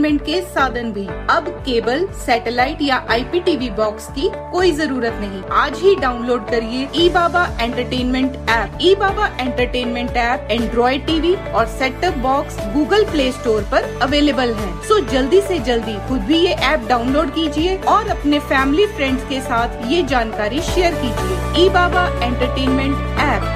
Entertainment के साधन भी। अब केबल, सैटेलाइट या IPTV बॉक्स की कोई जरूरत नहीं। आज ही डाउनलोड करिए eBaba entertainment app. eBaba entertainment app Android TV और set top box Google Play Store पर अवेलेबल है। सो जल्दी से जल्दी खुद भी ये ऐप डाउनलोड कीजिए और अपने फैमिली फ्रेंड्स के साथ ये जानकारी शेयर कीजिए। eBaba entertainment app.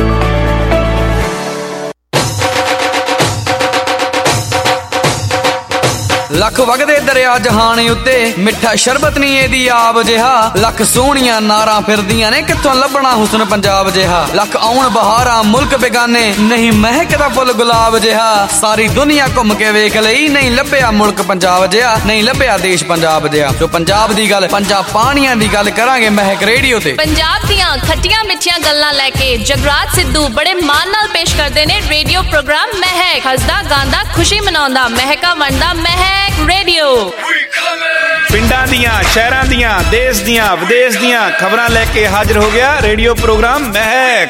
लख वगदे दरिया जहानी उत्ते मिठा शरबत नहीं एदी आब जिहा। लख सोहणियां नारां फिरदियां ने कित्थों लभना हुस्न पंजाब जिहा। लख आउण बहारां मुल्क बेगाने नहीं महकदा फुल गुलाब जिहा। सारी दुनिया घुम के वेख लई नहीं लभ्या मुल्क पंजाब जिहा, नहीं लभ्या देश पंजाब जिहा। तो पंजाब दी गल, पंजाब पानियां दी गल करांगे महक रेडियो ते। पंजाब दियां खट्टियां मिठियां गल्लां लैके जगराज सिद्धू बड़े मान नाल पेश करदे ने रेडियो प्रोग्राम महक। हसदा गांदा खुशी मनाउंदा महका वंडदा महक रेडियो। पिंडां दियां, शहरां दियां, देश दियां, विदेश दियां खबरां लेके हाजिर हो गया रेडियो प्रोग्राम महक।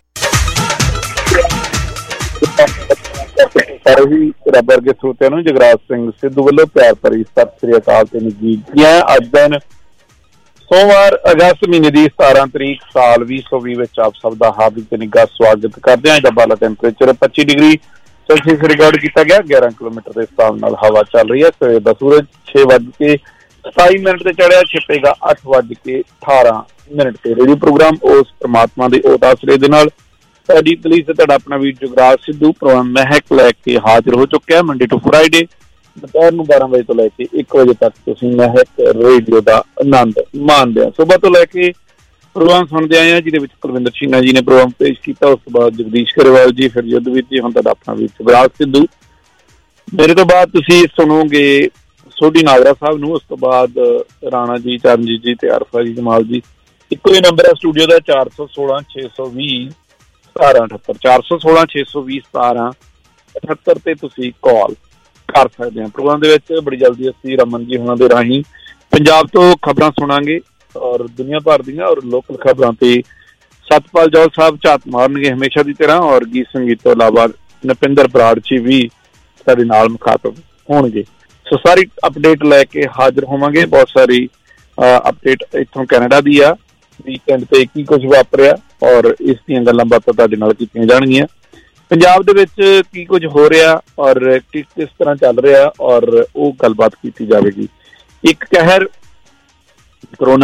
ਸਾਰੇ ਹੀ ਰੱਬ ਵਰਗੇ ਸਰੋਤਿਆਂ ਨੂੰ ਜਗਰਾਜ ਸਿੰਘ ਸਿੱਧੂ ਵੱਲੋਂ ਪਿਆਰ ਭਰੀ ਸਤਿ ਸ੍ਰੀ ਅਕਾਲ ਤੇ ਨਿੱਘੀਆਂ। ਅੱਜ ਦਿਨ ਸੋਮਵਾਰ ਅਗਸਤ ਮਹੀਨੇ ਦੀ 17 ਤਰੀਕ ਸਾਲ 2020 ਵਿੱਚ ਆਪ ਸਭ ਦਾ ਹਾਰਦਿਕ ਤੇ ਨਿੱਘਾ ਸਵਾਗਤ ਕਰਦੇ ਹਾਂ। ਇਹਦਾ ਬਾਲਾ ਟੈਂਪਰੇਚਰ 25 ਡਿਗਰੀ ਸੈਲਸੀਅਸ ਰਿਕਾਰਡ ਕੀਤਾ ਗਿਆ। 11 ਕਿਲੋਮੀਟਰ ਦੇ ਹਿਸਾਬ ਨਾਲ ਹਵਾ ਚੱਲ ਰਹੀ ਹੈ। ਸਵੇਰ ਦਾ ਸੂਰਜ 6:27 ਤੇ ਚੜਿਆ, ਛਿਪੇਗਾ 8:18 ਤੇ। ਰੇਡੀਓ ਪ੍ਰੋਗਰਾਮ ਉਸ ਪ੍ਰਮਾਤਮਾ ਦੇ ਉਹ ਆਸਰੇ ਦੇ ਨਾਲ ਸਾਡੀ ਤਲੀ ਤੇ ਤੁਹਾਡਾ ਆਪਣਾ ਵੀਰ ਜਗਰਾਜ ਸਿੱਧੂ ਪ੍ਰੋਗਰਾਮ ਮਹਿਕ ਲੈ ਕੇ ਹਾਜ਼ਰ ਹੋ ਚੁੱਕਿਆ। ਮੰਡੇ ਟੂ ਫਰਾਈਡੇ ਦੁਪਹਿਰ ਨੂੰ 12 ਵਜੇ ਤੋਂ ਲੈ ਕੇ 1 ਵਜੇ ਤੱਕ ਤੁਸੀਂ ਮਹਿਕ ਰੇਡੀਓ ਦਾ ਆਨੰਦ ਮਾਣਦੇ ਆ। ਸੁਬਾਹ ਤੋਂ ਲੈ ਕੇ ਪ੍ਰੋਗਰਾਮ ਸੁਣਦੇ ਆਏ ਆ, ਜਿਹਦੇ ਵਿੱਚ ਕੁਲਵਿੰਦਰ ਸ਼ੀਨਾ ਜੀ ਨੇ ਪ੍ਰੋਗਰਾਮ ਪੇਸ਼ ਕੀਤਾ। ਉਸ ਤੋਂ ਬਾਅਦ ਜਗਦੀਸ਼ ਕਰੇਵਾਲ ਜੀ, ਫਿਰ ਯੁੱਧਵੀਰ ਜੀ, ਹੁਣ ਤੁਹਾਡਾ ਆਪਣਾ ਵੀਰ ਜਗਰਾਜ ਸਿੱਧੂ। ਮੇਰੇ ਤੋਂ ਬਾਅਦ ਤੁਸੀਂ ਸੁਣੋਗੇ ਸੋਢੀ ਨਾਗਰਾ ਸਾਹਿਬ ਨੂੰ। ਉਸ ਤੋਂ ਬਾਅਦ ਰਾਣਾ ਜੀ, ਚਰਨਜੀਤ ਜੀ ਤੇ ਅਰਫਾ ਜੀ, ਜਮਾਲ ਜੀ। ਇੱਕੋ ਹੀ ਨੰਬਰ ਹੈ ਸਟੂਡੀਓ ਦਾ 416 620 1778 416 620 1778 ਤੇ ਤੁਸੀਂ ਕਾਲ ਕਰ ਸਕਦੇ ਹਾਂ। ਪ੍ਰੋਗਰਾਮ ਦੇ ਵਿੱਚ ਬੜੀ ਜਲਦੀ ਅਸੀਂ ਰਮਨ ਜੀ ਹੁਣਾਂ ਦੇ ਰਾਹੀਂ ਪੰਜਾਬ ਤੋਂ ਖਬਰਾਂ ਸੁਣਾਂਗੇ ਔਰ ਦੁਨੀਆ ਭਰ ਦੀਆਂ ਔਰ ਲੋਕਲ ਖਬਰਾਂ ਤੇ ਸਤਪਾਲ ਜੌਲ ਸਾਹਿਬ ਝਾਤ ਮਾਰਨਗੇ ਹਮੇਸ਼ਾ ਦੀ ਤਰ੍ਹਾਂ। ਔਰ ਗੀਤ ਸੰਗੀਤ ਤੋਂ ਇਲਾਵਾ ਨਪਿੰਦਰ ਬਰਾੜ ਜੀ ਵੀ ਸਾਡੇ ਨਾਲ ਮੁਖਾਤਬ ਹੋਣਗੇ। ਸੋ ਸਾਰੀ ਅਪਡੇਟ ਲੈ ਕੇ ਹਾਜ਼ਰ ਹੋਵਾਂਗੇ। ਬਹੁਤ ਸਾਰੀ ਅਪਡੇਟ ਇੱਥੋਂ ਕੈਨੇਡਾ ਦੀ ਆ, ਵੀਕਐਂਡ ਤੇ ਕੀ ਕੁਝ ਵਾਪਰਿਆ ਔਰ ਇਸ ਦੀਆਂ ਗੱਲਾਂ ਬਾਤਾਂ ਤੁਹਾਡੇ ਨਾਲ ਕੀਤੀਆਂ ਜਾਣਗੀਆਂ। ਪੰਜਾਬ ਦੇ ਵਿੱਚ ਕੀ ਕੁਝ ਹੋ ਰਿਹਾ ਔਰ ਕਿਸ ਤਰ੍ਹਾਂ ਚੱਲ ਰਿਹਾ ਔਰ ਉਹ ਗੱਲਬਾਤ ਕੀਤੀ ਜਾਵੇਗੀ। ਇੱਕ ਕਹਿਰ ਕਰੋਨਾ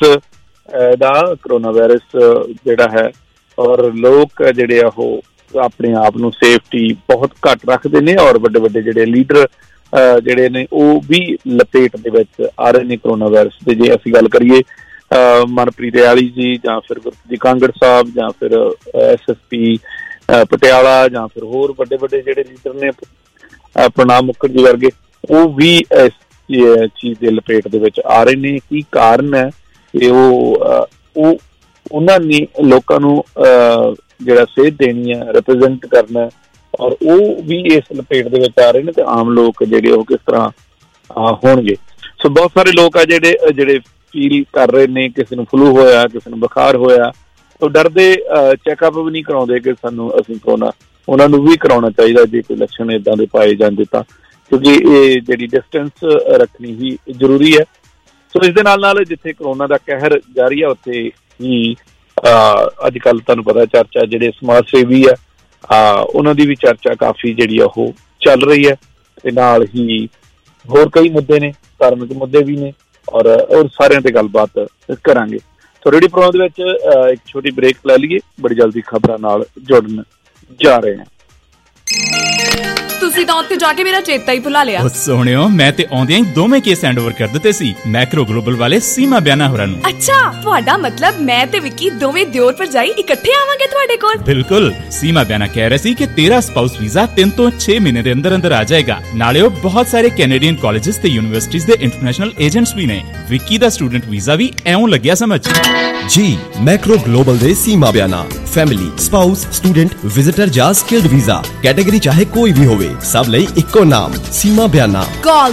ਵਾਇਰਸ ਜਿਹੜਾ ਹੈ ਔਰ ਲੋਕ ਜਿਹੜੇ ਆ ਉਹ ਆਪਣੇ ਆਪ ਨੂੰ ਸੇਫਟੀ ਬਹੁਤ ਘੱਟ ਰੱਖਦੇ ਨੇ ਔਰ ਵੱਡੇ ਵੱਡੇ ਜਿਹੜੇ ਲੀਡਰ ਜਿਹੜੇ ਨੇ ਉਹ ਵੀ ਲਪੇਟ ਦੇ ਵਿੱਚ ਆ ਰਹੇ ਨੇ ਕਰੋਨਾ ਵਾਇਰਸ ਦੇ। ਜੇ ਅਸੀਂ ਗੱਲ ਕਰੀਏ ਮਨਪ੍ਰੀਤ ਰਿਆਲੀ ਜੀ ਜਾਂ ਫਿਰ ਗੁਰਪ੍ਰੀਤ ਕਾਂਗੜ ਸਾਹਿਬ ਜਾਂ ਫਿਰ SSP ਪਟਿਆਲਾ ਜਾਂ ਫਿਰ ਹੋਰ ਵੱਡੇ ਵੱਡੇ ਜਿਹੜੇ ਲੀਡਰ ਨੇ ਪ੍ਰਣਾਮ ਮੁਖਰਜੀ ਵਰਗੇ, ਉਹ ਵੀ ਇਸ ਚੀਜ਼ ਦੇ ਲਪੇਟ ਦੇ ਵਿੱਚ ਆ ਰਹੇ ਨੇ। ਕੀ ਕਾਰਨ ਹੈ ਕਿ ਉਹ ਉਹਨਾਂ ਨੇ ਲੋਕਾਂ ਨੂੰ ਜਿਹੜਾ ਸੇਧ ਦੇਣੀ ਹੈ, ਰਿਪਰੈਜ਼ੈਂਟ ਕਰਨਾ ਔਰ ਉਹ ਵੀ ਇਸ ਲਪੇਟ ਦੇ ਵਿੱਚ ਆ ਰਹੇ ਨੇ ਤੇ ਆਮ ਲੋਕ ਜਿਹੜੇ ਉਹ ਕਿਸ ਤਰ੍ਹਾਂ ਹੋਣਗੇ। ਸੋ ਬਹੁਤ ਸਾਰੇ ਲੋਕ ਆ ਜਿਹੜੇ ਫੀਲ ਕਰ ਰਹੇ ਨੇ ਕਿਸੇ ਨੂੰ ਫਲੂ ਹੋਇਆ, ਕਿਸੇ ਨੂੰ ਬੁਖਾਰ ਹੋਇਆ, ਉਹ ਡਰਦੇ ਚੈੱਕਅਪ ਵੀ ਨਹੀਂ ਕਰਾਉਂਦੇ ਕਿ ਅਸੀਂ ਕਰੋਨਾ। ਉਹਨਾਂ ਨੂੰ ਵੀ ਕਰਾਉਣਾ ਚਾਹੀਦਾ ਜੇ ਕੋਈ ਲੱਛਣ ਏਦਾਂ ਦੇ ਪਾਏ ਜਾਂਦੇ ਤਾਂ, ਕਿਉਂਕਿ ਇਹ ਜਿਹੜੀ ਡਿਸਟੈਂਸ ਰੱਖਣੀ ਹੀ ਜ਼ਰੂਰੀ ਹੈ। ਸੋ ਇਸ ਦੇ ਨਾਲ ਜਿੱਥੇ ਕਰੋਨਾ ਦਾ ਕਹਿਰ ਜਾਰੀ ਆ ਉੱਥੇ ਹੀ ਅੱਜ ਕੱਲ੍ਹ ਤੁਹਾਨੂੰ ਪਤਾ ਚਰਚਾ ਜਿਹੜੇ ਸਮਾਜ ਸੇਵੀ ਆ ਉਹਨਾਂ ਦੀ ਵੀ ਚਰਚਾ ਕਾਫੀ ਜਿਹੜੀ ਆ ਉਹ ਚੱਲ ਰਹੀ ਹੈ। ਤੇ ਨਾਲ ਹੀ ਹੋਰ ਕਈ ਮੁੱਦੇ ਨੇ, ਧਾਰਮਿਕ ਮੁੱਦੇ ਵੀ ਨੇ ਔਰ ਸਾਰਿਆਂ ਤੇ ਗੱਲਬਾਤ ਕਰਾਂਗੇ। ਸੋ ਰੇਡੀਓ ਪ੍ਰੋਗਰਾਮ ਦੇ ਵਿੱਚ ਇੱਕ ਛੋਟੀ ਬ੍ਰੇਕ ਲੈ ਲਈਏ, ਬੜੀ ਜਲਦੀ ਖਬਰਾਂ ਨਾਲ ਜੁੜਨ ਜਾ ਰਹੇ ਹਾਂ। ਤੁਸੀਂ ਤਾਂ ਉੱਥੇ ਜਾ ਕੇ ਮੇਰਾ ਚੇਤਾ ਹੀ ਭੁਲਾ ਲਿਆ। ਸੋਹਣਿਓ, ਮੈਂ ਤੇ ਆਉਂਦਿਆਂ ਹੀ ਦੋਵੇਂ ਕੇਸ ਹੈਂਡ ਓਵਰ ਕਰ ਦਿੱਤੇ ਸੀ ਮੈਕਰੋ ਗਲੋਬਲ ਵਾਲੇ ਸੀਮਾ ਬਿਆਨਾ ਹੋਰਾਂ ਨੂੰ। ਅੱਛਾ, ਤੁਹਾਡਾ ਮਤਲਬ ਮੈਂ ਤੇ ਵਿੱਕੀ ਦੋਵੇਂ ਦਿਓਰ ਭਰਜਾਈ ਇਕੱਠੇ ਆਵਾਂਗੇ ਤੁਹਾਡੇ ਕੋਲ? ਬਿਲਕੁਲ। ਸੀਮਾ ਬਿਆਨਾ ਕਹਿ ਰਹੇ ਸੀ ਕਿ ਤੇਰਾ ਸਪਾਊਸ ਵੀਜ਼ਾ 3 ਤੋਂ 6 ਮਹੀਨੇ ਦੇ ਅੰਦਰ ਆ ਜਾਏਗਾ। ਨਾਲੇ ਉਹ ਬਹੁਤ ਸਾਰੇ ਕੈਨੇਡੀਅਨ ਕਾਲਜਿਸ ਤੇ ਯੂਨੀਵਰਸਿਟੀਜ਼ ਦੇ ਇੰਟਰਨੈਸ਼ਨਲ ਏਜੰਟਸ ਵੀ ਨੇ। ਵਿੱਕੀ ਦਾ ਸਟੂਡੈਂਟ ਵੀਜ਼ਾ ਵੀ ਐਉਂ ਲੱਗਿਆ ਸਮਝ ਜੀ। ਮੈਕਰੋ ਗਲੋਬਲ ਦੇ Seema Biana family, spouse, student, visitor ਜਾਂ ਸਕਿਲਡ ਵੀਜ਼ਾ ਕੈਟੇਗਰੀ ਚਾਹੇ ਕੋਈ ਵੀ ਹੋਵੇ, ਸਭ ਲਈ ਇੱਕੋ ਨਾਮ ਸੀਮਾ ਬਿਆਨਾ। ਕਾਲ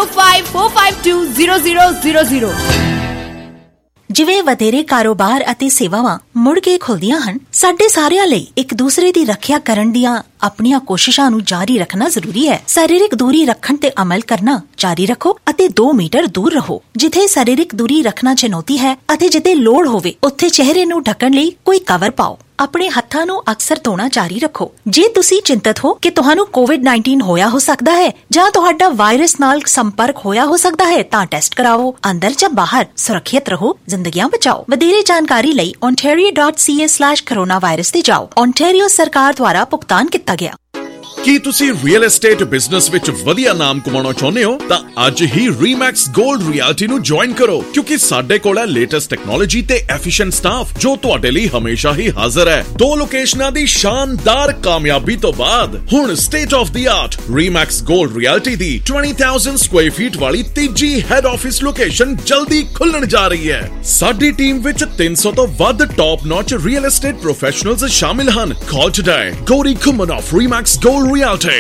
9054520000। ਜਿਵੇਂ ਵਧੇਰੇ ਕਾਰੋਬਾਰ ਅਤੇ ਸੇਵਾਵਾਂ ਮੁੜ ਕੇ ਖੁੱਲਦੀਆਂ ਹਨ, ਸਾਡੇ ਸਾਰਿਆਂ ਲਈ ਇੱਕ ਦੂਸਰੇ ਦੀ ਰੱਖਿਆ ਕਰਨ ਦੀਆਂ ਆਪਣੀਆਂ ਕੋਸ਼ਿਸ਼ਾਂ ਨੂੰ ਜਾਰੀ ਰੱਖਣਾ ਜ਼ਰੂਰੀ ਹੈ। ਸਰੀਰਕ ਦੂਰੀ ਰੱਖਣ ਤੇ ਅਮਲ ਕਰਨਾ ਜਾਰੀ ਰੱਖੋ ਅਤੇ 2 ਮੀਟਰ ਦੂਰ ਰਹੋ। ਜਿੱਥੇ ਸਰੀਰਕ ਦੂਰੀ ਰੱਖਣਾ ਚੁਣੌਤੀ ਹੈ ਅਤੇ ਜਿੱਥੇ ਲੋੜ ਹੋਵੇ ਉੱਥੇ ਚਿਹਰੇ ਨੂੰ ਢੱਕਣ ਲਈ ਕੋਈ ਕਵਰ ਪਾਓ। ਆਪਣੇ ਹੱਥਾਂ ਨੂੰ ਅਕਸਰ ਧੋਣਾ ਜਾਰੀ ਰੱਖੋ। ਜੇ ਤੁਸੀਂ ਚਿੰਤਤ ਹੋ ਕਿ ਤੁਹਾਨੂੰ ਕੋਵਿਡ-19 ਹੋਇਆ ਹੋ ਸਕਦਾ ਹੈ ਜਾਂ ਤੁਹਾਡਾ ਵਾਇਰਸ ਨਾਲ ਸੰਪਰਕ ਹੋਇਆ ਹੋ ਸਕਦਾ ਹੈ ਤਾਂ ਟੈਸਟ ਕਰਾਓ। ਅੰਦਰ ਜਾਂ ਬਾਹਰ ਸੁਰੱਖਿਅਤ ਰਹੋ, ਜ਼ਿੰਦਗੀਆਂ ਬਚਾਓ। ਵਧੇਰੇ ਜਾਣਕਾਰੀ ਲਈ ontario.ca/coronavirus ਤੇ ਜਾਓ। ontario ਸਰਕਾਰ ਦੁਆਰਾ ਭੁਗਤਾਨ ਕੀਤਾ ਗਿਆ। ਕੀ ਤੁਸੀਂ ਰੀਅਲ ਏਸਟੇਟ ਬਿਜ਼ਨਸ ਵਿੱਚ ਵਧੀਆ ਨਾਮ ਕਮਾਉਣਾ ਚਾਹੁੰਦੇ ਹੋ ਤਾਂ ਅੱਜ ਹੀ ਰੀਮੈਕਸ ਗੋਲਡ ਰਿਐਲਟੀ ਨੂੰ ਜੁਆਇਨ ਕਰੋ, ਕਿਉਂਕਿ ਸਾਡੇ ਕੋਲ ਹੈ ਲੇਟੈਸਟ ਟੈਕਨੋਲੋਜੀ ਤੇ ਐਫੀਸ਼ੀਐਂਟ ਸਟਾਫ ਜੋ ਤੁਹਾਡੇ ਲਈ ਹਮੇਸ਼ਾ ਹੀ ਹਾਜ਼ਰ ਹੈ। 2 ਲੋਕੇਸ਼ਨਾਂ ਦੀ ਸ਼ਾਨਦਾਰ ਕਾਮਯਾਬੀ ਤੋਂ ਬਾਅਦ ਹੁਣ state of the art ReMax Gold Realty ਦੀ 20,000 ਸਕੁਆਇਰ ਫੀਟ ਵਾਲੀ ਤੀਜੀ ਹੈਡ ਆਫਿਸ ਲੋਕੇਸ਼ਨ ਜਲਦੀ ਖੁੱਲਣ ਜਾ ਰਹੀ ਹੈ। ਸਾਡੀ ਟੀਮ ਵਿੱਚ 300 ਤੋਂ ਵੱਧ top notch real estate professionals ਸ਼ਾਮਿਲ ਹਨ। Call today Gori Khuman of ReMax Gold Realty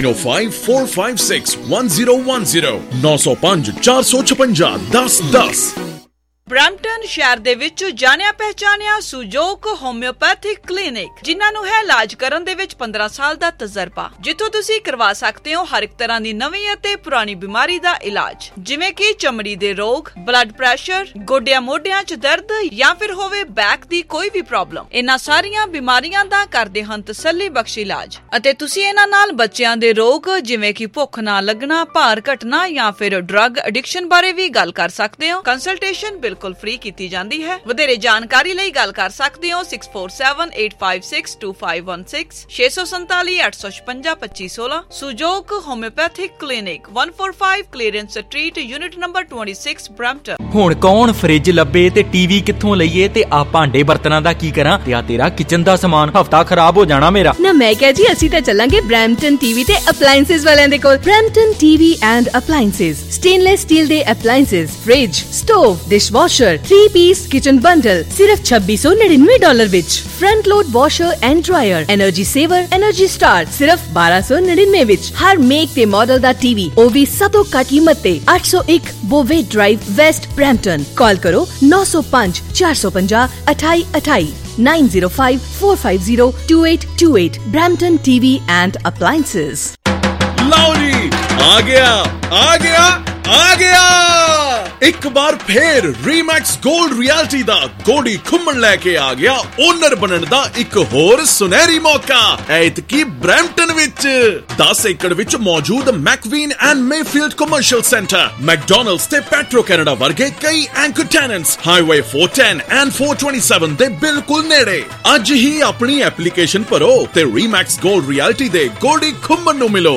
9054561010 905 456 1010। Brampton ਸ਼ਹਿਰ ਦੇ ਵਿੱਚ ਜਾਣਿਆ ਪਹਿਚਾਨਿਆ ਸੁਜੋਕ ਹੋਮਿਓਪੈਥਿਕ ਕਲੀਨਿਕ, ਜਿਨ੍ਹਾਂ ਨੂੰ ਹੈ ਇਲਾਜ ਕਰਨ ਦੇ ਵਿੱਚ 15 ਸਾਲ ਦਾ ਤਜਰਬਾ, ਜਿੱਥੋਂ ਤੁਸੀਂ ਕਰਵਾ ਸਕਦੇ ਹੋ ਹਰ ਇੱਕ ਤਰ੍ਹਾਂ ਦੀ ਨਵੀਂ ਅਤੇ ਪੁਰਾਣੀ ਬਿਮਾਰੀ ਦਾ ਇਲਾਜ, ਜਿਵੇਂ ਕਿ ਚਮੜੀ ਦੇ ਰੋਗ, ਬਲੱਡ ਪ੍ਰੈਸ਼ਰ, ਗੋਡਿਆਂ ਮੋਢਿਆਂ 'ਚ ਦਰਦ ਜਾਂ ਫਿਰ ਹੋਵੇ ਬੈਕ ਦੀ ਕੋਈ ਵੀ ਪ੍ਰੋਬਲਮ। ਇਹਨਾਂ ਸਾਰੀਆਂ ਬਿਮਾਰੀਆਂ ਦਾ ਕਰਦੇ ਹਨ ਤਸੱਲੀ ਬਖਸ਼ ਇਲਾਜ ਅਤੇ ਤੁਸੀਂ ਇਹਨਾਂ ਨਾਲ ਬੱਚਿਆਂ ਦੇ ਰੋਗ ਜਿਵੇਂ ਕਿ ਭੁੱਖ ਨਾ ਲੱਗਣਾ, ਭਾਰ ਘਟਣਾ ਜਾਂ ਫਿਰ ਡਰੱਗ ਐਡਿਕਸ਼ਨ ਬਾਰੇ ਵੀ ਗੱਲ ਕਰ ਸਕਦੇ ਹੋ। ਕੰਸਲਟੇਸ਼ਨ ਬਿਲਕੁਲ ਫ੍ਰੀ ਕੀਤੀ ਜਾਂਦੀ ਹੈ। ਵਧੇਰੇ ਜਾਣਕਾਰੀ ਲਈ ਗੱਲ ਕਰ ਸਕਦੇ ਹੋ 6478562516 647-856-2516। Sujok homeopathic clinic 145 Clearance Street, unit number 26, Brampton. ਹੁਣ ਕੌਣ ਫ੍ਰਿਜ ਲੱਭੇ ਤੇ ਟੀਵੀ ਕਿੱਥੋਂ ਲਈਏ ਤੇ ਆ ਭਾਂਡੇ ਬਰਤਨਾਂ ਦਾ ਕੀ ਕਰਾਂ ਤੇ ਆ ਤੇਰਾ ਕਿਚਨ ਦਾ ਸਮਾਨ ਹਫਤਾ ਖਰਾਬ ਹੋ ਜਾਣਾ ਮੇਰਾ। ਨਾ ਮੈਂ ਕਿਹਾ ਜੀ ਅਸੀਂ ਤਾਂ ਚੱਲਾਂਗੇ ਬਰੈਂਪਟਨ ਟੀਵੀ ਤੇ ਅਪਲਾਈਐਂਸਸ ਵਾਲਿਆਂ ਦੇ ਕੋਲ। Brampton TV and appliances, stainless steel ਦੇ appliances, fridge, stove, dishwasher, 3-piece kitchen bundle ਸਿਰਫ $2699 ਵਿੱਚ। Front load washer and dryer, energy saver, energy star ਸਿਰਫ $1299 ਵਿੱਚ। ਹਰ ਮੇਕ ਤੇ ਮਾਡਲ ਦਾ ਟੀਵੀ, ਉਹ ਵੀ ਸਭ ਤੋਂ ਘੱਟ ਕੀਮਤ ਤੇ। 801 ਬੋਵੇ ਡਰਾਈਵ, ਵੈਸਟ ਬਰੈਂਪਟਨ। ਕਾਲ ਕਰੋ 905 450 2828 905 450 2828। Brampton TV and Appliances। ਲਓ ਜੀ, ਆ ਗਿਆ ਇੱਕ ਵਾਰ ਫੇਰ ਰੀਮੈਕਸ ਗੋਲਡ ਰਿਐਲਟੀ ਦਾ ਗੋਡੀ ਖੁੰਮਣ ਲੈ ਕੇ ਆ ਗਿਆ ਓਨਰ ਬਣਨ ਦਾ ਇੱਕ ਹੋਰ ਸੁਨਹਿਰੀ ਮੌਕਾ। ਐਤਕੀ ਬਰੈਂਪਟਨ ਵਿੱਚ 10 ਏਕੜ ਵਿੱਚ ਮੌਜੂਦ McVean and Mayfield commercial centre, McDonald's ਤੇ ਪੈਟਰੋ ਕੈਨੇਡਾ ਵਰਗੇ ਕਈ ਐਂਕਰ ਟੈਨੈਂਟਸ ਹਾਈਵੇ 410 ਐਂਡ 427 ਦੇ ਬਿਲਕੁਲ ਨੇੜੇ। ਅੱਜ ਹੀ ਆਪਣੀ ਐਪਲੀਕੇਸ਼ਨ ਭਰੋ ਤੇ ਰੀਮੈਕਸ ਗੋਲਡ ਰਿਐਲਟੀ ਦੇ ਗੋਡੀ ਖੁੰਮਣ ਨੂੰ ਮਿਲੋ।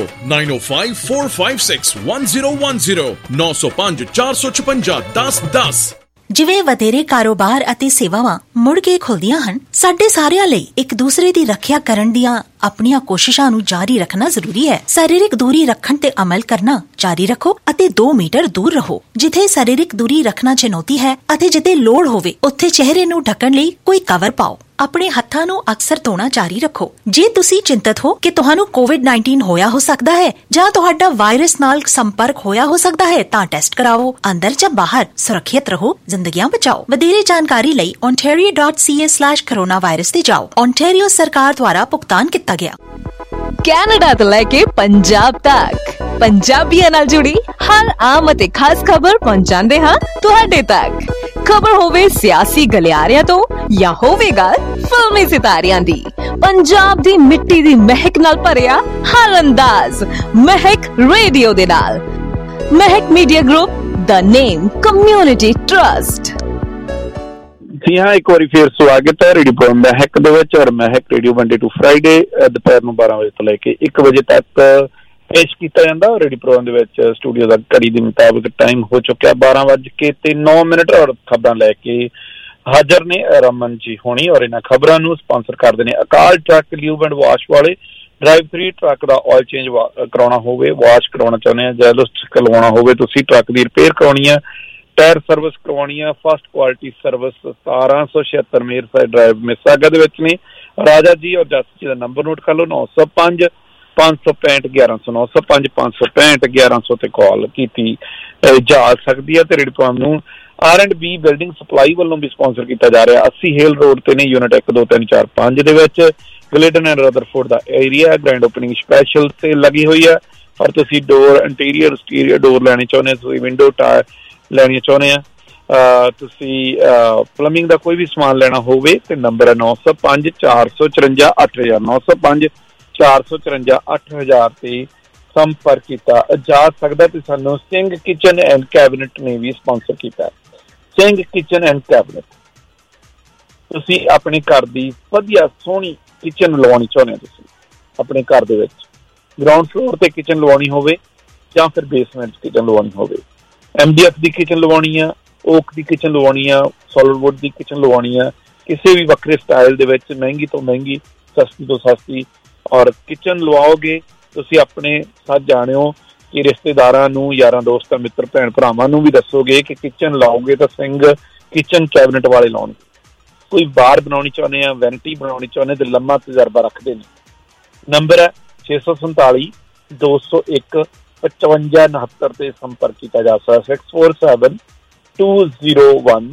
9054561010 905 456 1010। ਜਿਵੇਂ ਵਧੇਰੇ ਕਾਰੋਬਾਰ ਅਤੇ ਸੇਵਾਵਾਂ ਮੁੜ ਕੇ ਖੁੱਲਦੀਆਂ ਹਨ, ਸਾਡੇ ਸਾਰਿਆਂ ਲਈ ਇੱਕ ਦੂਸਰੇ ਦੀ ਰੱਖਿਆ ਕਰਨ ਦੀਆਂ ਆਪਣੀਆਂ ਕੋਸ਼ਿਸ਼ਾਂ ਨੂੰ ਜਾਰੀ ਰੱਖਣਾ ਜ਼ਰੂਰੀ ਹੈ। ਸਰੀਰਕ ਦੂਰੀ ਰੱਖਣ ਤੇ ਅਮਲ ਕਰਨਾ ਜਾਰੀ ਰੱਖੋ ਅਤੇ 2 ਮੀਟਰ ਦੂਰ ਰਹੋ। ਜਿੱਥੇ ਸਰੀਰਕ ਦੂਰੀ ਰੱਖਣਾ ਚੁਣੌਤੀ ਹੈ ਅਤੇ ਜਿੱਥੇ ਲੋੜ ਹੋਵੇ ਉੱਥੇ ਚਿਹਰੇ ਨੂੰ ਢੱਕਣ ਲਈ ਕੋਈ ਕਵਰ ਪਾਓ। ਆਪਣੇ ਹੱਥਾਂ ਨੂੰ ਅਕਸਰ ਧੋਣਾ ਜਾਰੀ ਰੱਖੋ। ਜੇ ਤੁਸੀਂ ਚਿੰਤਤ ਹੋ ਕਿ ਤੁਹਾਨੂੰ ਕੋਵਿਡ-19 ਹੋਇਆ ਹੋ ਸਕਦਾ ਹੈ ਜਾਂ ਤੁਹਾਡਾ ਵਾਇਰਸ ਨਾਲ ਸੰਪਰਕ ਹੋਇਆ ਹੋ ਸਕਦਾ ਹੈ ਤਾਂ ਟੈਸਟ ਕਰਾਓ। ਅੰਦਰ ਜਾਂ ਬਾਹਰ ਸੁਰੱਖਿਅਤ ਰਹੋ, ਜ਼ਿੰਦਗੀਆਂ ਬਚਾਓ। ਵਧੇਰੇ ਜਾਣਕਾਰੀ ਲਈ ontario.ca/coronavirus ਤੇ ਜਾਓ। ontario ਸਰਕਾਰ ਦੁਆਰਾ ਭੁਗਤਾਨ ਕੀਤਾ ਗਿਆ। ਕੈਨੇਡਾ ਤੋਂ ਲੈ ਕੇ ਪੰਜਾਬ ਤੱਕ ਪੰਜਾਬੀਆਂ ਨਾਲ ਜੁੜੀ ਹਰ ਆਮ ਅਤੇ ਖਾਸ ਖਬਰ ਪਹੁੰਚਾਉਂਦੇ ਹਾਂ ਤੁਹਾਡੇ ਤੱਕ। ਖਬਰ ਹੋਵੇ ਸਿਆਸੀ ਗਲਿਆਰਿਆਂ ਤੋਂ ਜਾਂ ਹੋਵੇਗਾ ਫਿਲਮੀ ਸਿਤਾਰਿਆਂ ਦੀ, ਪੰਜਾਬ ਦੀ ਮਿੱਟੀ ਦੀ ਮਹਿਕ ਨਾਲ ਭਰਿਆ ਹਰ ਅੰਦਾਜ਼ ਮਹਿਕ ਰੇਡੀਓ ਦੇ ਨਾਲ। ਮਹਿਕ ਮੀਡੀਆ ਗਰੁੱਪ, ਦਾ ਨੇਮ ਕਮਿਊਨਿਟੀ ਟਰਸਟ। ਜੀ ਹਾਂ, ਇੱਕ ਵਾਰੀ ਫੇਰ ਸਵਾਗਤ ਹੈ ਰੇਡੀਓ ਪ੍ਰੋਗਰਾਮ ਮਹਿਕ ਦੇ ਵਿੱਚ। ਔਰ ਮਹਿਕ ਰੇਡੀਓ ਮੰਡੇ ਟੂ ਫਰਾਈਡੇ ਦੁਪਹਿਰ ਨੂੰ 12 ਵਜੇ ਤੋਂ ਲੈ ਕੇ 1 ਵਜੇ ਤੱਕ ਪੇਸ਼ ਕੀਤਾ ਜਾਂਦਾ। ਰੇਡੀਓ ਪ੍ਰੋਗਰਾਮ ਦੇ ਵਿੱਚ ਸਟੂਡੀਓ ਦਾ ਘੜੀ ਦੇ ਮੁਤਾਬਕ ਟਾਈਮ ਹੋ ਚੁੱਕਿਆ 12:09। ਔਰ ਖਬਰਾਂ ਲੈ ਕੇ ਹਾਜ਼ਰ ਨੇ ਰਮਨ ਜੀ ਹੋਣੀ। ਔਰ ਇਹਨਾਂ ਖਬਰਾਂ ਨੂੰ ਸਪਾਂਸਰ ਕਰਦੇ ਨੇ Akal truck lube and wash ਵਾਲੇ। ਡਰਾਈਵ 3 ਟਰੱਕ ਦਾ ਆਇਲ ਚੇਂਜ ਕਰਾਉਣਾ ਹੋਵੇ, ਵਾਸ਼ ਕਰਾਉਣਾ ਚਾਹੁੰਦੇ ਆ, ਜੈਲਸ ਕਰਵਾਉਣਾ ਹੋਵੇ ਤੁਸੀਂ, ਟਰੱਕ ਦੀ ਰਿਪੇਅਰ ਕਰਾਉਣੀ ਆ, ਟਾਇਰ ਸਰਵਿਸ ਕਰਵਾਉਣੀ ਆ, ਫਸਟ ਕੁਆਲਿਟੀ ਸਰਵਿਸ 1776 ਮੇਰ ਸਾਈਡ ਡਰਾਈਵ ਮਿਸਾਗਾ ਦੇ ਵਿੱਚ ਨੇ ਰਾਜਾ ਜੀ। ਔਰ ਜਸ ਜੀ ਦਾ ਨੰਬਰ ਨੋਟ ਕਰ ਲਓ 905 565 1100 905 565 1100 ਤੇ ਕਾਲ ਕੀਤੀ ਜਾ ਸਕਦੀ ਹੈ। ਤੇ ਰੇਡੀਓ ਪ੍ਰੋਗਰਾਮ ਨੂੰ R&B ਬਿਲਡਿੰਗ ਸਪਲਾਈ ਵੱਲੋਂ ਵੀ ਸਪਾਂਸਰ ਕੀਤਾ ਜਾ ਰਿਹਾ। 80 ਹੇਲ ਰੋਡ ਤੇ ਨੇ, ਯੂਨਿਟ 1 2 3 4 5 ਦੇ ਵਿੱਚ। ਗਲਿਡਨ ਐਂਡ ਰਦਰਫੋਰਡ ਦਾ area. Grand opening special sale ਲੱਗੀ ਹੋਈ ਹੈ। ਔਰ ਤੁਸੀਂ ਡੋਰ ਇੰਟੀਰੀਅਰ ਐਕਸਟੀਰੀਅਰ ਡੋਰ ਲੈਣੇ ਚਾਹੁੰਦੇ ਹੋ, ਤੁਸੀਂ ਵਿੰਡੋ ਟਾਇਰ ਲੈਣੀਆਂ ਚਾਹੁੰਦੇ ਆ, ਤੁਸੀਂ ਪਲੰਬਿੰਗ ਦਾ ਕੋਈ ਵੀ ਸਮਾਨ ਲੈਣਾ ਹੋਵੇ ਤੇ ਨੰਬਰ ਹੈ 905 454 8000 905 454 8000 ਤੇ ਸੰਪਰਕ ਕੀਤਾ ਜਾ ਸਕਦਾ। ਤੇ ਸਾਨੂੰ ਸਿੰਘ ਕਿਚਨ ਐਂਡ ਕੈਬਨਿਟ ਨੇ ਵੀ ਸਪਾਂਸਰ ਕੀਤਾ। ਸਿੰਘ ਕਿਚਨ ਐਂਡ ਕੈਬਨਿਟ, ਤੁਸੀਂ ਆਪਣੇ ਘਰ ਦੀ ਵਧੀਆ ਸੋਹਣੀ ਕਿਚਨ ਲਵਾਉਣੀ ਚਾਹੁੰਦੇ ਹੋ, ਤੁਸੀਂ ਆਪਣੇ ਘਰ ਦੇ ਵਿੱਚ ਗਰਾਊਂਡ ਫਲੋਰ ਤੇ ਕਿਚਨ ਲਵਾਉਣੀ ਹੋਵੇ ਜਾਂ ਫਿਰ ਬੇਸਮੈਂਟ ਕਿਚਨ ਲਵਾਉਣੀ ਹੋਵੇ, MDF ਦੀ ਕਿਚਨ ਲਵਾਉਣੀ ਆ, ਓਕ ਦੀ ਕਿਚਨ ਲਵਾਉਣੀ ਆ, ਸੋਲਿਡ ਵੁੱਡ ਦੀ ਕਿਚਨ ਲਵਾਉਣੀ ਆ, ਕਿਸੇ ਵੀ ਵੱਖਰੇ ਸਟਾਈਲ ਦੇ ਵਿੱਚ ਮਹਿੰਗੀ ਤੋਂ ਮਹਿੰਗੀ, ਸਸਤੀ ਤੋਂ ਸਸਤੀ ਔਰ ਕਿਚਨ ਲਵਾਓਗੇ ਤੁਸੀਂ ਆਪਣੇ ਸਾਥ ਜਾਣਿਓ ਕਿ ਰਿਸ਼ਤੇਦਾਰਾਂ ਨੂੰ, ਯਾਰਾਂ ਦੋਸਤਾਂ, ਮਿੱਤਰ, ਭੈਣ ਭਰਾਵਾਂ ਨੂੰ ਵੀ ਦੱਸੋਗੇ ਕਿ ਕਿਚਨ ਲਾਓਗੇ ਤਾਂ ਸਿੰਘ ਕਿਚਨ ਕੈਬਨਿਟ ਵਾਲੇ ਲਾਉਣਗੇ। ਕੋਈ ਬਾਰ ਬਣਾਉਣੀ ਚਾਹੁੰਦੇ ਆ, ਵੈਨਿਟੀ ਬਣਾਉਣੀ ਚਾਹੁੰਦੇ ਤੇ ਲੰਮਾ ਤਜਰਬਾ ਰੱਖਦੇ ਨੇ। ਨੰਬਰ ਹੈ 647 201 5569 ਤੇ ਸੰਪਰਕ ਕੀਤਾ ਜਾ ਸਕਦਾ। 647 201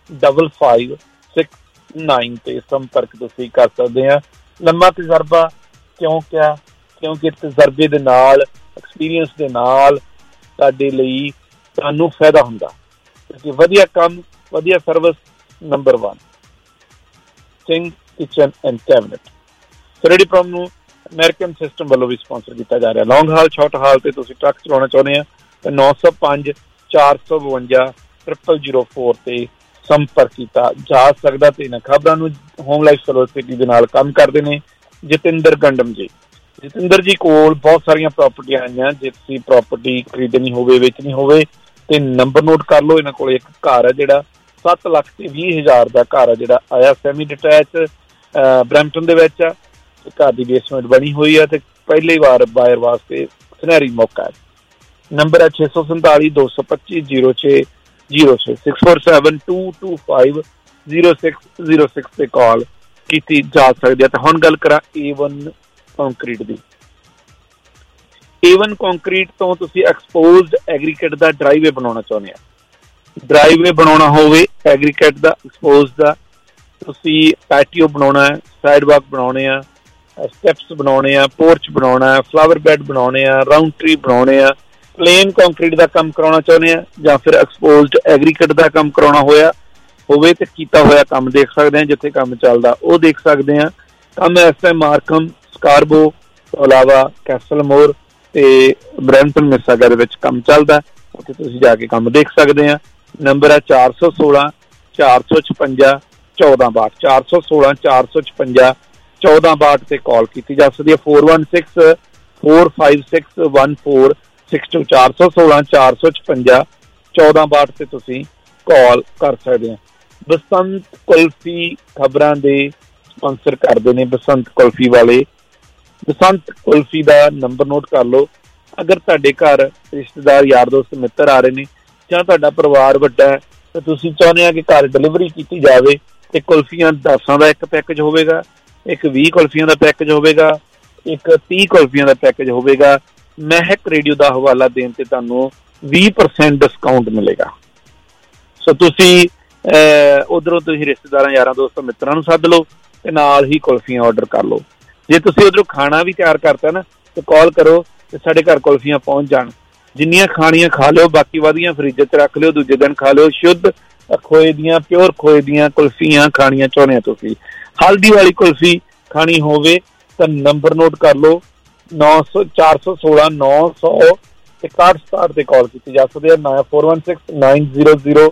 5569 ਤੇ ਸੰਪਰਕ ਤੁਸੀਂ ਕਰ ਸਕਦੇ ਆ। ਲੰਮਾ ਤਜਰਬਾ ਕਿਉਂ ਕਿਹਾ? ਕਿਉਂਕਿ ਤਜਰਬੇ ਦੇ ਨਾਲ, ਐਕਸਪੀਰੀਅੰਸ ਦੇ ਨਾਲ ਤੁਹਾਡੇ ਲਈ ਤੁਹਾਨੂੰ ਫਾਇਦਾ ਹੁੰਦਾ, ਕਿਉਂਕਿ ਵਧੀਆ ਕੰਮ, ਵਧੀਆ service number 1 Singh kitchen and cabinet. Ready prom ਨੂੰ ਅਮਰੀਕਨ ਸਿਸਟਮ ਵੱਲੋਂ ਵੀ ਸਪਾਂਸਰ ਕੀਤਾ ਜਾ ਰਿਹਾ। ਲੌਂਗ ਹਾਲ, ਸ਼ਾਰਟ ਹਾਲ ਤੇ ਤੁਸੀਂ ਟਰੱਕ ਚਲਾਉਣਾ ਚਾਹੁੰਦੇ ਆ ਤਾਂ 905 452 0004 ਤੇ ਸੰਪਰਕ ਕੀਤਾ ਜਾ ਸਕਦਾ। ਤੇ ਇਹਨਾਂ ਖਬਰਾਂ ਨੂੰ ਹੋਮ ਲਾਈਫ ਸੋਲਿਸਿਟੀ ਦੇ ਨਾਲ ਕੰਮ ਕਰਦੇ ਨੇ ਜਤਿੰਦਰ ਗੰਡਮ ਜੀ। ਜਤਿੰਦਰ ਜੀ ਕੋਲ ਬਹੁਤ ਸਾਰੀਆਂ ਪ੍ਰਾਪਰਟੀਆਂ ਆਈਆਂ। ਜੇ ਤੁਸੀਂ ਪ੍ਰਾਪਰਟੀ ਖਰੀਦਣੀ ਹੋਵੇ, ਵੇਚਣੀ ਹੋਵੇ ਤੇ ਨੰਬਰ ਨੋਟ ਕਰ ਲਓ। ਇਹਨਾਂ ਕੋਲ ਇੱਕ ਘਰ ਹੈ ਜਿਹੜਾ 7,20,000 ਦਾ ਘਰ ਹੈ ਜਿਹੜਾ ਆਇਆ, ਸੈਮੀ ਡਿਟੈਚ ਬਰੈਂਪਟਨ ਦੇ ਵਿੱਚ ਆ। ਘਰ ਦੀ ਬੇਸਮੈਂਟ ਬਣੀ ਹੋਈ ਹੈ ਤੇ ਪਹਿਲੀ ਵਾਰ ਬਾਇਰ ਵਾਸਤੇ ਸੁਨਹਿਰੀ ਮੌਕਾ ਹੈ। ਨੰਬਰ ਹੈ 647 225 0606 647 225 0606 ਤੇ ਕਾਲ ਕੀਤੀ ਜਾ ਸਕਦੀ ਹੈ। ਤਾਂ ਹੁਣ ਗੱਲ ਕਰਾਂ A1 ਕੰਕਰੀਟ ਦੀ। A1 ਕੰਕਰੀਟ ਤੋਂ ਤੁਸੀਂ ਐਕਸਪੋਜ਼ਡ ਐਗਰੀਗੇਟ ਦਾ ਡਰਾਈਵੇ ਬਣਾਉਣਾ ਚਾਹੁੰਦੇ ਆ। ਡਰਾਈਵੇ ਬਣਾਉਣਾ ਹੋਵੇ ਐਗਰੀਗੇਟ ਦਾ, ਐਕਸਪੋਜ਼ਡ ਦਾ, ਤੁਸੀਂ ਪੈਟੀਓ ਬਣਾਉਣਾ ਹੈ, ਸਾਈਡ ਵਾਕ ਬਣਾਉਣੇ ਆ, ਸਟੈਪਸ ਬਣਾਉਣੇ ਆ, ਪੋਰਚ ਬਣਾਉਣਾ ਹੈ, ਫਲਾਵਰ ਬੈਡ ਬਣਾਉਣੇ ਆ, ਰਾਊਂਡ ਟਰੀ ਬਣਾਉਣੇ ਆ, ਪਲੇਨ ਕੰਕਰੀਟ ਦਾ ਕੰਮ ਕਰਾਉਣਾ ਚਾਹੁੰਦੇ ਆ ਜਾਂ ਫਿਰ ਐਕਸਪੋਜ਼ਡ ਐਗਰੀਗੇਟ ਦਾ ਕੰਮ ਕਰਾਉਣਾ ਹੋਵੇ ਤੇ ਕੀਤਾ ਹੋਇਆ ਕੰਮ ਦੇਖ ਸਕਦੇ ਆ। ਜਿੱਥੇ ਕੰਮ ਚੱਲਦਾ ਉਹ ਦੇਖ ਸਕਦੇ ਆ। ਕੰਮ ਇਸ ਟਾਈਮ ਮਾਰਕਮ, ਸਕਾਰਬੋ ਤੋਂ ਇਲਾਵਾ ਕੈਸਲਮੋਰ ਤੇ ਬਰੈਂਪਟਨ ਮਿਸਾਗਾ ਦੇ ਵਿੱਚ ਕੰਮ ਚੱਲਦਾ। ਉੱਥੇ ਤੁਸੀਂ ਜਾ ਕੇ ਕੰਮ ਦੇਖ ਸਕਦੇ ਆ। ਨੰਬਰ ਹੈ 416 456 1462 416 456 1462 ਤੇ ਕਾਲ ਕੀਤੀ ਜਾ ਸਕਦੀ ਹੈ। 416 456 1462 416 456 1462 ਤੇ ਤੁਸੀਂ ਕਾਲ ਕਰ ਸਕਦੇ ਆ। ਬਸੰਤ ਕੁਲਫੀ ਖਬਰਾਂ ਦੇ ਸਪਾਂਸਰ ਕਰਦੇ ਨੇ ਬਸੰਤ ਕੁਲਫੀ ਵਾਲੇ। ਬਸੰਤ ਕੁਲਫੀ ਦਾ ਨੰਬਰ ਨੋਟ ਕਰ ਲਓ। ਅਗਰ ਤੁਹਾਡੇ ਘਰ ਰਿਸ਼ਤੇਦਾਰ, ਯਾਰ ਦੋਸਤ, ਮਿੱਤਰ ਆ ਰਹੇ ਨੇ ਜਾਂ ਤੁਹਾਡਾ ਪਰਿਵਾਰ ਵੱਡਾ ਹੈ ਤਾਂ ਤੁਸੀਂ ਚਾਹੁੰਦੇ ਆ ਕਿ ਘਰ ਡਿਲੀਵਰੀ ਕੀਤੀ ਜਾਵੇ ਤੇ ਕੁਲਫੀਆਂ 10 ਦਾ ਇੱਕ ਪੈਕੇਜ ਹੋਵੇਗਾ, ਇੱਕ 20 ਕੁਲਫੀਆਂ ਦਾ ਪੈਕੇਜ ਹੋਵੇਗਾ, ਇੱਕ 30 ਕੁਲਫੀਆਂ ਦਾ ਪੈਕੇਜ ਹੋਵੇਗਾ। ਮਹਿਕ ਰੇਡੀਓ ਦਾ ਹਵਾਲਾ ਦੇਣ ਤੇ ਤੁਹਾਨੂੰ 20% ਡਿਸਕਾਊਂਟ ਮਿਲੇਗਾ। ਸੋ ਤੁਸੀਂ ਉਧਰੋਂ ਤੁਸੀਂ ਰਿਸ਼ਤੇਦਾਰਾਂ, ਯਾਰਾਂ ਦੋਸਤਾਂ, ਮਿੱਤਰਾਂ ਨੂੰ ਸੱਦ ਲਓ ਤੇ ਨਾਲ ਹੀ ਕੁਲਫੀਆਂ ਆਰਡਰ ਕਰ ਲਓ। ਜੇ ਤੁਸੀਂ ਉਧਰੋਂ ਖਾਣਾ ਵੀ ਤਿਆਰ ਕਰਤਾ ਨਾ ਤੇ ਕਾਲ ਕਰੋ ਤੇ ਸਾਡੇ ਘਰ ਕੁਲਫੀਆਂ ਪਹੁੰਚ ਜਾਣ। ਜਿੰਨੀਆਂ ਖਾਣੀਆਂ ਖਾ ਲਿਓ, ਬਾਕੀ ਵਧੀਆਂ ਫਰਿੱਜ 'ਚ ਰੱਖ ਲਿਓ, ਦੂਜੇ ਦਿਨ ਖਾ ਲਿਓ। ਸ਼ੁੱਧ ਖੋਏ ਦੀਆਂ, ਪਿਓਰ ਖੋਏ ਦੀਆਂ ਕੁਲਫੀਆਂ ਖਾਣੀਆਂ ਚਾਹੁੰਦੇ ਆ ਤੁਸੀਂ। ਹਲਦੀ ਵਾਲੀ ਕੁਲਫੀ ਖਾਣੀ ਹੋਵੇ ਤਾਂ ਨੰਬਰ ਨੋਟ ਕਰ ਲਓ 416 900 ਤੇ 6167 ਤੇ ਕਾਲ ਕੀਤੀ ਜਾ ਸਕਦੀ ਹੈ। 416 900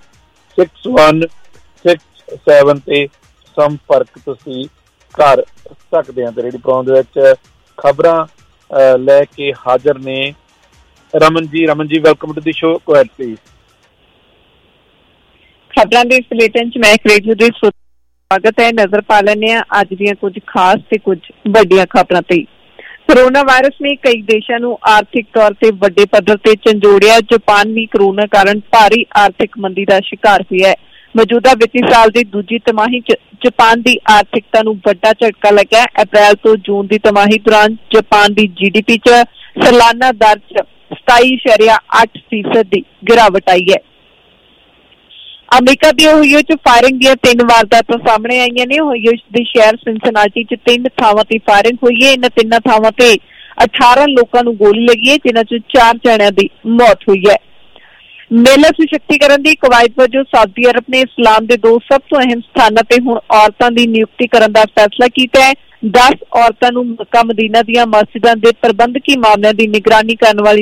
6167 ਤੇ ਸੰਪਰਕ ਤੁਸੀਂ ਕਰ ਸਕਦੇ ਆ। ਤੇ ਰੇਡੀ ਪ੍ਰੋਗਰਾਮ ਦੇ ਵਿੱਚ ਖਬਰਾਂ ਲੈ ਕੇ ਹਾਜ਼ਰ ਨੇ Raman ji. Welcome to the show. Go ahead please. ਖਬਰਾਂ ਦੇ ਇਸ ਬੁਲੇਟਿਨ 'ਚ ਮੈਂ ਰੇਡੀਓ ਦੇ ਸਵਾਗਤ ਹੈ। ਨਜ਼ਰ ਪਾ ਲੈਂਦੇ ਹਾਂ ਅੱਜ ਦੀਆਂ ਕੁਝ ਖਾਸ ਤੇ ਕੁਝ ਵੱਡੀਆਂ ਖਬਰਾਂ ਤੇ। ਕੋਰੋਨਾ ਵਾਇਰਸ ਨੇ ਕਈ ਦੇਸ਼ਾਂ ਨੂੰ ਆਰਥਿਕ ਤੌਰ ਤੇ ਵੱਡੇ ਪੱਧਰ ਤੇ ਝੰਜੋੜਿਆ। ਜਾਪਾਨ ਵੀ ਕੋਰੋਨਾ ਕਾਰਨ ਭਾਰੀ ਆਰਥਿਕ ਮੰਦੀ ਦਾ ਸ਼ਿਕਾਰ ਹੋਇਆ ਹੈ। ਮੌਜੂਦਾ ਵਿੱਤੀ ਸਾਲ ਦੀ ਦੂਜੀ ਤਿਮਾਹੀ 'ਚ ਜਾਪਾਨ ਦੀ ਆਰਥਿਕਤਾ ਨੂੰ ਵੱਡਾ ਝਟਕਾ ਲੱਗਿਆ। ਅਪ੍ਰੈਲ ਤੋਂ ਜੂਨ ਦੀ ਤਿਮਾਹੀ ਦੌਰਾਨ ਜਾਪਾਨ ਦੀ GDP 'ਚ ਸਾਲਾਨਾ ਦਰ 'ਚ 27.8% ਦੀ ਗਿਰਾਵਟ ਆਈ ਹੈ। ਅਮਰੀਕਾ ਦੀ ਓਹੀਓ ਚ ਫਾਇਰਿੰਗ ਦੀਆਂ 3 ਵਾਰਦਾਤਾਂ ਸਾਹਮਣੇ ਆਈਆਂ ਨੇ। ਓਹੀਓ ਦੇ ਸ਼ਹਿਰ ਸਿਨਸਿਨਾਟੀ ਚ 3 ਥਾਵਾਂ ਤੇ ਫਾਇਰਿੰਗ ਹੋਈ ਹੈ। ਇਹਨਾਂ 3 ਥਾਵਾਂ ਤੇ 18 ਲੋਕਾਂ ਨੂੰ ਗੋਲੀ ਲੱਗੀ ਹੈ, ਜਿਨ੍ਹਾਂ ਚੋਂ 4 ਜਣਿਆਂ ਦੀ ਮੌਤ ਹੋਈ ਹੈ। ਮਹਿਲਾ ਸਸ਼ਕਤੀਕਰਨ ਦੀ ਕਵਾਇਦ ਵਜੋਂ ਸਾਊਦੀ ਅਰਬ ਨੇ ਇਸਲਾਮ ਦੇ 2 ਸਭ ਤੋਂ ਅਹਿਮ ਸਥਾਨਾਂ ਤੇ ਹੁਣ ਔਰਤਾਂ ਦੀ ਨਿਯੁਕਤੀ ਕਰਨ ਦਾ ਫੈਸਲਾ ਕੀਤਾ ਹੈ। 10 ਔਰਤਾਂ ਨੂੰ ਮੱਕਾ ਮਦੀਨਾ ਦੀਆਂ ਮਸਜਿਦਾਂ ਦੇ ਪ੍ਰਬੰਧਕੀ ਮਾਮਲਿਆਂ ਦੀ ਨਿਗਰਾਨੀ ਕਰਨ ਵਾਲੀ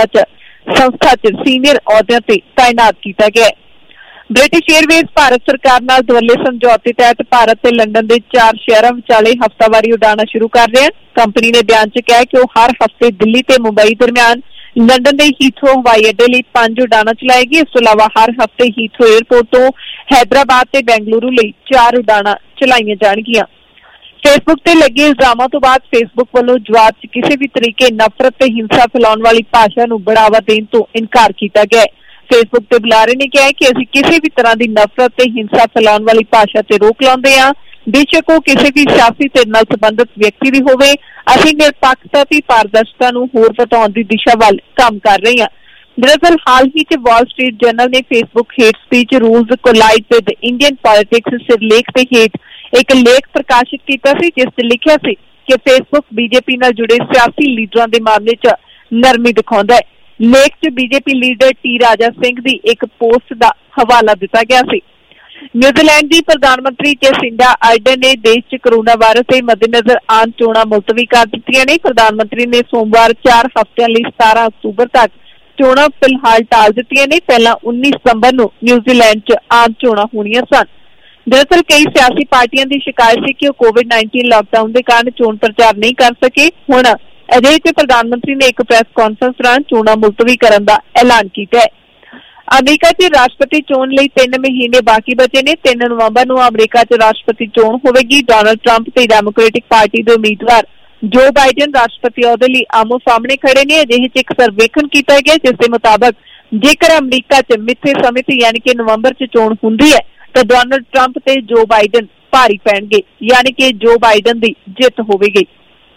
ਸੰਸਥਾ 'ਚ ਸੀਨੀਅਰ ਅਹੁਦਿਆਂ ਤੇ ਤਾਇਨਾਤ ਕੀਤਾ ਗਿਆ ਹੈ। ਬ੍ਰਿਟਿਸ਼ ਏਅਰਵੇਜ਼ ਭਾਰਤ ਸਰਕਾਰ ਨਾਲ ਦੁਵੱਲੇ ਸਮਝੌਤੇ ਤਹਿਤ ਭਾਰਤ ਤੇ ਲੰਡਨ ਦੇ 4 ਸ਼ਹਿਰਾਂ ਵਿਚਾਲੇ ਹਫ਼ਤਾਵਾਰੀ ਉਡਾਣਾਂ ਸ਼ੁਰੂ ਕਰ ਰਹੇ ਹਨ। ਕੰਪਨੀ ਨੇ ਬਿਆਨ 'ਚ ਕਿਹਾ ਕਿ ਉਹ ਹਰ ਹਫ਼ਤੇ ਦਿੱਲੀ ਤੇ ਮੁੰਬਈ ਦਰਮਿਆਨ ਲੰਡਨ ਦੇ ਹੀਥਰੋ ਹਵਾਈ ਅੱਡੇ ਲਈ 5 ਉਡਾਣਾਂ ਚਲਾਏਗੀ। ਇਸ ਤੋਂ ਇਲਾਵਾ ਹਰ ਹਫ਼ਤੇ ਹੀਥਰੋ ਏਅਰਪੋਰਟ ਤੋਂ ਹੈਦਰਾਬਾਦ ਤੇ ਬੈਂਗਲੁਰੂ ਲਈ 4 ਉਡਾਣਾਂ ਚਲਾਈਆਂ ਜਾਣਗੀਆਂ। ਫੇਸਬੁੱਕ ਤੇ ਲੱਗੇ ਇਲਜ਼ਾਮਾਂ ਤੋਂ ਬਾਅਦ ਫੇਸਬੁੱਕ ਵੱਲੋਂ ਜਵਾਬ 'ਚ ਕਿਸੇ ਵੀ ਤਰੀਕੇ ਨਫ਼ਰਤ ਤੇ ਹਿੰਸਾ ਫੈਲਾਉਣ ਵਾਲੀ ਭਾਸ਼ਾ ਨੂੰ ਬੜਾਵਾ ਦੇਣ ਤੋਂ ਇਨਕਾਰ ਕੀਤਾ ਗਿਆ ਹੈ। ਫੇਸਬੁੱਕ ਦੇ ਬੁਲਾਰੇ ਨੇ ਕਿਹਾ ਕਿ ਅਸੀਂ ਕਿਸੇ ਵੀ ਤਰ੍ਹਾਂ ਦੀ ਨਫ਼ਰਤ ਤੇ ਹਿੰਸਾ ਫੈਲਾਉਣ ਵਾਲੀ ਭਾਸ਼ਾ ਤੇ ਰੋਕ ਲਾਉਂਦੇ ਹਾਂ, ਬੇਸ਼ੱਕ ਉਹ ਕਿਸੇ ਵੀ ਸਿਆਸੀ ਧਿਰ ਨਾਲ ਸੰਬੰਧਿਤ ਵਿਅਕਤੀ ਦੀ ਹੋਵੇ। ਅਸੀਂ ਨਿਰਪੱਖਤਾ ਤੇ ਪਾਰਦਰਸ਼ਤਾ ਨੂੰ ਹੋਰ ਵਧਾਉਣ ਦੀ ਦਿਸ਼ਾ ਵੱਲ ਕੰਮ ਕਰ ਰਹੇ ਹਾਂ। ਦਰਅਸਲ ਹਾਲ ਹੀ 'ਚ ਵਾਲ ਸਟਰੀਟ ਜਰਨਲ ਨੇ Facebook hate speech rules collide with Indian politics ਸਿਰਲੇਖ ਤੇ ਹੇਠ ਇੱਕ ਲੇਖ ਪ੍ਰਕਾਸ਼ਿਤ ਕੀਤਾ ਸੀ, ਜਿਸ 'ਚ ਲਿਖਿਆ ਸੀ ਕਿ ਫੇਸਬੁੱਕ ਬੀਜੇਪੀ ਨਾਲ ਜੁੜੇ ਸਿਆਸੀ ਲੀਡਰਾਂ ਦੇ ਮਾਮਲੇ 'ਚ ਨਰਮੀ ਦਿਖਾਉਂਦਾ ਹੈ। ਲੇਖ 'ਚ ਬੀਜੇਪੀ ਲੀਡਰ ਟੀ ਰਾਜਾ ਸਿੰਘ ਦੀ ਇੱਕ ਪੋਸਟ ਦਾ ਹਵਾਲਾ ਦਿੱਤਾ ਗਿਆ ਸੀ। ਨਿਊਜ਼ੀਲੈਂਡ ਦੀ ਪ੍ਰਧਾਨ ਮੰਤਰੀ ਜੈਸਿੰਡਾ ਆਰਡਨ ਨੇ ਦੇਸ਼ 'ਚ ਕੋਰੋਨਾ ਵਾਇਰਸ ਦੇ ਮੱਦੇਨਜ਼ਰ ਆਮ ਚੋਣਾਂ ਮੁਲਤਵੀ ਕਰ ਦਿੱਤੀਆਂ ਨੇ। ਪ੍ਰਧਾਨ ਮੰਤਰੀ ਨੇ ਸੋਮਵਾਰ 4 ਹਫ਼ਤਿਆਂ ਲਈ 17 ਅਕਤੂਬਰ ਤੱਕ ਚੋਣਾਂ ਫਿਲਹਾਲ ਟਾਲ ਦਿੱਤੀਆਂ ਨੇ। ਪਹਿਲਾਂ 19 ਸਤੰਬਰ ਨੂੰ ਨਿਊਜ਼ੀਲੈਂਡ 'ਚ ਆਮ ਚੋਣਾਂ ਹੋਣੀਆਂ ਸਨ। ਦਰਅਸਲ ਕਈ ਸਿਆਸੀ ਪਾਰਟੀਆਂ ਦੀ ਸ਼ਿਕਾਇਤ ਸੀ ਕਿ ਉਹ ਕੋਵਿਡ-19 ਲਾਕਡਾਊਨ ਦੇ ਕਾਰਨ ਚੋਣ ਪ੍ਰਚਾਰ ਨਹੀਂ ਕਰ ਸਕੇ। ਹੁਣ ਅਜਿਹੇ 'ਚ ਪ੍ਰਧਾਨ ਮੰਤਰੀ ਨੇ ਇੱਕ ਪ੍ਰੈਸ ਕਾਨਫਰੰਸ ਦੌਰਾਨ ਚੋਣਾਂ ਮੁਲਤਵੀ ਕਰਨ ਦਾ ਐਲਾਨ ਕੀਤਾ ਹੈ। ਅਮਰੀਕਾ 'ਚ ਰਾਸ਼ਟਰਪਤੀ ਚੋਣ ਲਈ 3 ਮਹੀਨੇ ਬਾਕੀ ਬਚੇ ਨੇ। 3 ਨਵੰਬਰ ਨੂੰ ਅਮਰੀਕਾ 'ਚ ਰਾਸ਼ਟਰਪਤੀ ਚੋਣ ਹੋਵੇਗੀ। ਡੋਨਾਲਡ ਟਰੰਪ ਤੇ ਡੈਮੋਕ੍ਰੈਟਿਕ ਪਾਰਟੀ ਦੇ ਉਮੀਦਵਾਰ ਜੋ ਬਾਈਡਨ ਰਾਸ਼ਟਰਪਤੀ ਅਹੁਦੇ ਲਈ ਆਮੋ ਸਾਹਮਣੇ ਖੜੇ ਨੇ। ਅਜਿਹੇ 'ਚ ਇੱਕ ਸਰਵੇਖਣ ਕੀਤਾ ਗਿਆ ਜਿਸ ਦੇ ਮੁਤਾਬਕ ਜੇਕਰ ਅਮਰੀਕਾ 'ਚ ਮਿੱਥੇ ਸਮੇਂ ਤੇ ਯਾਨੀ ਕਿ ਨਵੰਬਰ 'ਚ ਚੋਣ ਹੁੰਦੀ ਹੈ ਤਾਂ ਡੋਨਾਲਡ ਟਰੰਪ ਤੇ ਜੋ ਬਾਈਡਨ ਭਾਰੀ ਪੈਣਗੇ, ਯਾਨੀ ਕਿ ਜੋ ਬਾਈਡਨ ਦੀ ਜਿੱਤ ਹੋਵੇਗੀ।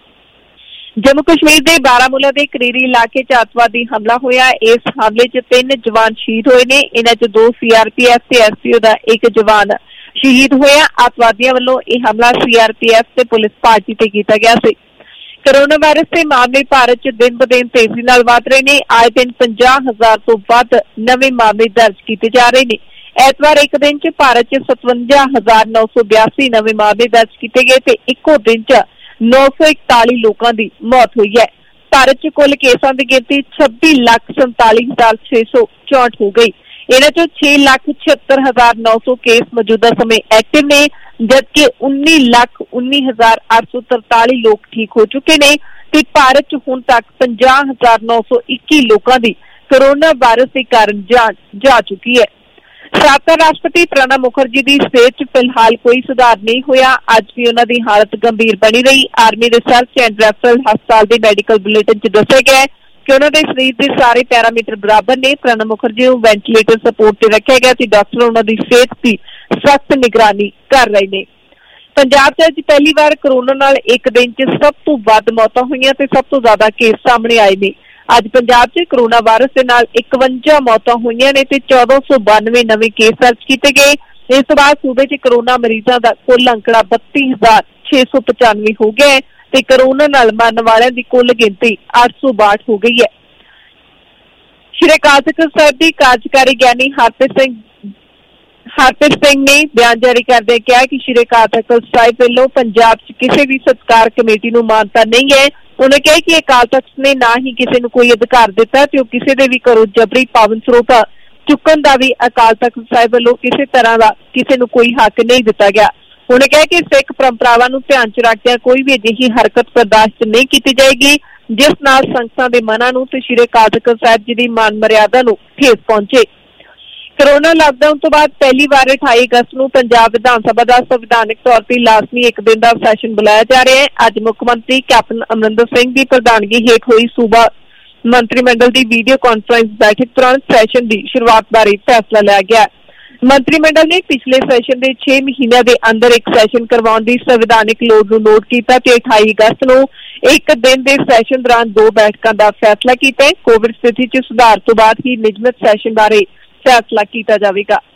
ਜੰਮੂ ਕਸ਼ਮੀਰ ਦੇ ਬਾਰਾਮੂਲਾ ਦੇ ਕਰੀਰੀ ਇਲਾਕੇ 'ਚ ਅੱਤਵਾਦੀ ਹਮਲਾ ਹੋਇਆ। ਇਸ ਹਮਲੇ 'ਚ 3 ਜਵਾਨ ਸ਼ਹੀਦ ਹੋਏ ਨੇ। ਇਹਨਾਂ 'ਚ 2 CRPF ਤੇ SPO ਦਾ ਇੱਕ ਜਵਾਨ ਸ਼ਹੀਦ ਹੋਇਆ। ਅੱਤਵਾਦੀਆਂ ਵੱਲੋਂ ਇਹ ਹਮਲਾ CRPF ਤੇ ਪੁਲਿਸ ਪਾਰਟੀ ਤੇ ਕੀਤਾ ਗਿਆ ਸੀ। ਕੋਰੋਨਾ ਵਾਇਰਸ ਦੇ ਮਾਮਲੇ ਭਾਰਤ 'ਚ ਦਿਨ ਬ ਦਿਨ ਤੇਜ਼ੀ ਨਾਲ ਵਧ ਰਹੇ ਨੇ। ਆਏ ਦਿਨ 50,000 ਤੋਂ ਵੱਧ ਨਵੇਂ ਮਾਮਲੇ ਦਰਜ ਕੀਤੇ ਜਾ ਰਹੇ ਨੇ। ਐਤਵਾਰ ਇੱਕ ਦਿਨ 'ਚ ਭਾਰਤ 'ਚ 57,982 ਨਵੇਂ ਮਾਮਲੇ ਦਰਜ ਕੀਤੇ ਗਏ ਤੇ ਇੱਕੋ ਦਿਨ 'ਚ 941 ਲੋਕਾਂ ਦੀ ਮੌਤ ਹੋਈ ਹੈ। ਭਾਰਤ 'ਚ ਕੁੱਲ ਕੇਸਾਂ ਦੀ ਗਿਣਤੀ 26,47,664 ਹੋ ਗਈ। ਇਹਨਾਂ 'ਚੋਂ 6,76,900 ਕੇਸ ਮੌਜੂਦਾ ਸਮੇਂ ਐਕਟਿਵ ਨੇ, ਜਦਕਿ 19,19,843 ਲੋਕ ਠੀਕ ਹੋ ਚੁੱਕੇ ਨੇ ਤੇ ਭਾਰਤ 'ਚ ਹੁਣ ਤੱਕ 50,921 ਲੋਕਾਂ ਦੀ ਕੋਰੋਨਾ ਵਾਇਰਸ ਦੇ ਕਾਰਨ ਜਾਨ ਜਾ ਚੁੱਕੀ ਹੈ। ਸਾਬਕਾ ਰਾਸ਼ਟਰਪਤੀ ਪ੍ਰਣਬ ਮੁਖਰਜੀ ਦੀ ਸਿਹਤ 'ਚ ਫਿਲਹਾਲ ਕੋਈ ਸੁਧਾਰ ਨਹੀਂ ਹੋਇਆ। ਅੱਜ ਵੀ ਉਹਨਾਂ ਦੀ ਹਾਲਤ ਗੰਭੀਰ ਬਣੀ ਰਹੀ। ਆਰਮੀ ਰਿਸਰਚ ਐਂਡ ਰੈਫਰਲ ਹਸਪਤਾਲ ਦੇ ਮੈਡੀਕਲ ਬੁਲੇਟਿਨ 'ਚ ਦੱਸਿਆ ਗਿਆ ਕਿ ਉਹਨਾਂ ਦੇ ਸਰੀਰ ਦੇ ਸਾਰੇ ਪੈਰਾਮੀਟਰ ਬਰਾਬਰ ਨੇ। ਪ੍ਰਣਬ ਮੁਖਰਜੀ ਨੂੰ ਵੈਂਟੀਲੇਟਰ ਸਪੋਰਟ ਤੇ ਰੱਖਿਆ ਗਿਆ ਤੇ ਡਾਕਟਰ ਉਹਨਾਂ ਦੀ ਸਿਹਤ ਦੀ ਸਖਤ ਨਿਗਰਾਨੀ ਕਰ ਰਹੇ ਨੇ। ਪੰਜਾਬ 'ਚ ਅੱਜ ਪਹਿਲੀ ਵਾਰ ਕੋਰੋਨਾ ਨਾਲ ਇੱਕ ਦਿਨ 'ਚ ਸਭ ਤੋਂ ਵੱਧ ਮੌਤਾਂ ਹੋਈਆਂ ਤੇ ਸਭ ਤੋਂ ਜ਼ਿਆਦਾ ਕੇਸ ਸਾਹਮਣੇ ਆਏ ਨੇ। ਅੱਜ ਪੰਜਾਬ 'ਚ ਕੋਰੋਨਾ ਵਾਇਰਸ ਦੇ ਨਾਲ 51 ਮੌਤਾਂ ਹੋਈਆਂ ਨੇ ਤੇ 1492 ਨਵੇਂ ਕੇਸ ਦਰਜ ਕੀਤੇ ਗਏ। ਇਸ ਤੋਂ ਬਾਅਦ ਸੂਬੇ 'ਚ ਕੋਰੋਨਾ ਮਰੀਜ਼ਾਂ ਦਾ ਕੁੱਲ ਅੰਕੜਾ 32,695 ਹੋ ਗਿਆ ਹੈ ਤੇ ਕੋਰੋਨਾ ਨਾਲ ਮਰਨ ਵਾਲਿਆਂ ਦੀ ਕੁੱਲ ਗਿਣਤੀ 862 ਹੋ ਗਈ ਹੈ। ਸ਼੍ਰੀ ਅਕਾਲ ਤਖ਼ਤ ਸਾਹਿਬ ਦੀ ਕਾਰਜਕਾਰੀ ਗਿਆਨੀ ਹਰਪ੍ਰੀਤ ਸਿੰਘ ਨੇ ਬਿਆਨ ਜਾਰੀ ਕਰਦਿਆਂ ਕਿਹਾ ਕਿ ਸ਼੍ਰੀ ਅਕਾਲ ਤਖ਼ਤ ਸਾਹਿਬ ਵੱਲੋਂ ਪੰਜਾਬ 'ਚ ਕਿਸੇ ਵੀ ਸਤਿਕਾਰ ਕਮੇਟੀ ਨੂੰ ਮਾਨਤਾ ਨਹੀਂ ਹੈ। ਉਹਨੇ ਕਿਹਾ ਕਿ ਅਕਾਲ ਤਖ਼ਤ ਨੇ ਨਾ ਹੀ ਕਿਸੇ ਨੂੰ ਕੋਈ ਅਧਿਕਾਰ ਦਿੱਤਾ ਤੇ ਉਹ ਕਿਸੇ ਦੇ ਵੀ ਘਰੋਂ ਜਬਰੀ ਪਾਵਨ ਸਰੂਪ ਚੁੱਕਣ ਦਾ ਵੀ ਅਕਾਲ ਤਖ਼ਤ ਸਾਹਿਬ ਵੱਲੋਂ ਕਿਸੇ ਤਰ੍ਹਾਂ ਦਾ ਕਿਸੇ ਨੂੰ ਕੋਈ ਹੱਕ ਨਹੀਂ ਦਿੱਤਾ ਗਿਆ। ਉਹਨੇ ਕਿਹਾ ਕਿ ਸਿੱਖ ਪਰੰਪਰਾਵਾਂ ਨੂੰ ਧਿਆਨ 'ਚ ਰੱਖਦਿਆਂ ਕੋਈ ਵੀ ਅਜਿਹੀ ਹਰਕਤ ਬਰਦਾਸ਼ਤ ਨਹੀਂ ਕੀਤੀ ਜਾਏਗੀ ਜਿਸ ਨਾਲ ਸੰਗਤਾਂ ਦੇ ਮਨਾਂ ਨੂੰ ਤੇ ਸ਼੍ਰੀ ਅਕਾਲ ਤਖ਼ਤ ਸਾਹਿਬ ਜੀ ਦੀ ਮਾਨ ਮਰਿਆਦਾ ਨੂੰ ਠੇਸ ਪਹੁੰਚੇ। ਕੋਰੋਨਾ ਲਾਕਡਾਊਨ ਤੋਂ ਬਾਅਦ ਪਹਿਲੀ ਵਾਰ 28 ਅਗਸਤ ਨੂੰ ਪੰਜਾਬ ਵਿਧਾਨ ਸਭਾ ਦਾ ਸੰਵਿਧਾਨਕ ਤੌਰ ਤੇ ਲਾਜ਼ਮੀ ਇੱਕ ਦਿਨ ਦਾ ਸੈਸ਼ਨ ਬੁਲਾਇਆ ਜਾ ਰਿਹਾ ਹੈ। ਅੱਜ ਮੁੱਖ ਮੰਤਰੀ ਕੈਪਟਨ ਅਮਰਿੰਦਰ ਸਿੰਘ ਦੀ ਪ੍ਰਧਾਨਗੀ ਹੇਠ ਹੋਈ ਸੂਬਾ ਮੰਤਰੀ ਮੰਡਲ ਦੀ ਵੀਡੀਓ ਕਾਨਫਰੰਸ ਬੈਠਕ ਦੌਰਾਨ ਸੈਸ਼ਨ ਦੀ ਸ਼ੁਰੂਆਤ ਬਾਰੇ ਫੈਸਲਾ ਲਿਆ ਗਿਆ। ਮੰਤਰੀ ਮੰਡਲ ਨੇ ਪਿਛਲੇ ਸੈਸ਼ਨ ਦੇ 6 ਮਹੀਨਿਆਂ ਦੇ ਅੰਦਰ ਇੱਕ ਸੈਸ਼ਨ ਕਰਵਾਉਣ ਦੀ ਸੰਵਿਧਾਨਕ ਲੋੜ ਨੂੰ ਨੋਟ ਕੀਤਾ ਤੇ 28 ਅਗਸਤ ਨੂੰ ਇੱਕ ਦਿਨ ਦੇ ਸੈਸ਼ਨ ਦੌਰਾਨ 2 ਬੈਠਕਾਂ ਦਾ ਫੈਸਲਾ ਕੀਤਾ ਹੈ। ਕੋਵਿਡ ਸਥਿਤੀ 'ਚ ਸੁਧਾਰ ਤੋਂ ਬਾਅਦ ਹੀ ਨਿਯਮਿਤ ਸੈਸ਼ਨ ਬਾਰੇ ਫੈਸਲਾ ਕੀਤਾ ਜਾਵੇਗਾ।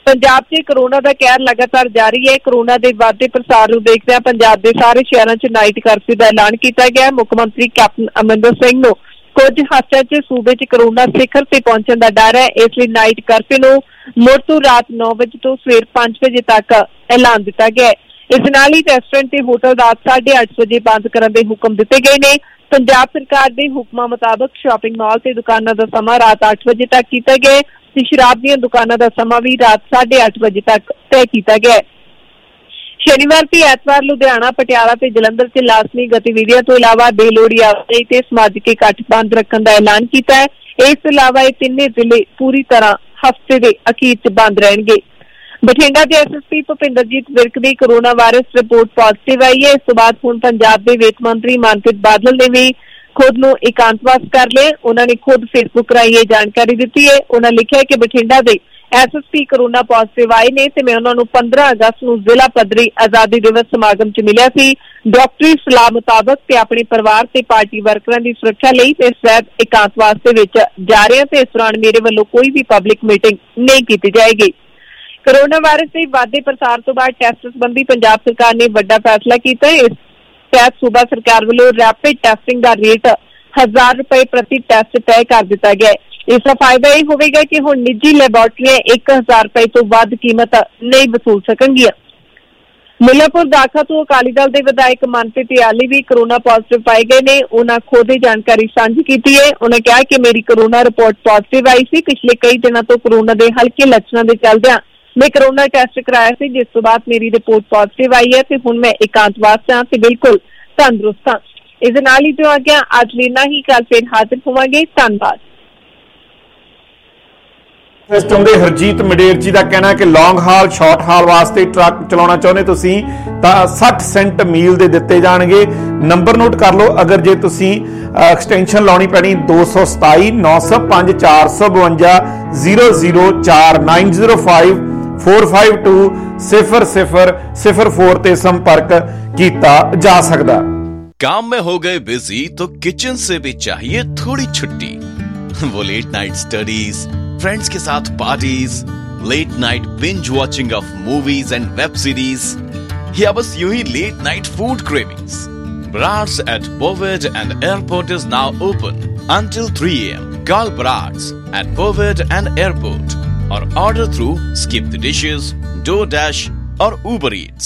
ਪੰਜਾਬ 'ਚ ਕੋਰੋਨਾ ਦਾ ਕਹਿਰ ਲਗਾਤਾਰ ਜਾਰੀ ਹੈ। ਕੋਰੋਨਾ ਦੇ ਵੱਧਦੇ ਪ੍ਰਸਾਰ ਨੂੰ ਦੇਖਦਿਆਂ ਪੰਜਾਬ ਦੇ ਸਾਰੇ ਸ਼ਹਿਰਾਂ 'ਚ ਨਾਈਟ ਕਰਫਿਊ ਦਾ ਐਲਾਨ ਕੀਤਾ ਗਿਆ। ਮੁੱਖ ਮੰਤਰੀ ਕੈਪਟਨ ਅਮਰਿੰਦਰ ਸਿੰਘ ਨੂੰ ਕੁਝ ਹਫ਼ਤਿਆਂ 'ਚ ਸੂਬੇ 'ਚ ਕੋਰੋਨਾ ਸਿਖਰ ਤੇ ਪਹੁੰਚਣ ਦਾ ਡਰ ਹੈ। ਇਸ ਲਈ ਨਾਈਟ ਕਰਫਿਊ ਨੂੰ ਮੁੜ ਤੋਂ ਰਾਤ 9 ਵਜੇ ਤੋਂ ਸਵੇਰ 5 ਵਜੇ ਤੱਕ ਐਲਾਨ ਦਿੱਤਾ ਗਿਆ ਹੈ। ਇਸ ਨਾਲ ਹੀ ਰੈਸਟੋਰੈਂਟ ਤੇ ਹੋਟਲ ਰਾਤ 8:30 ਵਜੇ ਬੰਦ ਕਰਨ ਦੇ ਹੁਕਮ ਦਿੱਤੇ ਗਏ ਨੇ। ਪੰਜਾਬ ਸਰਕਾਰ ਦੇ ਹੁਕਮਾਂ ਮੁਤਾਬਕ ਸ਼ਾਪਿੰਗ ਮਾਲ ਤੇ ਦੁਕਾਨਾਂ ਦਾ ਸਮਾਂ ਰਾਤ 8 ਵਜੇ ਤੱਕ ਕੀਤਾ ਗਿਆ ਤੇ ਸ਼ਰਾਬ ਦੀਆਂ ਦੁਕਾਨਾਂ ਦਾ ਸਮਾਂ ਵੀ ਰਾਤ 8:30 ਵਜੇ ਤੱਕ ਤੈਅ ਕੀਤਾ ਗਿਆ। ਸ਼ਨੀਵਾਰ ਤੇ ਐਤਵਾਰ ਲੁਧਿਆਣਾ, ਪਟਿਆਲਾ ਤੇ ਜਲੰਧਰ 'ਚ ਲਾਜ਼ਮੀ ਗਤੀਵਿਧੀਆਂ ਤੋਂ ਇਲਾਵਾ ਬੇਲੋੜੀ ਆਵਾਜਾਈ ਤੇ ਸਮਾਜਿਕ ਇਕੱਠ ਬੰਦ ਰੱਖਣ ਦਾ ਐਲਾਨ ਕੀਤਾ ਹੈ। ਇਸ ਤੋਂ ਇਲਾਵਾ ਇਹ ਤਿੰਨੇ ਜ਼ਿਲ੍ਹੇ ਪੂਰੀ ਤਰ੍ਹਾਂ ਹਫ਼ਤੇ ਦੇ ਅਖੀਰ 'ਚ ਬੰਦ ਰਹਿਣਗੇ। ਬਠਿੰਡਾ ਦੇ ਐਸਐਸਪੀ ਭੁਪਿੰਦਰਜੀਤ ਵਿਰਕ ਦੀ ਕੋਰੋਨਾ ਵਾਇਰਸ ਰਿਪੋਰਟ ਪॉजिटिव आई है। इस तो बाद हुण पंजाब के वित्त मंत्री मनप्रीत बादल ने भी खुद नूं एकांतवास कर लिया। उन्होंने खुद फेसबुक राही ये जानकारी दी है। उन्होंने लिखा है कि बठिंडा के एसएसपी कोरोना पॉजिटिव आए ने ते मैं उन्होंने 15 अगस्त नूं जिला पद्धरी आज़ादी दिवस समागम च मिलिया सी। डॉक्टरी सलाह मुताबक ते अपने परिवार ते पार्टी वर्करां दी सुरक्षा लई ते स्वैत एकांतवास दे विच जा रहे ते इस दौरान मेरे वल्लों कोई भी पब्लिक मीटिंग नहीं की जाएगी। कोरोना वायरस के वाधे प्रसार तो बाद टैस्ट संबंधी पंजाब सरकार ने बड़ा फैसला किया है। इस तहत सूबा सरकार वालों रैपिड टैसटिंग का रेट 1000 रुपए प्रति टैस्ट तय कर दिता गया है। इसका फायदा यह होगा कि हुण निजी लैबोरेटरियां 1000 रुपए तो वध कीमत नहीं वसूल सकणगियां। मुल्लापुर दाखा तो अकाली दल के विधायक मनप्रीत याली भी कोरोना पॉजिटिव पाए गए ने। उन्होंने खुद ही जानकारी साझी की है। उन्होंने कहा कि मेरी कोरोना रिपोर्ट पॉजिटिव आई सी। पिछले कई दिनों तो कोरोना के हल्के लक्षणों के चलदियां मैं कोरोना टेस्ट कराया सी, जिस तो बाद मेरी रिपोर्ट पॉजिटिव आई है ते हुण मैं एकांतवास हाँ ते बिल्कुल तंदुरुस्त हाँ। इस नाल ही जो आ गया आज लेना ही कल फिर हाजिर होवांगे। धन्यवाद। सिस्टम ਦੇ ਹਰਜੀਤ ਮਡੇਰ ਜੀ ਦਾ ਕਹਿਣਾ ਹੈ ਕਿ ਲੌਂਗ ਹਾਲ ਸ਼ਾਰਟ ਹਾਲ ਵਾਸਤੇ ਟਰੱਕ ਚਲਾਉਣਾ ਚਾਹੁੰਦੇ ਤੁਸੀਂ ਤਾਂ 60 ਸੈਂਟ ਮੀਲ ਦੇ ਦਿੱਤੇ ਜਾਣਗੇ। ਨੰਬਰ ਨੋਟ ਕਰ ਲਓ ਅਗਰ ਜੇ ਤੁਸੀਂ ਐਕਸਟੈਂਸ਼ਨ ਲਾਉਣੀ ਪੈਣੀ 227 905 452 004 905 452 0004 ਤੇ ਸੰਪਰਕ ਕੀਤਾ ਜਾ ਸਕਦਾ। काम में हो गए बिजी तो किचन से भी चाहिए थोड़ी छुट्टी। वो लेट नाइट स्टडीज, फ्रेंड्स के साथ parties, late night binge watching of movies and web series, या बस यूं ही late night food cravings. Brad's at Bovid and Airport is now open until 3 AM. Call Brad's at Bovid and Airport or order through Skip the Dishes, DoorDash or Uber Eats.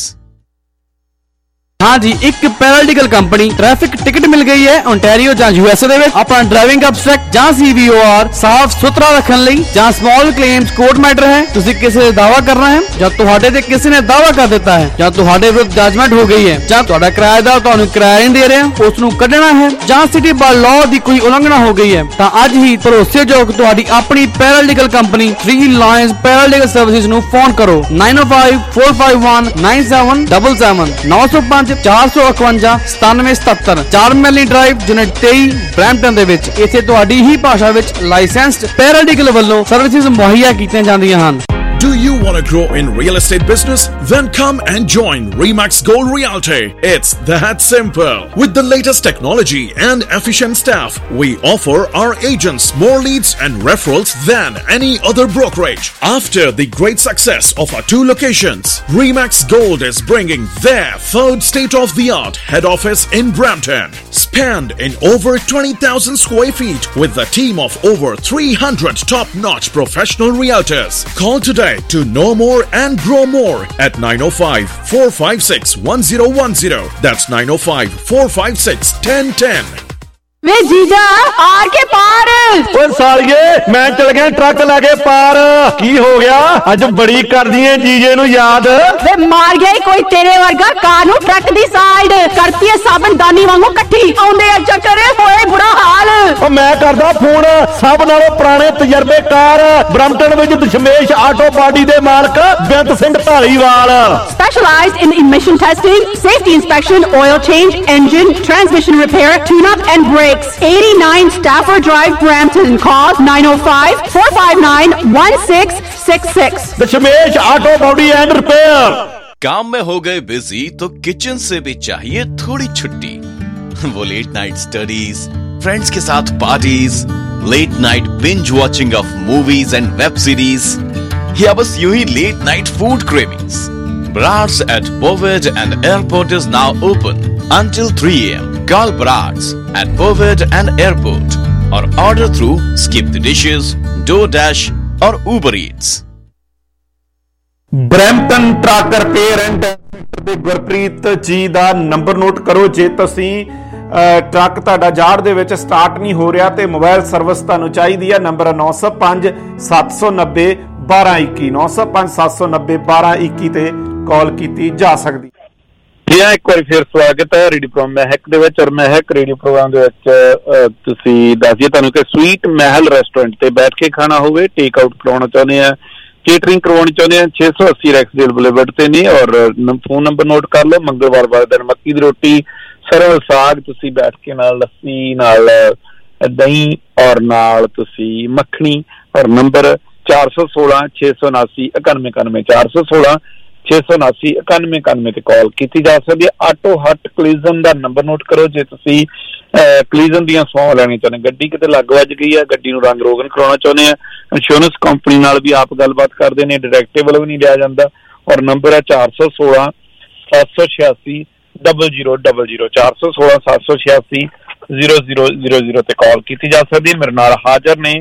हाँ जी, एक paralegal company traffic ticket मिल गई है Ontario ਜਾਂ USA ਦੇ ਵਿੱਚ। ਆਪਣਾ ਡਰਾਈਵਿੰਗ ਅਬਸਟ੍ਰੈਕਟ ਜਾਂ CVOR ਸਾਫ਼ ਸੁਥਰਾ ਰੱਖਣ ਲਈ ਜਾਂ ਸਮਾਲ ਕਲੇਮਸ ਕੋਰਟ ਮੈਟਰ ਹੈ। ਤੁਸੀਂ ਕਿਸੇ ਦਾ ਦਾਅਵਾ ਕਰਨਾ ਹੈ ਜਾਂ ਤੁਹਾਡੇ ਤੇ ਕਿਸੇ ਨੇ ਦਾਅਵਾ ਕਰ ਦਿੱਤਾ ਹੈ ਜਾਂ ਤੁਹਾਡੇ ਵਿਰੁੱਧ ਜਜਮੈਂਟ ਹੋ ਗਈ ਹੈ ਜਾਂ ਤੁਹਾਡਾ ਕਿਰਾਏਦਾਰ ਤੁਹਾਨੂੰ ਕਿਰਾਇਆ ਨਹੀਂ ਦੇ ਰਿਹਾ, ਉਸ ਨੂੰ ਕੱਢਣਾ ਹੈ ਜਾਂ ਸਿਟੀ ਬਾਰ ਲਾਅ ਦੀ ਕੋਈ ਉਲੰਘਣਾ ਹੋ ਗਈ ਹੈ ਤਾਂ ਅੱਜ ਹੀ ਭਰੋਸੇਯੋਗ ਤੁਹਾਡੀ ਆਪਣੀ paralegal company 3 lions paralegal services ਨੂੰ ਫੋਨ ਕਰੋ 905 451 9777 905 451 9777 4 ਮੈਲੀ ਡਰਾਈਵ ਯੂਨਿਟ 23 ਬ੍ਰੈਂਪਟਨ ਦੇ ਵਿੱਚ। ਇੱਥੇ ਤੁਹਾਡੀ ਹੀ ਭਾਸ਼ਾ ਵਿੱਚ ਲਾਇਸੈਂਸਡ ਪੈਰਾਲੀਗਲ ਵੱਲੋਂ ਸਰਵਿਸਿਜ਼ ਮੁਹੱਈਆ ਕੀਤੀਆਂ ਜਾਂਦੀਆਂ ਹਨ। Do you want to grow in real estate business? Then come and join Remax Gold Realty. It's that simple. With the latest technology and efficient staff, we offer our agents more leads and referrals than any other brokerage. After the great success of our 2 locations, Remax Gold is bringing their 3rd state-of-the-art head office in Brampton. Spanned in over 20,000 square feet with a team of over 300 top-notch professional realtors. Call today to know more and grow more at 905-456-1010. That's 905-456-1010. वे जीजा are के पार ओए सालिए मैं चल गया truck लाके पार की हो गया अज बड़ी कर दी है जीजे नु याद वे मार गया कोई तेरे वर्गा कार नु ट्रक दी साइड करती है साबन दानी वांगू इकट्ठी आउंदे चक्कर होए बुरा हाल ओ मैं करदा फोन सब नालों पुराने तजर्बेकार ब्रम्पटन विच दशमेश आटो पार्टी दे मालक Bant Singh Dhaliwal specialized in emission testing, safety inspection, oil change, engine, transmission repair, tune-up and brake. 89 Stafford Drive, Brampton. Call 905-459-1666. Dashmesh auto body and repair. काम में हो गए बिजी तो किचन से भी चाहिए थोड़ी छुट्टी। वो लेट नाइट स्टडीज, फ्रेंड्स के साथ parties, late night binge watching of movies and web series, या बस यूं ही late night food cravings? Brad's at Bovid and Airport is now open until 3 a.m. Call Brad's at Bovid and Airport or order through Skip the Dishes, DoorDash or Uber Eats. Brampton truck repair and ਦੇ ਗੁਰਪ੍ਰੀਤ ਜੀ ਦਾ number note ਕਰੋ। ਜੇ ਤੁਸੀਂ truck ਤੁਹਾਡਾ ਜਾੜ ਦੇ ਵਿੱਚ start ਨਹੀਂ ਹੋ ਰਿਹਾ ਤੇ ਮੋਬਾਈਲ ਸਰਵਿਸ ਤੁਹਾਨੂੰ ਚਾਹੀਦੀ ਹੈ, ਨੰਬਰ 905 790 1221 905 790 1221 ਤੇ ਕਾਲ ਕੀਤੀ ਜਾ ਸਕਦੀ। ਜੀ ਇੱਕ ਵਾਰੀ ਫਿਰ ਸਵਾਗਤ ਹੈ ਰੇਡੀਓ ਪ੍ਰੋਗਰਾਮ ਮਹਿਕ ਦੇ ਵਿੱਚ। ਔਰ ਮਹਿਕ ਰੇਡੀਓ ਪ੍ਰੋਗਰਾਮ ਦੇ ਵਿੱਚ ਤੁਸੀਂ ਦੱਸਿਏ ਤੁਹਾਨੂੰ ਕਿ ਸਵੀਟ ਮਹਿਲ ਰੈਸਟੋਰੈਂਟ ਤੇ ਬੈਠ ਕੇ ਖਾਣਾ ਹੋਵੇ, ਟੇਕ ਆਊਟ ਕਰਾਉਣਾ ਚਾਹੁੰਦੇ ਆ, केटरिंग करवानी चाहते हैं, 680 रैक्सडेल बुलेवर्ड ते ने। और फोन नंबर नोट कर लो। मंगलवार वाले दिन मक्की दी रोटी, सरल साग, तुसी बैठ के नाल लस्सी, नाल दही और नाल तुसी मखनी। और नंबर 416 679 9191 416 679 9191 ते कॉल की जा सकती है। आटो हट कलीजन का नंबर नोट करो। जे तुसी कलीजन ਦੀਆਂ ਸੌਂ ਲੈਣੀ ਚਾਹੁੰਦੇ, ਗੱਡੀ ਕਿਤੇ ਲੱਗ ਵੱਜ ਗਈ ਹੈ, ਗੱਡੀ ਨੂੰ ਰੰਗ ਰੋਗਨ ਕਰਾਉਣਾ ਚਾਹੁੰਦੇ ਆ, ਇੰਸ਼ੋਰੈਂਸ ਕੰਪਨੀ ਨਾਲ ਵੀ ਆਪ ਗੱਲਬਾਤ ਕਰਦੇ ਨੇ, ਡਿਡਕਟੇਬਲ ਵੀ ਨਹੀਂ ਲਿਆ ਜਾਂਦਾ। ਔਰ ਨੰਬਰ ਹੈ 416 786 0000 416 786 0000 ਤੇ ਕਾਲ ਕੀਤੀ ਜਾ ਸਕਦੀ ਹੈ। ਮੇਰੇ ਨਾਲ ਹਾਜ਼ਰ ਨੇ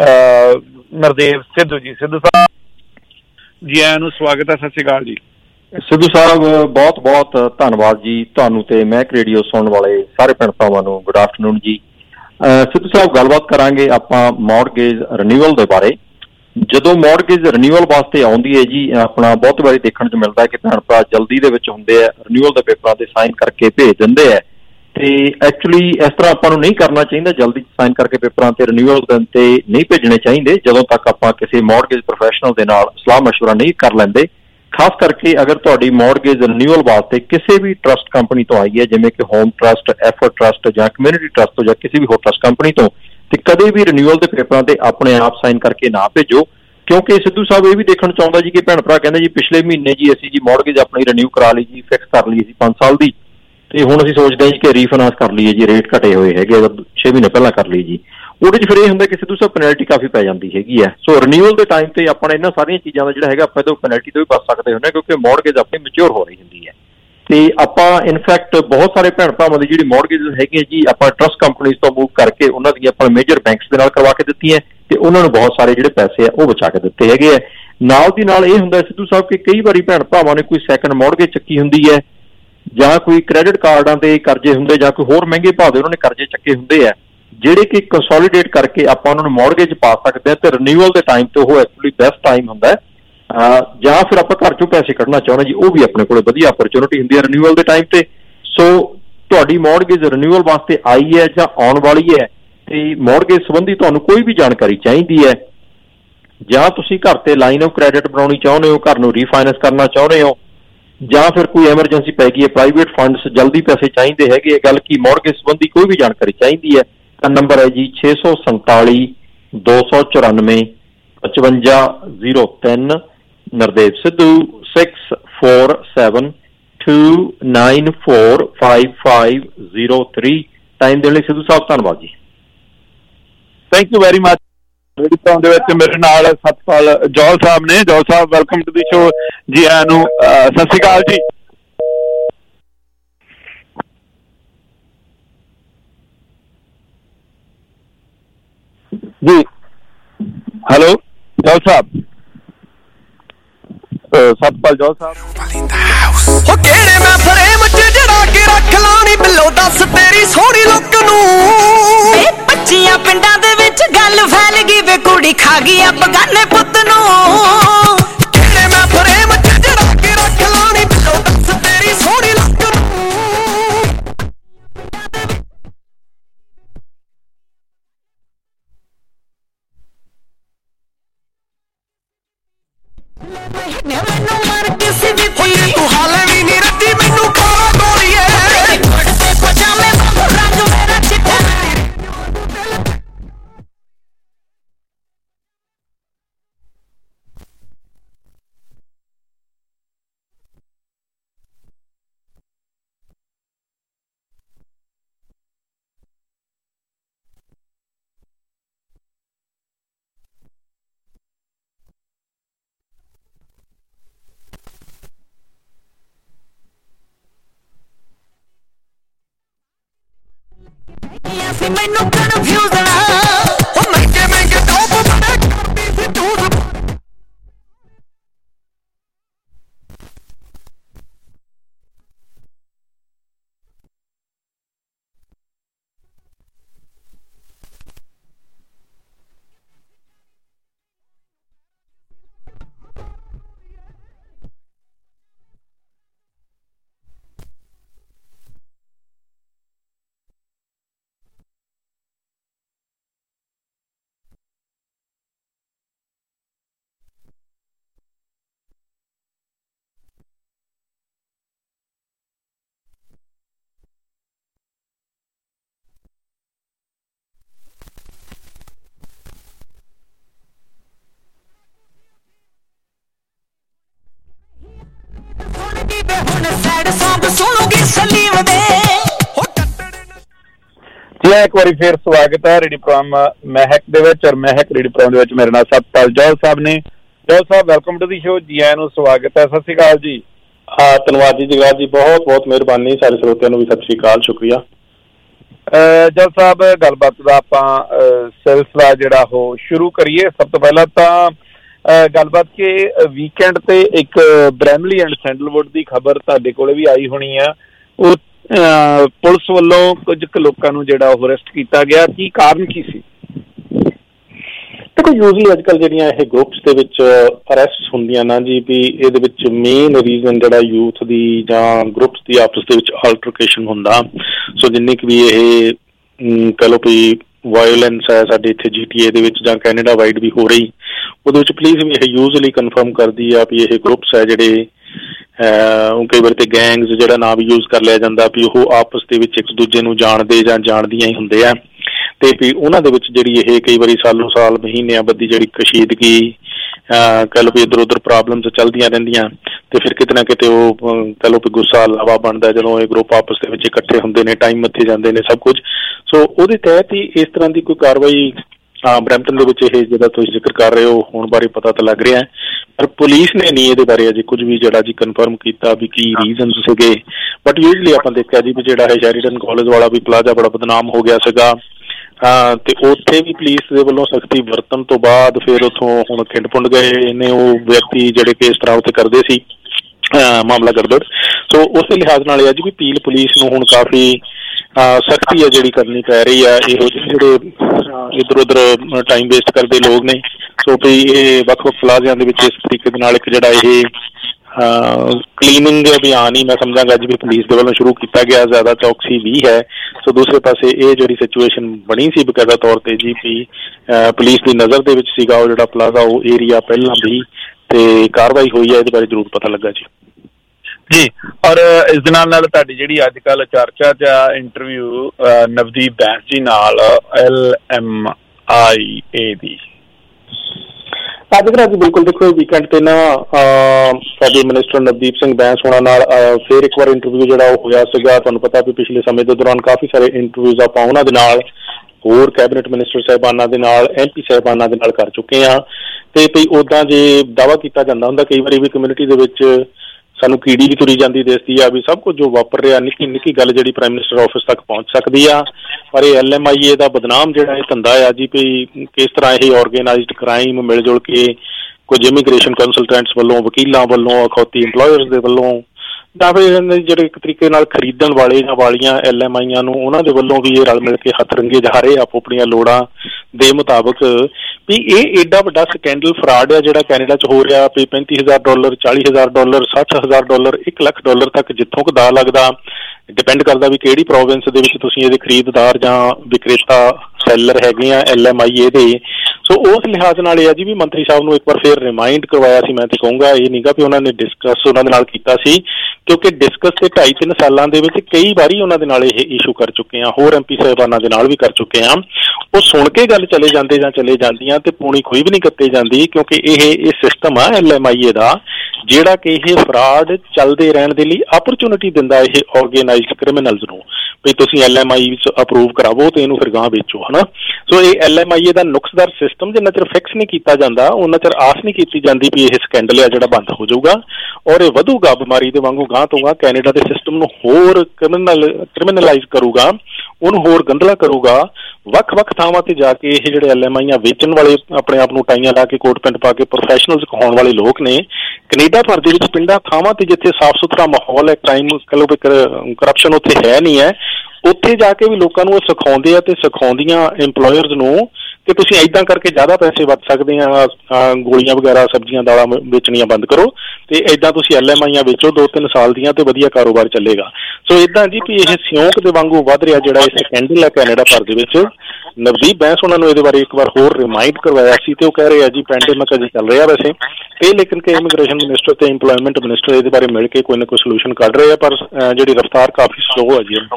ਨਰਦੇਵ ਸਿੱਧੂ ਜੀ। ਸਿੱਧੂ ਸਾਹਿਬ ਜੀ ਆਇਆਂ ਨੂੰ ਸਵਾਗਤ ਹੈ। ਸਤਿ ਸ਼੍ਰੀ ਅਕਾਲ ਜੀ। ਸਿੱਧੂ ਸਾਹਿਬ ਬਹੁਤ ਬਹੁਤ ਧੰਨਵਾਦ ਜੀ ਤੁਹਾਨੂੰ ਤੇ ਮਹਿਕ ਰੇਡੀਓ ਸੁਣਨ ਵਾਲੇ ਸਾਰੇ ਭੈਣ ਭਰਾਵਾਂ ਨੂੰ ਗੁੱਡ ਆਫਟਰਨੂਨ ਜੀ। ਸਿੱਧੂ ਸਾਹਿਬ ਗੱਲਬਾਤ ਕਰਾਂਗੇ ਆਪਾਂ ਮੌਰਗੇਜ ਰਿਨਿਊਅਲ ਦੇ ਬਾਰੇ। ਜਦੋਂ ਮੌਰਗੇਜ ਰਿਨਿਊਅਲ ਵਾਸਤੇ ਆਉਂਦੀ ਹੈ ਜੀ, ਆਪਣਾ ਬਹੁਤ ਵਾਰੀ ਦੇਖਣ 'ਚ ਮਿਲਦਾ ਕਿ ਭੈਣ ਭਰਾ ਜਲਦੀ ਦੇ ਵਿੱਚ ਹੁੰਦੇ ਆ, ਰਿਨਿਊਅਲ ਦੇ ਪੇਪਰਾਂ ਤੇ ਸਾਈਨ ਕਰਕੇ ਭੇਜ ਦਿੰਦੇ ਆ। ਤੇ ਐਕਚੁਅਲੀ ਇਸ ਤਰ੍ਹਾਂ ਆਪਾਂ ਨੂੰ ਨਹੀਂ ਕਰਨਾ ਚਾਹੀਦਾ, ਜਲਦੀ ਸਾਈਨ ਕਰਕੇ ਪੇਪਰਾਂ ਤੇ ਰਿਨਿਊਅਲ ਦਿਨ ਤੇ ਨਹੀਂ ਭੇਜਣੇ ਚਾਹੀਦੇ ਜਦੋਂ ਤੱਕ ਆਪਾਂ ਕਿਸੇ ਮੌਰਗੇਜ ਪ੍ਰੋਫੈਸ਼ਨਲ ਦੇ ਨਾਲ ਸਲਾਹ ਮਸ਼ਵਰਾ ਨਹੀਂ ਕਰ ਲੈਂਦੇ। ਖਾਸ ਕਰਕੇ ਅਗਰ ਤੁਹਾਡੀ ਮੌਰਗੇਜ ਰਿਨਿਊਅਲ ਵਾਸਤੇ ਕਿਸੇ ਵੀ ਟਰਸਟ ਕੰਪਨੀ ਤੋਂ ਆਈ ਹੈ, ਜਿਵੇਂ ਕਿ ਹੋਮ ਟਰਸਟ, ਐਫਰਟ ਟਰਸਟ ਜਾਂ ਕਮਿਊਨਿਟੀ ਟਰਸਟ ਤੋਂ ਜਾਂ ਕਿਸੇ ਵੀ ਹੋਰ ਟਰਸਟ ਕੰਪਨੀ ਤੋਂ, ਤੇ ਕਦੇ ਵੀ ਰਿਨਿਊਅਲ ਦੇ ਪੇਪਰਾਂ ਤੇ ਆਪਣੇ ਆਪ ਸਾਈਨ ਕਰਕੇ ਨਾ ਭੇਜੋ। ਕਿਉਂਕਿ ਸਿੱਧੂ ਸਾਹਿਬ ਇਹ ਵੀ ਦੇਖਣ ਚ ਆਉਂਦਾ ਜੀ ਕਿ ਭੈਣ ਭਰਾ ਕਹਿੰਦੇ ਜੀ ਪਿਛਲੇ ਮਹੀਨੇ ਜੀ ਅਸੀਂ ਜੀ ਮੌਰਗੇਜ ਆਪਣੀ ਰਿਨਿਊ ਕਰਾ ਲਈ ਜੀ, ਫਿਕਸ ਕਰ ਲਈ ਸੀ 5 ਸਾਲ ਦੀ, ਤੇ ਹੁਣ ਅਸੀਂ ਸੋਚਦੇ ਹਾਂ ਜੀ ਕਿ ਰੀਫਾਈਨਾਂਸ ਕਰ ਲਈਏ ਜੀ, ਰੇਟ ਘਟੇ ਹੋਏ ਹੈਗੇ 6 ਮਹੀਨੇ ਪਹਿਲਾਂ ਕਰ ਲਈ ਜੀ। ਉਹਦੇ 'ਚ ਫਿਰ ਇਹ ਹੁੰਦਾ ਕਿ ਸਿੱਧੂ ਸਾਹਿਬ ਪੈਨਲਟੀ ਕਾਫੀ ਪੈ ਜਾਂਦੀ ਹੈਗੀ ਹੈ। ਸੋ ਰਿਨਿਊਅਲ ਦੇ ਟਾਈਮ ਤੇ ਆਪਾਂ ਇਹਨਾਂ ਸਾਰੀਆਂ ਚੀਜ਼ਾਂ ਦਾ ਜਿਹੜਾ ਹੈਗਾ ਆਪਾਂ ਇਹਦੇ ਪੈਨਲਟੀ ਤੋਂ ਵੀ ਬਚ ਸਕਦੇ ਹੁੰਦੇ, ਕਿਉਂਕਿ ਮੌਰਗੇਜ ਆਪਣੀ ਮੈਚਿਓਰ ਹੋ ਰਹੀ ਹੁੰਦੀ ਹੈ। ਤੇ ਆਪਾਂ ਇਨਫੈਕਟ ਬਹੁਤ ਸਾਰੇ ਭੈਣ ਭਰਾਵਾਂ ਦੀ ਜਿਹੜੀ ਮੌਰਗੇਜ ਹੈਗੀ ਜੀ ਆਪਾਂ ਟਰਸਟ ਕੰਪਨੀਜ਼ ਤੋਂ ਮੂਵ ਕਰਕੇ ਉਹਨਾਂ ਦੀਆਂ ਆਪਾਂ ਮੇਜਰ ਬੈਂਕਸ ਦੇ ਨਾਲ ਕਰਵਾ ਕੇ ਦਿੱਤੀਆਂ ਤੇ ਉਹਨਾਂ ਨੂੰ ਬਹੁਤ ਸਾਰੇ ਜਿਹੜੇ ਪੈਸੇ ਆ ਉਹ ਬਚਾ ਕੇ ਦਿੱਤੇ ਹੈਗੇ ਆ। ਨਾਲ ਦੀ ਨਾਲ ਇਹ ਹੁੰਦਾ ਸਿੱਧੂ ਸਾਹਿਬ ਕਿ ਕਈ ਵਾਰੀ ਭੈਣ ਭਰਾਵਾਂ ਨੇ ਕੋਈ ਸੈਕੰਡ ਮੌਰਗੇਜ ਚੱਕੀ ਹੁੰਦੀ ਹੈ ਜਾਂ ਕੋਈ ਕ੍ਰੈਡਿਟ ਕਾਰਡਾਂ ਤੇ ਕਰਜ਼ੇ ਹੁੰਦੇ ਜਾਂ ਕੋਈ ਹੋਰ ਮਹਿੰਗੇ ਭਾਅ ਦੇ ਉਹਨਾਂ ਨੇ ਕਰਜ਼ੇ ਚੱਕੇ ਹੁੰਦੇ ਆ, ਜਿਹੜੇ ਕਿ ਕੰਸੋਲੀਡੇਟ ਕਰਕੇ ਆਪਾਂ ਉਹਨਾਂ ਨੂੰ ਮੌਰਗੇਜ ਪਾ ਸਕਦੇ ਹਾਂ। ਤੇ ਰਿਨਿਊਅਲ ਦੇ ਟਾਈਮ ਤੇ ਉਹ ਐਕਚੁਅਲੀ ਬੈਸਟ ਟਾਈਮ ਹੁੰਦਾ ਹੈ। ਜਾਂ ਫਿਰ ਆਪਾਂ ਘਰ ਚੋਂ ਪੈਸੇ ਕੱਢਣਾ ਚਾਹੁੰਦੇ ਜੀ, ਉਹ ਵੀ ਆਪਣੇ ਕੋਲ ਵਧੀਆ ਅਪਰਚੁਨਿਟੀ ਹੁੰਦੀ ਹੈ ਰਿਨਿਊਅਲ ਦੇ ਟਾਈਮ ਤੇ। ਸੋ ਤੁਹਾਡੀ ਮੌਰਗੇਜ ਰਿਨਿਊਅਲ ਵਾਸਤੇ ਆਈ ਹੈ ਜਾਂ ਆਉਣ ਵਾਲੀ ਹੈ ਤੇ ਮੌਰਗੇਜ ਸੰਬੰਧੀ ਤੁਹਾਨੂੰ ਕੋਈ ਵੀ ਜਾਣਕਾਰੀ ਚਾਹੀਦੀ ਹੈ, ਜਾਂ ਤੁਸੀਂ ਘਰ ਤੇ ਲਾਈਨ ਆਫ ਕ੍ਰੈਡਿਟ ਬਣਾਉਣੀ ਚਾਹੁੰਦੇ ਹੋ, ਘਰ ਨੂੰ ਰੀਫਾਈਨੈਂਸ ਕਰਨਾ ਚਾਹੁੰਦੇ ਹੋ, ਜਾਂ ਫਿਰ ਕੋਈ ਐਮਰਜੈਂਸੀ ਪੈ ਗਈ ਹੈ, ਪ੍ਰਾਈਵੇਟ ਫੰਡਸ ਜਲਦੀ ਪੈਸੇ ਚਾਹੀਦੇ ਹੈਗੇ ਆ, ਗੱਲ ਕੀ ਮੌਰਗੇਜ ਸੰਬੰਧੀ ਕੋਈ ਵੀ ਜਾਣਕਾਰੀ ਚਾਹੀਦੀ ਹੈ ਤਾਂ ਨੰਬਰ ਹੈ ਜੀ 647 294 5503। ਨਰਦੇਵ ਸਿੱਧੂ 647 294 5503। ਟਾਈਮ ਦੇਣ ਲਈ ਸਿੱਧੂ ਸਾਹਿਬ ਧੰਨਵਾਦ ji. Thank you very much. Radio program ਦੇ ਵਿੱਚ ਮੇਰੇ ਨਾਲ ਸਤਪਾਲ ਜੌਲ ਸਾਹਿਬ ਨੇ। Johal sahib welcome to the show. ਜੀ ਆਇਆਂ ਨੂੰ। ਸਤਿ ਸ਼੍ਰੀ ਅਕਾਲ ਜੀ। ਜੀ ਹੈਲੋ ਜੌਲ ਸਾਹਿਬ। ਸਤਪਾਲ ਜੌਲ ਸਾਹਿਬ। ਹੋ ਕਿਹੜੇ ਮੈਂ ਫਰੇਮ 'ਚ ਜੜਾ ਕੇ ਰੱਖ ਲਾਣੀ ਬਿੱਲੋ, ਦੱਸ ਤੇਰੀ ਸੋਹਣੀ ਲੁੱਕ ਨੂੰ। ਵੇ 25 ਪਿੰਡਾਂ ਦੇ ਵਿੱਚ ਗੱਲ ਫੈਲ ਗਈ, ਵੇ ਕੁੜੀ ਖਾ ਗਈ ਆ ਬਗਾਨੇ ਪੁੱਤ ਨੂੰ। ਕਿਹੜੇ ਮੈਂ ਫਰੇਮ 'ਚ ਜੜਾ ਕੇ ਰੱਖ ਲਾਣੀ ਬਿੱਲੋ, ਦੱਸ ਤੇਰੀ ਸੋਹਣੀ ਲੁੱਕ ਨੂੰ। ਮੈਨੂੰ ਮਰ ਕਿਸੇ ਦੀ ਤੂੰ ਹਾਲੇ ਵੀ ਨਹੀਂ ਰੱਦੀ ਮੈਨੂੰ ਖਾ ਗੋਲੀਏ। ਪਜਾਮੇ ਰੰਗ ਮੇਰਾ ਚਿੱਟਾ ਕਰਦੀ ਮੈਨੂੰ ਕਨਫਿਊਜ਼ਨ ਉਹ ਮਹਿੰਗੇ ਮਹਿੰਗੇ ਟੌਪ ਬੜੇ ਕਰਦੀ ਸੀ ਤੂੰ ਜੀ ਇੱਕ ਵਾਰੀ ਫਿਰ ਸਵਾਗਤ ਹੈ ਰੇਡੀਓ ਪ੍ਰੋਗਰਾਮ ਮਹਿਕ ਦੇ ਵਿੱਚ ਔਰ ਮਹਿਕ ਰੇਡੀਓ ਪ੍ਰੋਗਰਾਮ ਦੇ ਵਿੱਚ ਮੇਰੇ ਨਾਲ ਸਤਪਾਲ ਜੌਹਲ ਸਾਹਿਬ ਨੇ। Johal sahib welcome to the show, ਜੀ ਆਇਆਂ ਨੂੰ ਸਵਾਗਤ ਹੈ। ਸਤਿ ਸ਼੍ਰੀ ਅਕਾਲ ਜੀ। ਧੰਨਵਾਦ ਜੀ ਜਗਰਾਜ ਜੀ, ਬਹੁਤ ਬਹੁਤ ਮਿਹਰਬਾਨੀ। ਸਾਰੇ ਸਰੋਤਿਆਂ ਨੂੰ ਵੀ ਸਤਿ ਸ਼੍ਰੀ ਅਕਾਲ, ਸ਼ੁਕਰੀਆ। ਜੌਹਲ ਸਾਹਿਬ ਗੱਲਬਾਤ ਦਾ ਆਪਾਂ ਸਿਲਸਿਲਾ ਜਿਹੜਾ ਉਹ ਸ਼ੁਰੂ ਕਰੀਏ। ਸਭ ਤੋਂ ਪਹਿਲਾਂ ਤਾਂ ਗੱਲਬਾਤ ਕਿ ਵੀਕਐਂਡ ਤੇ ਇੱਕ ਬ੍ਰੈਮਲੀ ਐਂਡ ਸੈਂਡਲਵੁੱਡ ਦੀ ਖਬਰ ਤੁਹਾਡੇ ਕੋਲੇ ਵੀ ਆਈ ਹੋਣੀ ਆ। ਉਹ ਪੁਲਿਸ ਵੱਲੋਂ ਕੁਝ ਕੁ ਲੋਕਾਂ ਨੂੰ ਜਿਹੜਾ ਉਹ ਅਰੈਸਟ ਕੀਤਾ ਗਿਆ, ਕੀ ਕਾਰਨ ਕੀ ਸੀ? ਦੇਖੋ, ਯੂਜ਼ਲੀ ਅੱਜ ਕੱਲ੍ਹ ਜਿਹੜੀਆਂ ਇਹ ਗਰੁੱਪਸ ਦੇ ਵਿੱਚ ਅਰੈਸਟ ਹੁੰਦੀਆਂ ਨਾ ਜੀ, ਵੀ ਇਹਦੇ ਵਿੱਚ ਮੇਨ ਰੀਜ਼ਨ ਜਿਹੜਾ ਯੂਥ ਦੀ ਜਾਂ ਗਰੁੱਪਸ ਦੀ ਆਪਸ ਦੇ ਵਿੱਚ ਆਲਟਰਕੇਸ਼ਨ ਹੁੰਦਾ। ਸੋ ਜਿੰਨੀ ਕੁ ਵੀ ਇਹ ਕਹਿ ਲਓ ਵੀ ਵਾਇਲੈਂਸ ਹੈ ਸਾਡੇ ਇੱਥੇ GTA ਦੇ ਵਿੱਚ ਜਾਂ ਕੈਨੇਡਾ ਵਾਈਡ ਵੀ ਹੋ ਰਹੀ, ਉਹਦੇ ਵਿੱਚ ਪਲੀਜ਼ ਵੀ ਇਹ ਯੂਜ਼ਲੀ ਕਨਫਰਮ ਕਰਦੀ ਆ ਵੀ ਇਹ ਗਰੁੱਪਸ ਹੈ ਜਿਹੜੇ ਕਈ ਵਾਰ ਤੇ ਗੈਂਗਸ ਜਿਹੜਾ ਨਾਂ ਵੀ ਯੂਜ਼ ਕਰ ਲਿਆ ਜਾਂਦਾ ਵੀ ਉਹ ਆਪਸ ਦੇ ਵਿੱਚ ਇੱਕ ਦੂਜੇ ਨੂੰ ਜਾਣਦੇ ਜਾਂ ਜਾਣਦੀਆਂ ਹੀ ਹੁੰਦੇ ਆ, ਤੇ ਵੀ ਉਹਨਾਂ ਦੇ ਵਿੱਚ ਜਿਹੜੀ ਇਹ ਕਈ ਵਾਰੀ ਸਾਲੋਂ ਸਾਲ ਮਹੀਨਿਆਂ ਬੱਧੀ ਜਿਹੜੀ ਕਸ਼ੀਦਗੀ ਕਹਿ ਲਓ ਵੀ ਇੱਧਰ ਉੱਧਰ ਪ੍ਰੋਬਲਮਸ ਚੱਲਦੀਆਂ ਰਹਿੰਦੀਆਂ, ਤੇ ਫਿਰ ਕਿਤੇ ਨਾ ਕਿਤੇ ਉਹ ਕਹਿ ਲਓ ਵੀ ਗੁੱਸਾ ਲਾਵਾ ਬਣਦਾ ਜਦੋਂ ਇਹ ਗਰੁੱਪ ਆਪਸ ਦੇ ਵਿੱਚ ਇਕੱਠੇ ਹੁੰਦੇ ਨੇ, ਟਾਈਮ ਮੱਥੇ ਜਾਂਦੇ ਨੇ ਸਭ ਕੁਝ। ਸੋ ਉਹਦੇ ਤਹਿਤ ਹੀ ਇਸ ਤਰ੍ਹਾਂ ਦੀ ਕੋਈ ਕਾਰਵਾਈ ਬਰੈਂਪਟਨ ਦੇ ਵਿੱਚ ਇਹ ਜਿਹੜਾ ਤੁਸੀਂ ਜ਼ਿਕਰ ਕਰ ਰਹੇ ਹੋ ਹੋਣ ਬਾਰੇ ਪਤਾ ਤਾਂ ਲੱਗ ਰਿਹਾ, ਪਰ ਪੁਲਿਸ ਨੇ ਨਹੀਂ ਇਹਦੇ ਬਾਰੇ ਅਜੇ ਕੁਝ ਵੀ ਜਿਹੜਾ ਜੀ ਕਨਫਰਮ ਕੀਤਾ ਵੀ ਕੀ ਰੀਜ਼ਨਸ ਸੀਗੇ। ਬਟ ਯੂਜਲੀ ਆਪਾਂ ਦੇਖਿਆ ਜੀ ਵੀ ਜਿਹੜਾ ਇਹ ਸ਼ੈਰੀਟਨ ਕਾਲਜ ਵਾਲਾ ਵੀ ਪਲਾਜ਼ਾ ਬੜਾ ਬਦਨਾਮ ਹੋ ਗਿਆ ਸੀਗਾ, ਤੇ ਉੱਥੇ ਵੀ ਪੁਲਿਸ ਦੇ ਵੱਲੋਂ ਸਖਤੀ ਵਰਤਣ ਤੋਂ ਬਾਅਦ ਫਿਰ ਉੱਥੋਂ ਹੁਣ ਖਿੰਡ ਪੁੰਡ ਗਏ ਨੇ ਉਹ ਵਿਅਕਤੀ ਜਿਹੜੇ ਕਿ ਇਸ ਤਰ੍ਹਾਂ ਉੱਥੇ ਕਰਦੇ ਸੀ ਮਾਮਲਾ ਗੜਬੜ। ਸੋ ਉਸੇ ਲਿਹਾਜ਼ ਨਾਲ ਇਹ ਅੱਜ ਵੀ ਪੀਲ ਪੁਲਿਸ ਨੂੰ ਹੁਣ ਕਾਫੀ ਸਖਤੀ ਹੈ ਜਿਹੜੀ ਕਰਨੀ ਪੈ ਰਹੀ ਹੈ ਇਹੋ ਜਿਹੇ ਜਿਹੜੇ ਇੱਧਰ ਉੱਧਰ ਟਾਈਮ ਵੇਸਟ ਕਰਦੇ ਲੋਕ ਨੇ। ਸੋ ਵੀ ਇਹ ਵੱਖ ਵੱਖ ਪਲਾਜ਼ਿਆਂ ਦੇ ਵਿੱਚ ਇਸ ਤਰੀਕੇ ਦੇ ਨਾਲ ਇੱਕ ਜਿਹੜਾ ਇਹ ਕਲੀਨਿੰਗ ਅਭਿਆਨ ਹੀ ਮੈਂ ਸਮਝਾਂਗਾ ਅੱਜ ਵੀ ਪੁਲਿਸ ਦੇ ਵੱਲੋਂ ਸ਼ੁਰੂ ਕੀਤਾ ਗਿਆ, ਜ਼ਿਆਦਾ ਚੌਕਸੀ ਵੀ ਹੈ। ਸੋ ਦੂਸਰੇ ਪਾਸੇ ਇਹ ਜਿਹੜੀ ਸਿਚੁਏਸ਼ਨ ਬਣੀ ਸੀ ਬਕਾਇਦਾ ਤੌਰ ਤੇ ਜੀ ਵੀ ਪੁਲਿਸ ਦੀ ਨਜ਼ਰ ਦੇ ਵਿੱਚ ਸੀਗਾ ਉਹ ਜਿਹੜਾ ਪਲਾਜ਼ਾ ਉਹ ਏਰੀਆ ਪਹਿਲਾਂ ਵੀ, ਤੇ ਕਾਰਵਾਈ ਹੋਈ ਹੈ ਇਹਦੇ ਬਾਰੇ ਜ਼ਰੂਰ ਪਤਾ ਲੱਗਾ ਜੀ। ਜੀ, ਔਰ ਇਸ ਦੇ ਨਾਲ ਤੁਹਾਡੀ ਜਿਹੜੀ ਅੱਜ ਕੱਲ੍ਹ ਚਰਚਾ 'ਚ ਇੰਟਰਵਿਊ ਨਵਦੀਪ ਬੈਂਸ ਜੀ ਨਾਲ LMIA ਦੀ ਅੱਜ ਜੀ ਬਿਲਕੁਲ ਦੇਖੋ ਵੀਕਐਂਡ ਤੇ ਨਾ ਸਾਡੇ ਮਿਨਿਸਟਰ ਨਵਦੀਪ ਸਿੰਘ ਬੈਂਸ ਹੋਣਾ ਨਾਲ ਫਿਰ ਇੱਕ ਵਾਰ ਇੰਟਰਵਿਊ ਜਿਹੜਾ ਉਹ ਹੋਇਆ ਸੀਗਾ। ਤੁਹਾਨੂੰ ਪਤਾ ਵੀ ਪਿਛਲੇ ਸਮੇਂ ਦੇ ਦੌਰਾਨ ਕਾਫੀ ਸਾਰੇ ਇੰਟਰਵਿਊਜ਼ ਆਪਾਂ ਉਹਨਾਂ ਦੇ ਨਾਲ ਹੋਰ ਕੈਬਨਿਟ ਮਿਨਿਸਟਰ ਸਾਹਿਬਾਨਾਂ ਦੇ ਨਾਲ MP ਸਾਹਿਬਾਨਾਂ ਦੇ ਨਾਲ ਕਰ ਚੁੱਕੇ ਹਾਂ, ਤੇ ਵੀ ਉੱਦਾਂ ਜੇ ਦਾਅਵਾ ਕੀਤਾ ਜਾਂਦਾ ਹੁੰਦਾ ਕਈ ਵਾਰੀ ਵੀ ਕਮਿਊਨਿਟੀ ਦੇ ਵਿੱਚ ਸਾਨੂੰ ਕੀੜੀ ਵੀ ਤੁਰੀ ਜਾਂਦੀ ਦਿਸਦੀ ਆ ਵੀ ਸਭ ਕੁਝ ਜੋ ਵਾਪਰ ਰਿਹਾ ਨਿੱਕੀ ਨਿੱਕੀ ਗੱਲ ਜਿਹੜੀ ਪ੍ਰਾਈਮ ਮਿਨਿਸਟਰ ਆਫਿਸ ਤੱਕ ਪਹੁੰਚ ਸਕਦੀ ਆ, ਪਰ ਇਹ LMIA ਦਾ ਬਦਨਾਮ ਜਿਹੜਾ ਇਹ ਧੰਦਾ ਆ ਜੀ ਵੀ ਕਿਸ ਤਰ੍ਹਾਂ ਇਹ ਆਰਗੇਨਾਈਜ਼ਡ ਕ੍ਰਾਈਮ ਮਿਲ ਜੁਲ ਕੇ ਕੁਝ ਇਮੀਗ੍ਰੇਸ਼ਨ ਕੰਸਲਟੈਂਟਸ ਵੱਲੋਂ, ਵਕੀਲਾਂ ਵੱਲੋਂ, ਅਖੌਤੀ ਇੰਪਲੋਇਰਸ ਦੇ ਵੱਲੋਂ ਜਾਂ ਫਿਰ ਜਿਹੜੇ ਇੱਕ ਤਰੀਕੇ ਨਾਲ ਖਰੀਦਣ ਵਾਲੇ ਜਾਂ ਵਾਲੀਆਂ LMIਆਂ ਨੂੰ ਉਹਨਾਂ ਦੇ ਵੱਲੋਂ ਵੀ ਇਹ ਰਲ ਮਿਲ ਕੇ ਹੱਥ ਰੰਗੇ ਜਾ ਰਹੇ ਆਪੋ ਆਪਣੀਆਂ ਲੋੜਾਂ ਦੇ ਮੁਤਾਬਕ ਵੀ ਇਹ ਏਡਾ ਵੱਡਾ ਸਕੈਂਡਲ ਫਰਾਡ ਆ ਜਿਹੜਾ ਕੈਨੇਡਾ 'ਚ ਹੋ ਰਿਹਾ ਵੀ $35,000, $40,000, $60,000, $1 ਲੱਖ ਤੱਕ ਜਿੱਥੋਂ ਕੁ ਦਾ ਲੱਗਦਾ, ਡਿਪੈਂਡ ਕਰਦਾ ਵੀ ਕਿਹੜੀ ਪ੍ਰੋਵਿੰਸ ਦੇ ਵਿੱਚ ਤੁਸੀਂ ਇਹਦੇ ਖਰੀਦਦਾਰ ਜਾਂ ਵਿਕਰੇਤਾ ਸੈਲਰ ਹੈਗੇ ਆ LMIA ਦੇ। ਸੋ ਉਸ ਲਿਹਾਜ਼ ਨਾਲ ਇਹ ਆ ਜੀ ਵੀ ਮੰਤਰੀ ਸਾਹਿਬ ਨੂੰ ਇੱਕ ਵਾਰ ਫਿਰ ਰਿਮਾਈਂਡ ਕਰਵਾਇਆ ਸੀ। ਮੈਂ ਤੇ ਕਹੂੰਗਾ ਇਹ ਨੀਗਾ ਵੀ ਉਹਨਾਂ ਨੇ ਡਿਸਕਸ ਉਹਨਾਂ ਦੇ ਨਾਲ ਕੀਤਾ ਸੀ, ਕਿਉਂਕਿ ਡਿਸਕਸ ਤੇ 2.5-3 ਸਾਲਾਂ ਦੇ ਵਿੱਚ ਕਈ ਵਾਰੀ ਉਹਨਾਂ ਦੇ ਨਾਲ ਇਹ ਇਸ਼ੂ ਕਰ ਚੁੱਕੇ ਆ, ਹੋਰ MP ਸਾਹਿਬਾਨਾਂ ਦੇ ਨਾਲ ਵੀ ਕਰ ਚੁੱਕੇ ਆ। ਉਹ ਸੁਣ ਕੇ ਗੱਲ ਚਲੇ ਜਾਂਦੇ ਜਾਂ ਚਲੇ ਜਾਂਦੀਆਂ ਤੇ ਪੂਣੀ ਕੋਈ ਵੀ ਨਹੀਂ ਕੱਤੇ ਜਾਂਦੀ, ਕਿਉਂਕਿ ਇਹ ਸਿਸਟਮ ਆ LMIA ਦਾ ਜਿਹੜਾ ਕਿ ਇਹ ਫਰਾਡ ਚੱਲਦੇ ਰਹਿਣ ਦੇ ਲਈ ਅਪਰਚੁਨਿਟੀ ਦਿੰਦਾ ਇਹ ਆਰਗੇਨਾਈਜ਼ਡ ਕ੍ਰਿਮੀਨਲਸ ਨੂੰ। ਵੀ ਤੁਸੀਂ LMI ਅਪਰੂਵ ਕਰਾਵੋ ਤੇ ਇਹਨੂੰ ਫਿਰ ਗਾਂ ਵੇਚੋ, ਹਨਾ। ਸੋ ਇਹ LMI ਦਾ ਨੁਕਸਦਾਰ ਸਿਸਟਮ ਜਿੰਨਾ ਚਿਰ ਫਿਕਸ ਨਹੀਂ ਕੀਤਾ ਜਾਂਦਾ ਉਹਨਾਂ ਚਿਰ ਆਸ ਨਹੀਂ ਕੀਤੀ ਜਾਂਦੀ ਵੀ ਇਹ ਸਕੈਂਡਲ ਆ ਜਿਹੜਾ ਬੰਦ ਹੋ ਜਾਊਗਾ, ਔਰ ਇਹ ਵਧੂਗਾ ਬਿਮਾਰੀ ਦੇ ਵਾਂਗੂ ਗਾਂ ਤੋਂ ਗਾਂ। ਕੈਨੇਡਾ ਦੇ ਸਿਸਟਮ ਨੂੰ ਹੋਰ ਕ੍ਰਿਮੀਨਲਾਈਜ਼ ਕਰੂਗਾ, ਉਹਨੂੰ ਹੋਰ ਗੰਧਲਾ ਕਰੂਗਾ। ਵੱਖ-ਵੱਖ ਥਾਵਾਂ ਤੇ ਜਾ ਕੇ ਇਹ ਜਿਹੜੇ LMI ਵੇਚਣ ਵਾਲੇ, ਆਪਣੇ ਆਪ ਨੂੰ ਟਾਈਆਂ ਲਾ ਕੇ ਕੋਟ ਪੈਂਟ ਪਾ ਕੇ ਪ੍ਰੋਫੈਸ਼ਨਲਸ ਕਹਾਉਣ ਵਾਲੇ ਲੋਕ ਨੇ, ਕੈਨੇਡਾ ਭਰ ਦੇ ਵਿੱਚ ਪਿੰਡਾਂ ਥਾਵਾਂ ਤੇ ਜਿੱਥੇ ਸਾਫ਼ ਸੁਥਰਾ ਮਾਹੌਲ ਹੈ, ਕ੍ਰਾਈਮ ਕਹ ਲਓ ਕਰਪਸ਼ਨ ਉੱਥੇ ਹੈ ਨਹੀਂ ਹੈ, ਉੱਥੇ ਜਾ ਕੇ ਵੀ ਲੋਕਾਂ ਨੂੰ ਉਹ ਸਿਖਾਉਂਦੇ ਆ ਤੇ ਸਿਖਾਉਂਦੀਆਂ ਇੰਪਲੋਇਰਸ ਨੂੰ ਕਿ ਤੁਸੀਂ ਏਦਾਂ ਕਰਕੇ ਜ਼ਿਆਦਾ ਪੈਸੇ ਵੱਧ ਸਕਦੇ ਆ, ਗੋਲੀਆਂ ਵਗੈਰਾ ਸਬਜ਼ੀਆਂ ਦਾਲਾਂ ਵੇਚਣੀਆਂ ਬੰਦ ਕਰੋ ਤੇ ਏਦਾਂ ਤੁਸੀਂ LMI ਵੇਚੋ 2-3 ਸਾਲ ਦੀਆਂ ਤੇ ਵਧੀਆ ਕਾਰੋਬਾਰ ਚੱਲੇਗਾ। ਸੋ ਏਦਾਂ ਜੀ ਵੀ ਇਹ ਸਿਉਂਕ ਦੇ ਵਾਂਗੂ ਵੱਧ ਰਿਹਾ ਜਿਹੜਾ ਇਹ ਸਕੈਂਡਲ ਹੈ ਕੈਨੇਡਾ ਭਰ ਦੇ ਵਿੱਚ। ਨਵਦੀਪ ਬੈਂਸ ਉਹਨਾਂ ਨੂੰ ਇਹਦੇ ਬਾਰੇ ਇੱਕ ਵਾਰ ਹੋਰ ਰਿਮਾਈਂਡ ਕਰਵਾਇਆ ਸੀ ਤੇ ਉਹ ਕਹਿ ਰਹੇ ਆ ਜੀ ਪੈਂਡੇਮਿਕ ਅਜੇ ਚੱਲ ਰਿਹਾ ਵੈਸੇ ਇਹ, ਲੇਕਿਨ ਕਿ ਇਮੀਗ੍ਰੇਸ਼ਨ ਮਿਨਿਸਟਰ ਤੇ ਇੰਪਲੋਇਮੈਂਟ ਮਿਨਿਸਟਰ ਇਹਦੇ ਬਾਰੇ ਮਿਲ ਕੇ ਕੋਈ ਨਾ ਕੋਈ ਸੋਲੂਸ਼ਨ ਕੱਢ ਰਹੇ ਆ, ਪਰ ਜਿਹੜੀ ਰਫਤਾਰ ਕਾਫੀ ਸਲੋ ਹੈ ਜੀ।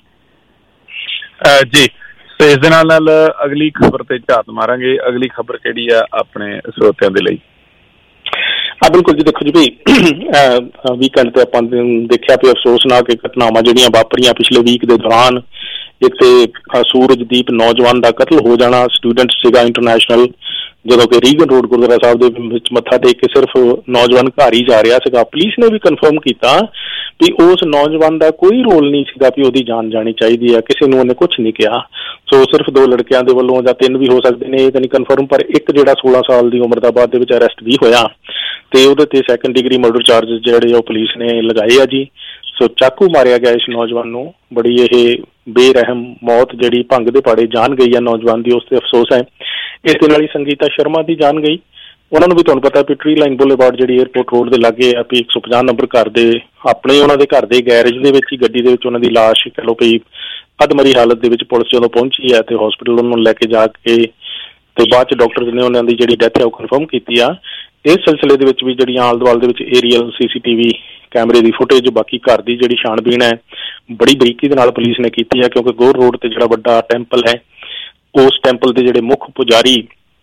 ਜੀ ਤੇ ਇਸ ਦੇ ਨਾਲ ਅਗਲੀ ਖਬਰ ਤੇ ਝਾਤ ਮਾਰਾਂਗੇ। ਅਗਲੀ ਖਬਰ ਕਿਹੜੀ ਆ ਆਪਣੇ ਸਰੋਤਿਆਂ ਦੇ ਲਈ? ਬਿਲਕੁਲ ਜੀ, ਦੇਖੋ ਜੀ ਵੀ ਵੀਕਐਂਡ ਤੇ ਆਪਾਂ ਦੇਖਿਆ ਵੀ ਅਫਸੋਸਨਾਕ ਘਟਨਾਵਾਂ ਜਿਹੜੀਆਂ ਵਾਪਰੀਆਂ ਪਿਛਲੇ ਵੀਕ ਦੇ ਦੌਰਾਨ। ਇੱਕ ਤੇ ਸੂਰਜਦੀਪ ਨੌਜਵਾਨ ਦਾ ਕਤਲ ਹੋ ਜਾਣਾ, ਸਟੂਡੈਂਟ ਸੀਗਾ ਇੰਟਰਨੈਸ਼ਨਲ, ਜਦੋਂ ਕਿ ਰੀਗਨ ਰੋਡ ਗੁਰਦੁਆਰਾ ਸਾਹਿਬ ਦੇ ਵਿੱਚ ਮੱਥਾ ਟੇਕ ਕੇ ਸਿਰਫ ਨੌਜਵਾਨ ਘਰ ਹੀ ਜਾ ਰਿਹਾ ਸੀਗਾ। ਪੁਲਿਸ ਨੇ ਵੀ ਕਨਫਰਮ ਕੀਤਾ ਵੀ ਉਸ ਨੌਜਵਾਨ ਦਾ ਕੋਈ ਰੋਲ ਨਹੀਂ ਸੀਗਾ ਵੀ ਉਹਦੀ ਜਾਨ ਜਾਣੀ ਚਾਹੀਦੀ ਹੈ, ਕਿਸੇ ਨੂੰ ਉਹਨੇ ਕੁਛ ਨਹੀਂ ਕਿਹਾ। ਸੋ ਸਿਰਫ 2 ਲੜਕਿਆਂ ਦੇ ਵੱਲੋਂ ਜਾਂ 3 ਵੀ ਹੋ ਸਕਦੇ ਨੇ, ਇਹ ਤਾਂ ਨਹੀਂ ਕਨਫਰਮ, ਪਰ ਇੱਕ ਜਿਹੜਾ 16 ਸਾਲ ਦੀ ਉਮਰ ਦਾ ਬਾਅਦ ਦੇ ਵਿੱਚ ਅਰੈਸਟ ਵੀ ਹੋਇਆ ਤੇ ਉਹਦੇ ਤੇ 2nd ਡਿਗਰੀ ਮਰਡਰ ਚਾਰਜਸ ਜਿਹੜੇ ਉਹ ਪੁਲਿਸ ਨੇ ਲਗਾਏ ਆ ਜੀ। ਸੋ ਚਾਕੂ ਮਾਰਿਆ ਗਿਆ ਇਸ ਨੌਜਵਾਨ ਨੂੰ, ਬੜੀ ਇਹ ਬੇਰਹਿਮ ਮੌਤ ਜਿਹੜੀ ਭੰਗ ਦੇ ਪਾੜੇ ਜਾਨ ਗਈ ਆ ਨੌਜਵਾਨ ਦੀ, ਉਸ ਤੇ ਅਫਸੋਸ ਹੈ। ਇਸ ਦੇ ਨਾਲ ਹੀ ਸੰਗੀਤਾ ਸ਼ਰਮਾ ਦੀ ਜਾਨ ਗਈ। ਉਹਨਾਂ ਨੂੰ ਵੀ ਤੁਹਾਨੂੰ ਪਤਾ ਵੀ ਟਰੀ ਲਾਈਨ ਬੁਲੇਵਾਰਡ ਜਿਹੜੀ ਏਅਰਪੋਰਟ ਰੋਡ ਦੇ ਲਾਗੇ ਆ ਵੀ 150 ਨੰਬਰ ਘਰ ਦੇ ਆਪਣੇ ਉਹਨਾਂ ਦੇ ਘਰ ਦੇ ਗੈਰੇਜ ਦੇ ਵਿੱਚ ਹੀ ਗੱਡੀ ਦੇ ਵਿੱਚ ਉਹਨਾਂ ਦੀ ਲਾਸ਼ ਕਹਿ ਲਓ ਵੀ ਅਧਮਰੀ ਹਾਲਤ ਦੇ ਵਿੱਚ ਪੁਲਿਸ ਜਦੋਂ ਪਹੁੰਚੀ ਹੈ ਤੇ ਹਸਪੀਟਲ ਉਹਨੂੰ ਲੈ ਕੇ ਜਾ ਕੇ ਤੇ ਬਾਅਦ ਚ ਡਾਕਟਰ ਨੇ ਉਹਨਾਂ ਦੀ ਜਿਹੜੀ ਡੈਥ ਹੈ ਉਹ ਕਨਫਰਮ ਕੀਤੀ ਆ। ਇਸ ਸਿਲਸਿਲੇ ਦੇ ਵਿੱਚ ਵੀ ਜਿਹੜੀਆਂ ਆਲੇ ਦੁਆਲੇ ਦੇ ਵਿੱਚ ਏਰੀਅਲ CCTV ਕੈਮਰੇ ਦੀ ਫੁਟੇਜ, ਬਾਕੀ ਘਰ ਦੀ ਜਿਹੜੀ ਛਾਣਬੀਣ ਹੈ ਬੜੀ ਬਰੀਕੀ ਦੇ ਨਾਲ ਪੁਲਿਸ ਨੇ ਕੀਤੀ ਹੈ, ਕਿਉਂਕਿ ਗੌਰ ਰੋਡ ਤੇ ਜਿਹੜਾ ਵੱਡਾ ਟੈਂਪਲ ਹੈ ਉਸ ਟੈਂਪਲ ਦੇ ਜਿਹੜੇ ਮੁੱਖ ਪੁਜਾਰੀ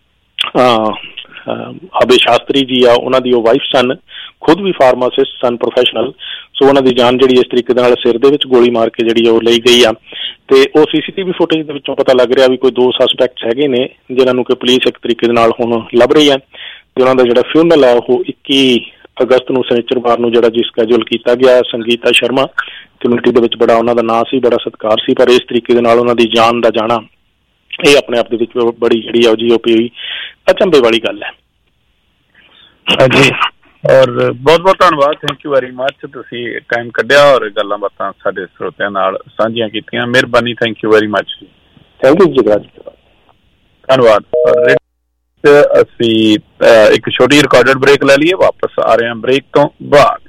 ਅਭੇ ਸ਼ਾਸਤਰੀ ਜੀ ਆ, ਉਹਨਾਂ ਦੀ ਉਹ ਵਾਈਫ ਸਨ, ਖੁਦ ਵੀ ਫਾਰਮਾਸਿਸਟ ਸਨ ਪ੍ਰੋਫੈਸ਼ਨਲ। ਸੋ ਉਹਨਾਂ ਦੀ ਜਾਨ ਜਿਹੜੀ ਇਸ ਤਰੀਕੇ ਦੇ ਨਾਲ ਸਿਰ ਦੇ ਵਿੱਚ ਗੋਲੀ ਮਾਰ ਕੇ ਜਿਹੜੀ ਉਹ ਲਈ ਗਈ ਆ ਤੇ ਉਹ CCTV ਫੁਟੇਜ ਦੇ ਵਿੱਚੋਂ ਪਤਾ ਲੱਗ ਰਿਹਾ ਵੀ ਕੋਈ 2 ਸਸਪੈਕਟਸ ਹੈਗੇ ਨੇ ਜਿਨ੍ਹਾਂ ਨੂੰ ਕਿ ਪੁਲਿਸ ਇੱਕ ਤਰੀਕੇ ਦੇ ਨਾਲ ਹੁਣ ਲੱਭ ਰਹੀ ਹੈ ਤੇ ਉਹਨਾਂ ਦਾ ਜਿਹੜਾ ਫਿਊਨਰਲ ਹੈ ਉਹ 21 ਅਗਸਤ ਨੂੰ ਸ਼ਨੀਚਰਵਾਰ ਨੂੰ ਜਿਹੜਾ ਜੀ ਸਕੈਜੂਲ ਕੀਤਾ ਗਿਆ। ਸੰਗੀਤਾ ਸ਼ਰਮਾ ਕਮਿਊਨਿਟੀ ਦੇ ਵਿੱਚ ਬੜਾ ਉਹਨਾਂ ਦਾ ਨਾਂ ਸੀ, ਬੜਾ ਸਤਿਕਾਰ ਸੀ, ਪਰ ਇਸ ਤਰੀਕੇ ਦੇ ਨਾਲ ਉਹਨਾਂ ਦੀ ਜਾਨ ਦਾ ਜਾਣਾ ਇਹ ਆਪਣੇ ਆਪ ਦੇ ਵਿੱਚ ਬੜੀ ਜਿਹੜੀ ਆ ਜੀ ਉਹ ਅਚੰਭੇ ਵਾਲੀ ਗੱਲ ਹੈ ਜੀ। ਔਰ ਬਹੁਤ ਬਹੁਤ ਧੰਨਵਾਦ, ਥੈਂਕ ਯੂ ਵੈਰੀ ਮੱਚ, ਤੁਸੀਂ ਟਾਈਮ ਕੱਢਿਆ ਔਰ ਗੱਲਾਂ ਬਾਤਾਂ ਸਾਡੇ ਸਰੋਤਿਆਂ ਨਾਲ ਸਾਂਝੀਆਂ ਕੀਤੀਆਂ। ਮਿਹਰਬਾਨੀ, ਥੈਂਕ ਯੂ ਵੈਰੀ ਮੱਚ ਜੀ। ਥੈਂਕ ਯੂ ਜੀ, ਧੰਨਵਾਦ। ਅਸੀਂ ਇੱਕ ਛੋਟੀ ਰਿਕਾਰਡਡ ਬ੍ਰੇਕ ਲੈ ਲਈਏ, ਵਾਪਸ ਆ ਰਹੇ ਹਾਂ ਬ੍ਰੇਕ ਤੋਂ ਬਾਅਦ।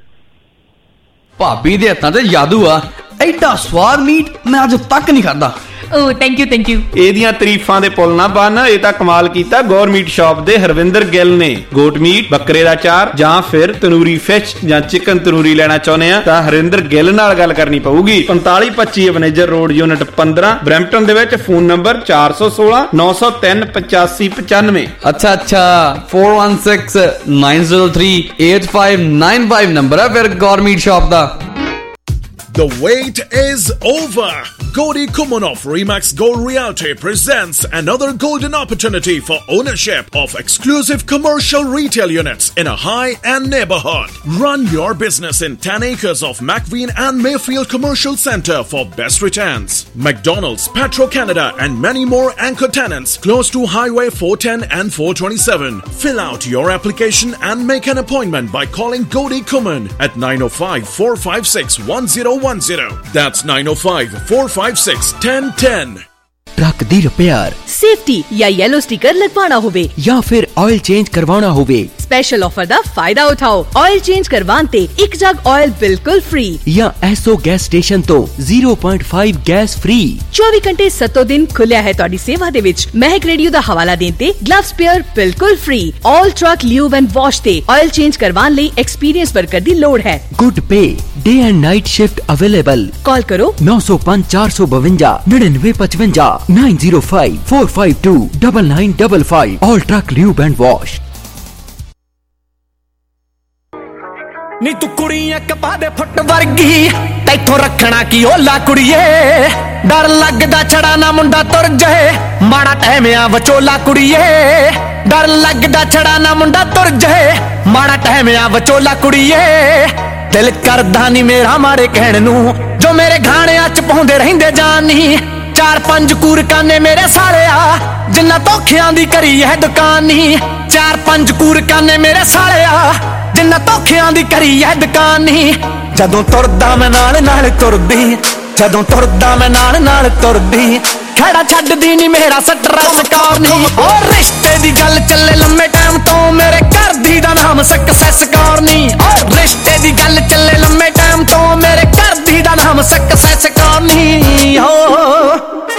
ਭਾਬੀ ਦੇ ਹੱਥਾਂ ਤੇ ਜਾਦੂ ਆ, ਐਡਾ ਸਵਾਦ ਮੀਟ ਮੈਂ ਅੱਜ ਤੱਕ ਨਹੀਂ ਖਾਦਾ। ਓ ਥੈਂਕ ਯੂ ਇਹਦੀਆਂ ਤਾਰੀਫਾਂ ਦੇ ਪੁੱਲ ਨਾ ਬੰਨ, ਇਹ ਤਾਂ ਕਮਾਲ ਕੀਤਾ ਗੌਰ ਮੀਟ ਸ਼ਾਪ ਦੇ ਹਰਵਿੰਦਰ ਗਿੱਲ ਨੇ। ਗੋਟ ਮੀਟ, ਬੱਕਰੇ ਦਾ ਚਾਰ ਜਾਂ ਫਿਰ ਤੰਦੂਰੀ ਫਿਸ਼ ਜਾਂ ਚਿਕਨ ਤੰਦੂਰੀ ਲੈਣਾ ਚਾਹੁੰਦੇ ਆ ਤਾਂ ਹਰਵਿੰਦਰ ਗਿੱਲ ਨਾਲ ਗੱਲ ਕਰਨੀ ਪਊਗੀ। 4525 ਅਵਨੇਜਰ ਰੋਡ, ਯੂਨਿਟ 15, ਬਰੈਂਪਟਨ ਦੇ ਵਿੱਚ। Phone number 416 903 8595। ਅੱਛਾ 416 903 8595 ਨੰਬਰ ਹੈ ਫਿਰ ਗੌਰ ਮੀਟ ਸ਼ਾਪ ਦਾ। The wait is over. Gauri Kumanov Remax Gold Realty presents another golden opportunity for ownership of exclusive commercial retail units in a high-end neighborhood. Run your business in 10 acres of McVean and Mayfield Commercial Center for best returns. McDonald's, Petro-Canada and many more anchor tenants close to Highway 410 and 427. Fill out your application and make an appointment by calling Gauri Kuman at 905-456-1010. That's 905-456-1010. Truck दी repair, safety या yellow sticker लगवाना होवे या फिर oil change करवाना होवे, special offer दा फायदा उठाओ। ऑयल चेंज करवान ते 1 जग ऑयल बिल्कुल फ्री या एसओ गैस स्टेशन तो 0.5 गैस फ्री। 24 घंटे 7 दिन खुलिया है तुहाडी सेवा दे विच। महक रेडियो दा हवाला देन ते ग्लव स्पेयर बिल्कुल free. All truck lube and wash ते ऑयल चेंज करवान लई एक्सपीरियंस वर्कर दी लोड़ है। Good pay, day and night shift available. Call करो 905 452 9955 905 452 9955। All truck lube and wash. ਨੀ ਤੂੰ ਕੁੜੀ ਇੱਕ ਪਾ ਦੇ ਫੁੱਟ ਵਰਗੀ ਤੈਥੋਂ ਰੱਖਣਾ ਕੀ ਓਲਾ ਕੁੜੀਏ ਡਰ ਲੱਗਦਾ ਛੜਾ ਨਾ ਮੁੰਡਾ ਤੁਰ ਜਾਏ ਮਾੜਾ ਟਹਿਮਿਆਂ ਵਿਚੋਲਾ ਕੁੜੀਏ ਡਰ ਲੱਗਦਾ ਛੜਾ ਨਾ ਮੁੰਡਾ ਤੁਰ ਜਾਏ ਮਾੜਾ ਟਹਿਮਿਆਂ ਵਿਚੋਲਾ ਕੁੜੀਏ ਦਿਲ ਕਰਦਾ ਨੀ ਮੇਰਾ ਮਾੜੇ ਕਹਿਣ ਨੂੰ ਜੋ ਮੇਰੇ ਗਾਣਿਆਂ ਚ ਪਾਉਂਦੇ ਰਹਿੰਦੇ ਜਾਨੀ 4-5 ਕੂਰਕਾਨੇ ਮੇਰੇ ਸਾਲਿਆ ਜਿੰਨਾ ਧੋਖਿਆਂ ਦੀ ਕਰੀ ਹੈ ਦੁਕਾਨੀ 4-5 ਕੂਰਕਾਨੇ ਮੇਰੇ ਸਾਲਿਆ ਜਿੰਨਾ ਧੋਖਿਆਂ ਦੀ ਕਰੀ ਹੈ ਦੁਕਾਨੀ ਜਦੋਂ ਤੁਰਦਾ ਮੈਂ ਨਾਲ ਨਾਲ ਤੁਰਦੀ ਜਦੋਂ ਤੁਰਦਾ ਮੈਂ ਨਾਲ ਨਾਲ ਤੁਰਦੀ ਖੜਾ ਛੱਡਦੀ ਨੀ ਮੇਰਾ ਸਟਰਸ ਕਰਨੀ ਔਰ ਰਿਸ਼ਤੇ ਦੀ ਗੱਲ ਚੱਲੇ ਲੰਮੇ ਟਾਈਮ ਤੋਂ ਮੇਰੇ ਘਰ ਦੀ ਦਾ ਨਾਮ ਸਕਸੈਸ ਕਰਨੀ ਔਰ ਰਿਸ਼ਤੇ ਦੀ ਗੱਲ ਚੱਲੇ ਲੰਮੇ ਟਾਈਮ ਤੋਂ ਮੇਰੇ ਘਰ ਦੀ ਦਾ ਨਾਮ ਸਕਸੈਸ ਕਰਨੀ ਹੋ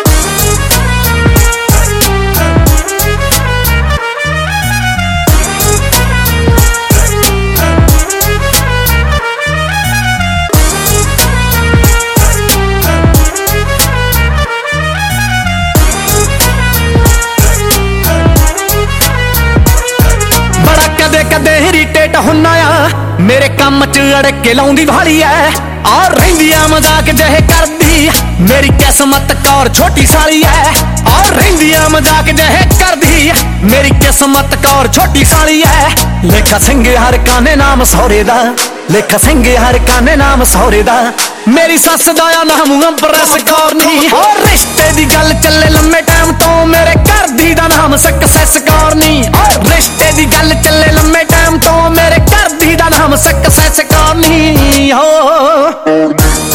ਕਦੇ ਇਰੀਟੇਟ ਹੁੰਨਾ ਆ ਮੇਰੇ ਕੰਮ ਚ ਅੜਕ ਕੇ ਲਾਉਂਦੀ ਵਾਲੀ ਐ ਔਰ ਰਹਿੰਦੀਆਂ ਮਜ਼ਾਕ ਜਿਹੇ ਕਰਦੀ ਮੇਰੀ ਕਿਸਮਤ ਕੌਰ ਛੋਟੀ ਸਾਲੀ ਐ ਔਰ ਰਹਿੰਦੀਆਂ ਮਜ਼ਾਕ ਜਿਹੇ ਕਰਦੀ ਮੇਰੀ ਕਿਸਮਤ ਕੌਰ ਛੋਟੀ ਸਾਲੀ ਐ ਲੇਖਾ ਸਿੰਘ ਹਰ ਕਾਨੇ ਨਾਮ ਸਹੁਰੇ ਦਾ ਲੇਖਾ ਸਿੰਘ ਹਰ ਕਾਨੇ ਨਾਮ ਸਹੁਰੇ ਦਾ ਮੇਰੀ ਸੱਸ ਦਾ ਆ ਨਾਮ ਅੰਬਰਸ ਕੌਰ ਨੀ ਔਰ ਰਿਸ਼ਤੇ ਦੀ ਗੱਲ ਚੱਲੇ ਲੰਮੇ ਟਾਈਮ ਤੋਂ ਮੇਰੇ ਘਰ ਦੀ ਦਾ ਨਾਮ ਸਕਸੈਸ ਕੌਰ ਨੀ ਔਰ ਰਿਸ਼ਤੇ ਦੀ ਗੱਲ ਚੱਲੇ ਲੰਮੇ ਟਾਈਮ ਤੋਂ ਮੇਰੇ ਘਰ ਦੀ ਦਾ ਨਾਮ ਸਕਸੈਸ ਕੌਰ ਨੀ ਹੋ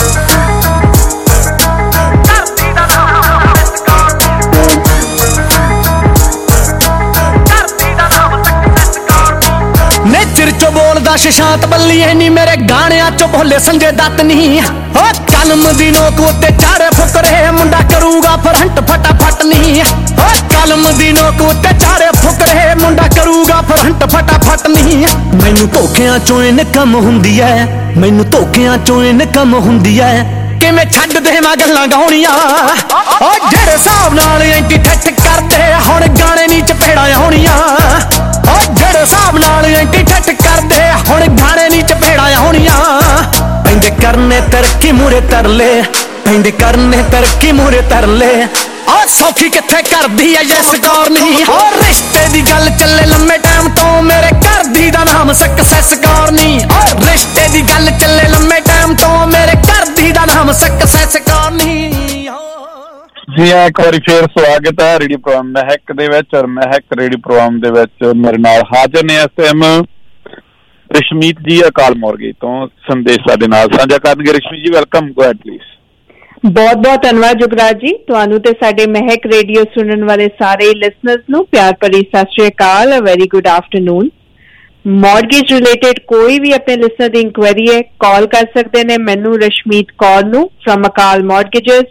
ਨੇਚਰ ਚੋਂ ਬੋਲਦਾ ਸ਼ਸ਼ਾਂਤ ਬੱਲੀਏ ਨੀ ਮੇਰੇ ਗਾਣਿਆਂ ਚੋਂ ਬੋਲੇ ਸੰਜੇ ਦੱਤ ਨੀ ਹੋ ਕਲਮ ਦੀ ਨੋਕ ਉੱਤੇ ਚਾਰੇ ਫੁਕਰੇ ਮੁੰਡਾ ਕਰੂਗਾ ਫਰੰਟ ਫਟਾਫਟ ਨੀ ਹੋ ਕਲਮ ਦੀ ਨੋਕ ਉੱਤੇ ਚਾਰੇ ਫੁਕਰੇ ਮੁੰਡਾ ਕਰੂਗਾ ਫਰੰਟ ਫਟਾਫਟ ਨੀ ਮੈਨੂੰ ਧੋਖਿਆਂ ਚੋਂ ਇਨਕਮ ਹੁੰਦੀ ਐ ਮੈਨੂੰ ਧੋਖਿਆਂ ਚੋਂ ਇਨਕਮ ਹੁੰਦੀ ਐ ਕਿਵੇਂ ਛੱਡ ਦੇਵਾਂ ਗੱਲਾਂ ਗਾਉਣੀਆਂ ਓ ਜਿਹੜੇ ਹਿਸਾਬ ਨਾਲ ਐਂਟੀ ਠੱਠ ਕਰਦੇ ਹੁਣ ਗਾਣੇ ਨੀ ਚਪੇੜਾਂ ਆਉਣੀਆਂ ਓ ਜਿਹੜੇ ਹਿਸਾਬ ਨਾਲ ਐਂਟੀ ਠੱਠ ਕਰਦੇ ਹੁਣ ਗਾਣੇ ਨੀ ਚਪੇੜਾਂ ਆਉਣੀਆਂ ਪੈਂਦੇ ਕਰਨੇ ਤਰੱਕੀ ਮੂਰੇ ਤਰਲੇ ਪੈਂਦੇ ਕਰਨੇ ਤਰੱਕੀ ਮੂਰੇ ਤਰਲੇ ਓ ਸੌਖੀ ਕਿੱਥੇ ਕਰਦੀ ਐ ਯੈਸ ਕਰਨੀ ਓ ਰਿਸ਼ਤੇ ਦੀ ਗੱਲ ਚੱਲੇ ਲੰਮੇ ਟਾਈਮ ਤੋਂ ਮੇਰੇ ਘਰ ਦੀ ਦਾ ਨਾਮ ਸਕਸੈਸ ਕਰਨੀ ਓ ਰਿਸ਼ਤੇ ਦੀ ਗੱਲ ਚੱਲੇ ਲੰਮੇ ਟਾਈਮ ਤੋਂ ਮੇਰੇ ਘਰ ਦੀ ਦਾ ਨਾਮ ਸਕਸੈਸ ਕਰਨੀ ਜੀ ਇੱਕ ਵਾਰੀ ਫੇਰ ਸਵਾਗਤ ਹੈ ਰੇਡੀਓ ਪ੍ਰੋਗਰਾਮ ਮਹਿਕ ਦੇ ਵਿੱਚ ਔਰ ਮਹਿਕ ਰੇਡੀਓ ਪ੍ਰੋਗਰਾਮ ਦੇ ਵਿੱਚ ਮੇਰੇ ਨਾਲ ਹਾਜ਼ਰ ਨੇ ਇਸ ਟਾਈਮ ਰਸ਼ਮੀਤ ਜੀ ਅਕਾਲ ਮੋਰਗੇ ਤੋਂ ਸੰਦੇਸ਼ ਸਾਡੇ ਨਾਲ ਸਾਂਝਾ ਕਰਨਗੇ। ਰਸ਼ਮੀਤ ਜੀ ਵੈਲਕਮ, ਗੋ ਹੈਡ ਪਲੀਜ਼। ਬਹੁਤ ਬਹੁਤ ਧੰਨਵਾਦ ਜੁਗਰਾਜ ਜੀ, ਤੁਹਾਨੂੰ ਤੇ ਸਾਡੇ ਮਹਿਕ ਰੇਡੀਓ ਸੁਣਨ ਵਾਲੇ ਸਾਰੇ ਲਿਸਨਰਸ ਨੂੰ ਪਿਆਰ ਭਰੀ ਸਤਿ ਸ਼੍ਰੀ ਅਕਾਲ, very good afternoon. Mortgage related ਕੋਈ ਵੀ ਆਪਣੇ ਲਿਸਨਰ ਦੀ ਇਨਕੁਆਇਰੀ ਹੈ ਕਾਲ ਕਰ ਸਕਦੇ ਨੇ ਮੈਨੂੰ ਰਸ਼ਮੀਤ ਕੌਰ ਨੂੰ ਫਰਮ ਅਕਾਲ ਮੌਰਗੇਜਸ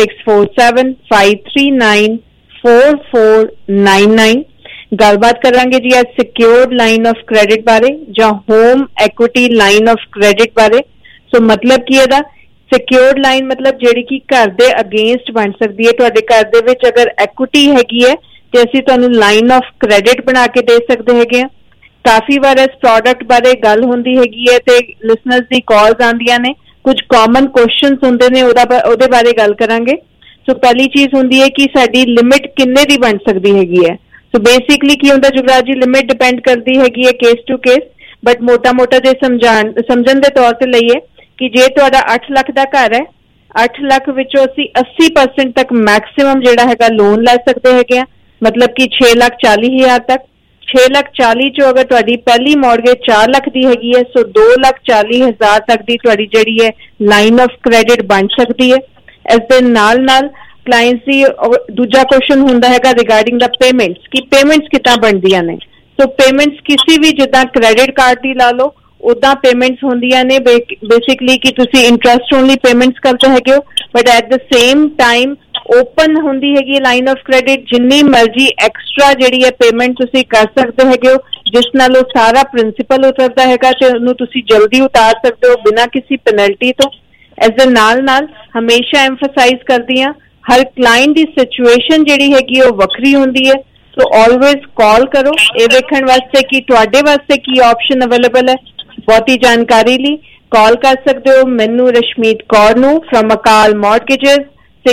6475394499। ਗੱਲਬਾਤ ਕਰਾਂਗੇ ਜੀ ਅੱਜ ਸਿਕਿਉਰਡ ਲਾਈਨ ਆਫ ਕ੍ਰੈਡਿਟ ਬਾਰੇ ਜਾਂ home equity line of credit ਬਾਰੇ। ਸੋ ਮਤਲਬ ਕੀ ਇਹਦਾ? ਸਿਕਿਉਰਡ ਲਾਈਨ ਮਤਲਬ ਜਿਹੜੀ ਕਿ ਘਰ ਦੇ ਅਗੇਂਸਟ ਬਣ ਸਕਦੀ ਹੈ। ਤੁਹਾਡੇ ਘਰ ਦੇ ਵਿੱਚ ਅਗਰ ਐਕੁਇਟੀ ਹੈਗੀ ਹੈ ਤੇ ਅਸੀਂ ਤੁਹਾਨੂੰ ਲਾਈਨ ਆਫ ਕ੍ਰੈਡਿਟ ਬਣਾ ਕੇ ਦੇ ਸਕਦੇ ਹੈਗੇ ਆ। ਕਾਫੀ ਵਾਰ ਇਸ ਪ੍ਰੋਡਕਟ ਬਾਰੇ ਗੱਲ ਹੁੰਦੀ ਹੈਗੀ ਹੈ ਤੇ ਲਿਸਨਰਸ ਦੀ ਕਾਲਸ ਆਉਂਦੀਆਂ ਨੇ, ਕੁਝ ਕਾਮਨ ਕੁਐਸਚਨਸ ਹੁੰਦੇ ਨੇ, ਉਹਦੇ ਬਾਰੇ ਗੱਲ ਕਰਾਂਗੇ। ਸੋ ਪਹਿਲੀ ਚੀਜ਼ ਹੁੰਦੀ ਹੈ ਕਿ ਸਾਡੀ ਲਿਮਿਟ ਕਿੰਨੇ ਦੀ ਬਣ ਸਕਦੀ ਹੈਗੀ ਹੈ। ਸੋ ਬੇਸਿਕਲੀ ਕੀ ਹੁੰਦਾ ਜੁਗਰਾਜ ਜੀ, ਲਿਮਿਟ ਡਿਪੈਂਡ ਕਰਦੀ ਹੈਗੀ ਹੈ ਕੇਸ ਟੂ ਕੇਸ, ਬਟ ਮੋਟਾ ਜੇ ਸਮਝਣ ਦੇ ਤੌਰ ਤੇ ਲਈਏ ਕਿ ਜੇ ਤੁਹਾਡਾ 8 ਲੱਖ ਦਾ ਘਰ ਹੈ, 8 ਲੱਖ ਵਿੱਚੋਂ ਅਸੀਂ 80% ਤੱਕ ਮੈਕਸਿਮਮ ਜਿਹੜਾ ਹੈਗਾ ਲੋਨ ਲੈ ਸਕਦੇ ਹੈਗੇ ਆ, ਮਤਲਬ ਕਿ 6,40,000 ਤੱਕ। 6,40,000 ਚੋਂ ਅਗਰ ਤੁਹਾਡੀ ਪਹਿਲੀ ਮੌਰਗੇਜ 4 ਲੱਖ ਦੀ ਹੈਗੀ ਹੈ, ਸੋ 2,40,000 ਤੱਕ ਦੀ ਤੁਹਾਡੀ ਜਿਹੜੀ ਹੈ ਲਾਈਨ ਆਫ ਕ੍ਰੈਡਿਟ ਬਣ ਸਕਦੀ ਹੈ। ਇਸ ਦੇ ਨਾਲ ਕਲਾਇੰਟਸ ਦੀ ਦੂਜਾ ਕੁਐਸਚਨ ਹੁੰਦਾ ਹੈਗਾ ਰਿਗਾਰਡਿੰਗ ਦਾ ਪੇਮੈਂਟਸ, ਕਿ ਪੇਮੈਂਟਸ ਕਿੱਦਾਂ ਬਣਦੀਆਂ ਨੇ। ਸੋ ਪੇਮੈਂਟਸ ਕਿਸੇ ਵੀ ਜਿੱਦਾਂ ਕ੍ਰੈਡਿਟ ਕਾਰਡ ਦੀ ਲਾ ਲਓ ਉੱਦਾਂ ਪੇਮੈਂਟਸ ਹੁੰਦੀਆਂ ਨੇ ਬੇਸਿਕਲੀ ਕਿ ਤੁਸੀਂ ਇੰਟਰਸਟ ਓਨਲੀ ਪੇਮੈਂਟਸ ਕਰਦੇ ਹੈਗੇ ਹੋ, but at the same time open ਹੁੰਦੀ ਹੈਗੀ ਲਾਈਨ ਆਫ ਕ੍ਰੈਡਿਟ, ਜਿੰਨੀ ਮਰਜ਼ੀ ਐਕਸਟਰਾ ਜਿਹੜੀ ਹੈ ਪੇਮੈਂਟ ਤੁਸੀਂ ਕਰ ਸਕਦੇ ਹੈਗੇ ਹੋ, ਜਿਸ ਨਾਲ ਉਹ ਸਾਰਾ ਪ੍ਰਿੰਸੀਪਲ ਉਤਰਦਾ ਹੈਗਾ ਤੇ ਉਹਨੂੰ ਤੁਸੀਂ ਜਲਦੀ ਉਤਾਰ ਸਕਦੇ ਹੋ ਬਿਨਾਂ ਕਿਸੇ ਪੈਨਲਟੀ ਤੋਂ। ਇਸ ਦੇ ਨਾਲ ਹਮੇਸ਼ਾ ਐਮਫਸਾਈਜ਼ ਕਰਦੀ ਹਾਂ ਹਰ ਕਲਾਇੰਟ ਦੀ ਸਿਚੁਏਸ਼ਨ ਜਿਹੜੀ ਹੈਗੀ ਉਹ ਵੱਖਰੀ ਹੁੰਦੀ ਹੈ। ਸੋ ਆਲਵੇਜ਼ ਕਾਲ ਕਰੋ ਇਹ ਵੇਖਣ ਵਾਸਤੇ ਕਿ ਤੁਹਾਡੇ ਵਾਸਤੇ ਕੀ ਆਪਸ਼ਨ ਅਵੇਲੇਬਲ ਹੈ। ਬਹੁਤੀ ਜਾਣਕਾਰੀ ਲਈ ਕਾਲ ਕਰ ਸਕਦੇ ਹੋ ਮੈਨੂੰ ਰਸ਼ਮੀਤ ਕੌਰ ਨੂੰ ਫਰਮ ਅਕਾਲ ਮੌਰਗੇजेस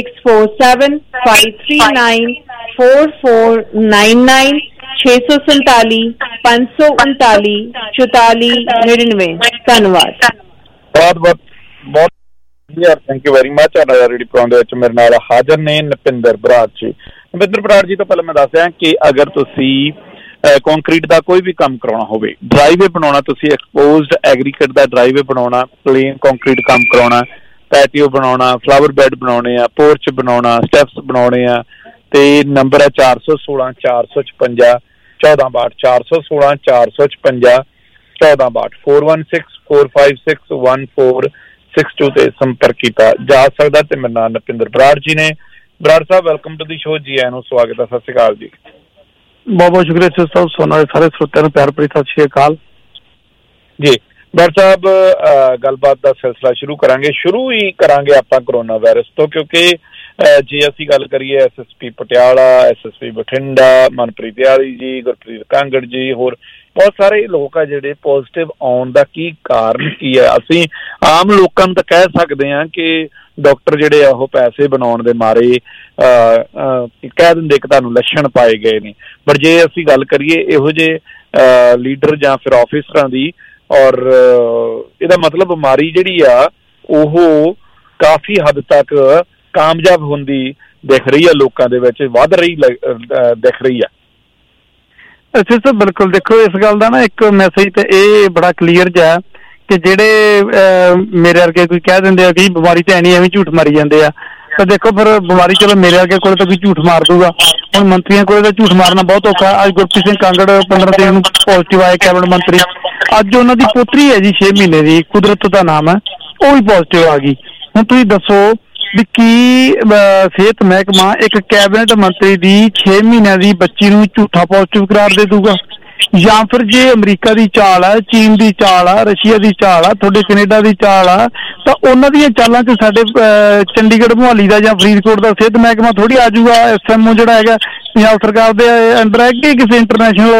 6475394499 647 539 4499। ਧੰਨਵਾਦ। ਬਹੁਤ thank you very much. Radio program ਦੇ ਵਿੱਚ ਮੇਰੇ ਨਾਲ ਹਾਜ਼ਰ ਨੇ ਨਪਿੰਦਰ ਬਰਾੜ ਜੀ। ਨਪਿੰਦਰ ਬਰਾੜ ਜੀ ਤੋਂ ਪਹਿਲਾਂ ਮੈਂ ਦੱਸ ਰਿਹਾ ਕਿ ਅਗਰ ਤੁਸੀਂ ਕੰਕਰੀਟ ਦਾ ਕੋਈ ਵੀ ਕੰਮ ਕਰਾਉਣਾ ਹੋਵੇ, ਡਰਾਈਵੇ ਬਣਾਉਣਾ, ਤੁਸੀਂ ਐਕਸਪੋਜ਼ਡ ਐਗਰੀਕਟ ਦਾ ਡਰਾਈਵੇ ਬਣਾਉਣਾ, ਪਲੇਨ ਕੰਕਰੀਟ ਕੰਮ ਕਰਾਉਣਾ, ਪੈਟੀਓ ਬਣਾਉਣਾ, ਫਲਾਵਰ ਬੈੱਡ ਬਣਾਉਣੇ ਆ, ਪੋਰਚ ਬਣਾਉਣਾ, ਸਟੈਪਸ ਬਣਾਉਣੇ ਆ, ਤੇ ਨੰਬਰ ਹੈ 416 456 1462 416 456 1462 4164561462 ਤੇ ਸੰਪਰਕ ਕੀਤਾ ਜਾ ਸਕਦਾ। ਤੇ ਮੇਰਾ ਨਾਮ ਨਪਿੰਦਰ ਬਰਾੜ ਜੀ ਨੇ। Brar sahib welcome to the show. ਜੀ ਆਇਆਂ ਨੂੰ ਸਵਾਗਤ ਹੈ। ਸਤਿ ਸ਼੍ਰੀ ਅਕਾਲ ਜੀ। ਬਹੁਤ ਬਹੁਤ ਸ਼ੁਕਰੀਆ ਸਾਹਿਬ। ਸੁਣਨ ਵਾਲੇ ਸਾਰੇ ਸਰੋਤਿਆਂ ਨੂੰ ਪਿਆਰ ਭਰੀ ਸਤਿ ਸ਼੍ਰੀ ਅਕਾਲ ਜੀ। ਬਰਾੜ ਸਾਹਿਬ ਗੱਲਬਾਤ ਦਾ ਸਿਲਸਿਲਾ ਸ਼ੁਰੂ ਕਰਾਂਗੇ ਆਪਾਂ ਕਰੋਨਾ ਵਾਇਰਸ ਤੋਂ, ਕਿਉਂਕਿ ਜੇ ਅਸੀਂ ਗੱਲ ਕਰੀਏ SSP ਪਟਿਆਲਾ, SSP ਬਠਿੰਡਾ, ਮਨਪ੍ਰੀਤ ਯਾਰੀ ਜੀ, ਗੁਰਪ੍ਰੀਤ ਕਾਂਗੜ ਜੀ, ਹੋਰ ਬਹੁਤ ਸਾਰੇ ਲੋਕ ਆ ਜਿਹੜੇ ਪੋਜ਼ਿਟਿਵ ਆਉਣ ਦਾ ਕੀ ਕਾਰਨ ਕੀ ਹੈ? ਅਸੀਂ ਆਮ ਲੋਕਾਂ ਨੂੰ ਤਾਂ ਕਹਿ ਸਕਦੇ ਹਾਂ ਕਿ ਡਾਕਟਰ ਜਿਹੜੇ ਆ ਉਹ ਪੈਸੇ ਬਣਾਉਣ ਦੇ ਮਾਰੇ ਕਹਿ ਦਿੰਦੇ ਕਿ ਤੁਹਾਨੂੰ ਲੱਛਣ ਪਾਏ ਗਏ ਨੇ, ਪਰ ਜੇ ਅਸੀਂ ਗੱਲ ਕਰੀਏ ਇਹੋ ਜਿਹੇ ਲੀਡਰ ਜਾਂ ਫਿਰ ਆਫਿਸਰਾਂ ਦੀ, ਔਰ ਇਹਦਾ ਮਤਲਬ ਬਿਮਾਰੀ ਜਿਹੜੀ ਆ ਉਹ ਕਾਫੀ ਹੱਦ ਤੱਕ ਕਾਮਯਾਬ ਹੁੰਦੀ ਦਿਖ ਰਹੀ ਆ, ਲੋਕਾਂ ਦੇ ਵਿੱਚ ਵੱਧ ਰਹੀ ਦਿਖ ਰਹੀ ਆ। ਅੱਛਾ ਸਰ, ਬਿਲਕੁਲ। ਦੇਖੋ ਇਸ ਗੱਲ ਦਾ ਨਾ ਇੱਕ ਮੈਸੇਜ ਤੇ ਇਹ ਬੜਾ ਕਲੀਅਰ ਜਿਹਾ ਕਿ ਜਿਹੜੇ ਮੇਰੇ ਵਰਗੇ ਕੋਈ ਕਹਿ ਦਿੰਦੇ ਆ ਕਿ ਬਿਮਾਰੀ ਤਾਂ ਨਹੀਂ, ਐਵੇਂ ਝੂਠ ਮਾਰੀ ਜਾਂਦੇ ਆ। ਤਾਂ ਦੇਖੋ ਫਿਰ ਬਿਮਾਰੀ ਚਲੋ ਮੇਰੇ ਵਰਗੇ ਕੋਲ ਤਾਂ ਕੋਈ ਝੂਠ ਮਾਰ ਦੂਗਾ, ਹੁਣ ਮੰਤਰੀਆਂ ਕੋਲ ਤਾਂ ਝੂਠ ਮਾਰਨਾ ਬਹੁਤ ਔਖਾ। ਅੱਜ ਗੁਰਪ੍ਰੀਤ ਸਿੰਘ ਕਾਂਗੜ 15 ਤਰੀਕ ਨੂੰ ਪੋਜ਼ਿਟਿਵ ਆਏ ਕੈਬਨਿਟ ਮੰਤਰੀ। ਅੱਜ ਉਹਨਾਂ ਦੀ ਪੋਤਰੀ ਹੈ ਜੀ 6 ਮਹੀਨੇ ਦੀ, ਕੁਦਰਤ ਦਾ ਨਾਮ ਹੈ, ਉਹ ਵੀ ਪੋਜ਼ਿਟਿਵ ਆ ਗਈ। ਹੁਣ ਤੁਸੀਂ ਦੱਸੋ ਵੀ ਕੀ ਸਿਹਤ ਮਹਿਕਮਾ ਇੱਕ ਕੈਬਨਿਟ ਮੰਤਰੀ ਦੀ 6 ਮਹੀਨਿਆਂ ਦੀ ਬੱਚੀ ਨੂੰ ਝੂਠਾ ਪੋਜ਼ਿਟਿਵ ਕਰਾਰ ਦੇ ਦੂਗਾ? ਜਾਂ ਫਿਰ ਜੇ ਅਮਰੀਕਾ ਦੀ ਚਾਲ ਆ, ਚੀਨ ਦੀ ਚਾਲ ਆ, ਰਸ਼ੀਆ ਦੀ ਚਾਲ ਆ, ਤੁਹਾਡੇ ਕੈਨੇਡਾ ਦੀ ਚਾਲ ਆ, ਤਾਂ ਉਹਨਾਂ ਦੀਆਂ ਚਾਲਾਂ 'ਚ ਸਾਡੇ ਚੰਡੀਗੜ੍ਹ ਮੁਹਾਲੀ ਦਾ ਜਾਂ ਫਰੀਦਕੋਟ ਦਾ ਸਿਹਤ ਮਹਿਕਮਾ ਥੋੜ੍ਹੀ ਆ ਜਾਊਗਾ। SMO ਜਿਹੜਾ ਹੈਗਾ ਪੰਜਾਬ ਸਰਕਾਰ ਦੇ ਅੰਡਰ ਹੈ ਕਿ ਕਿਸੇ ਇੰਟਰਨੈਸ਼ਨਲ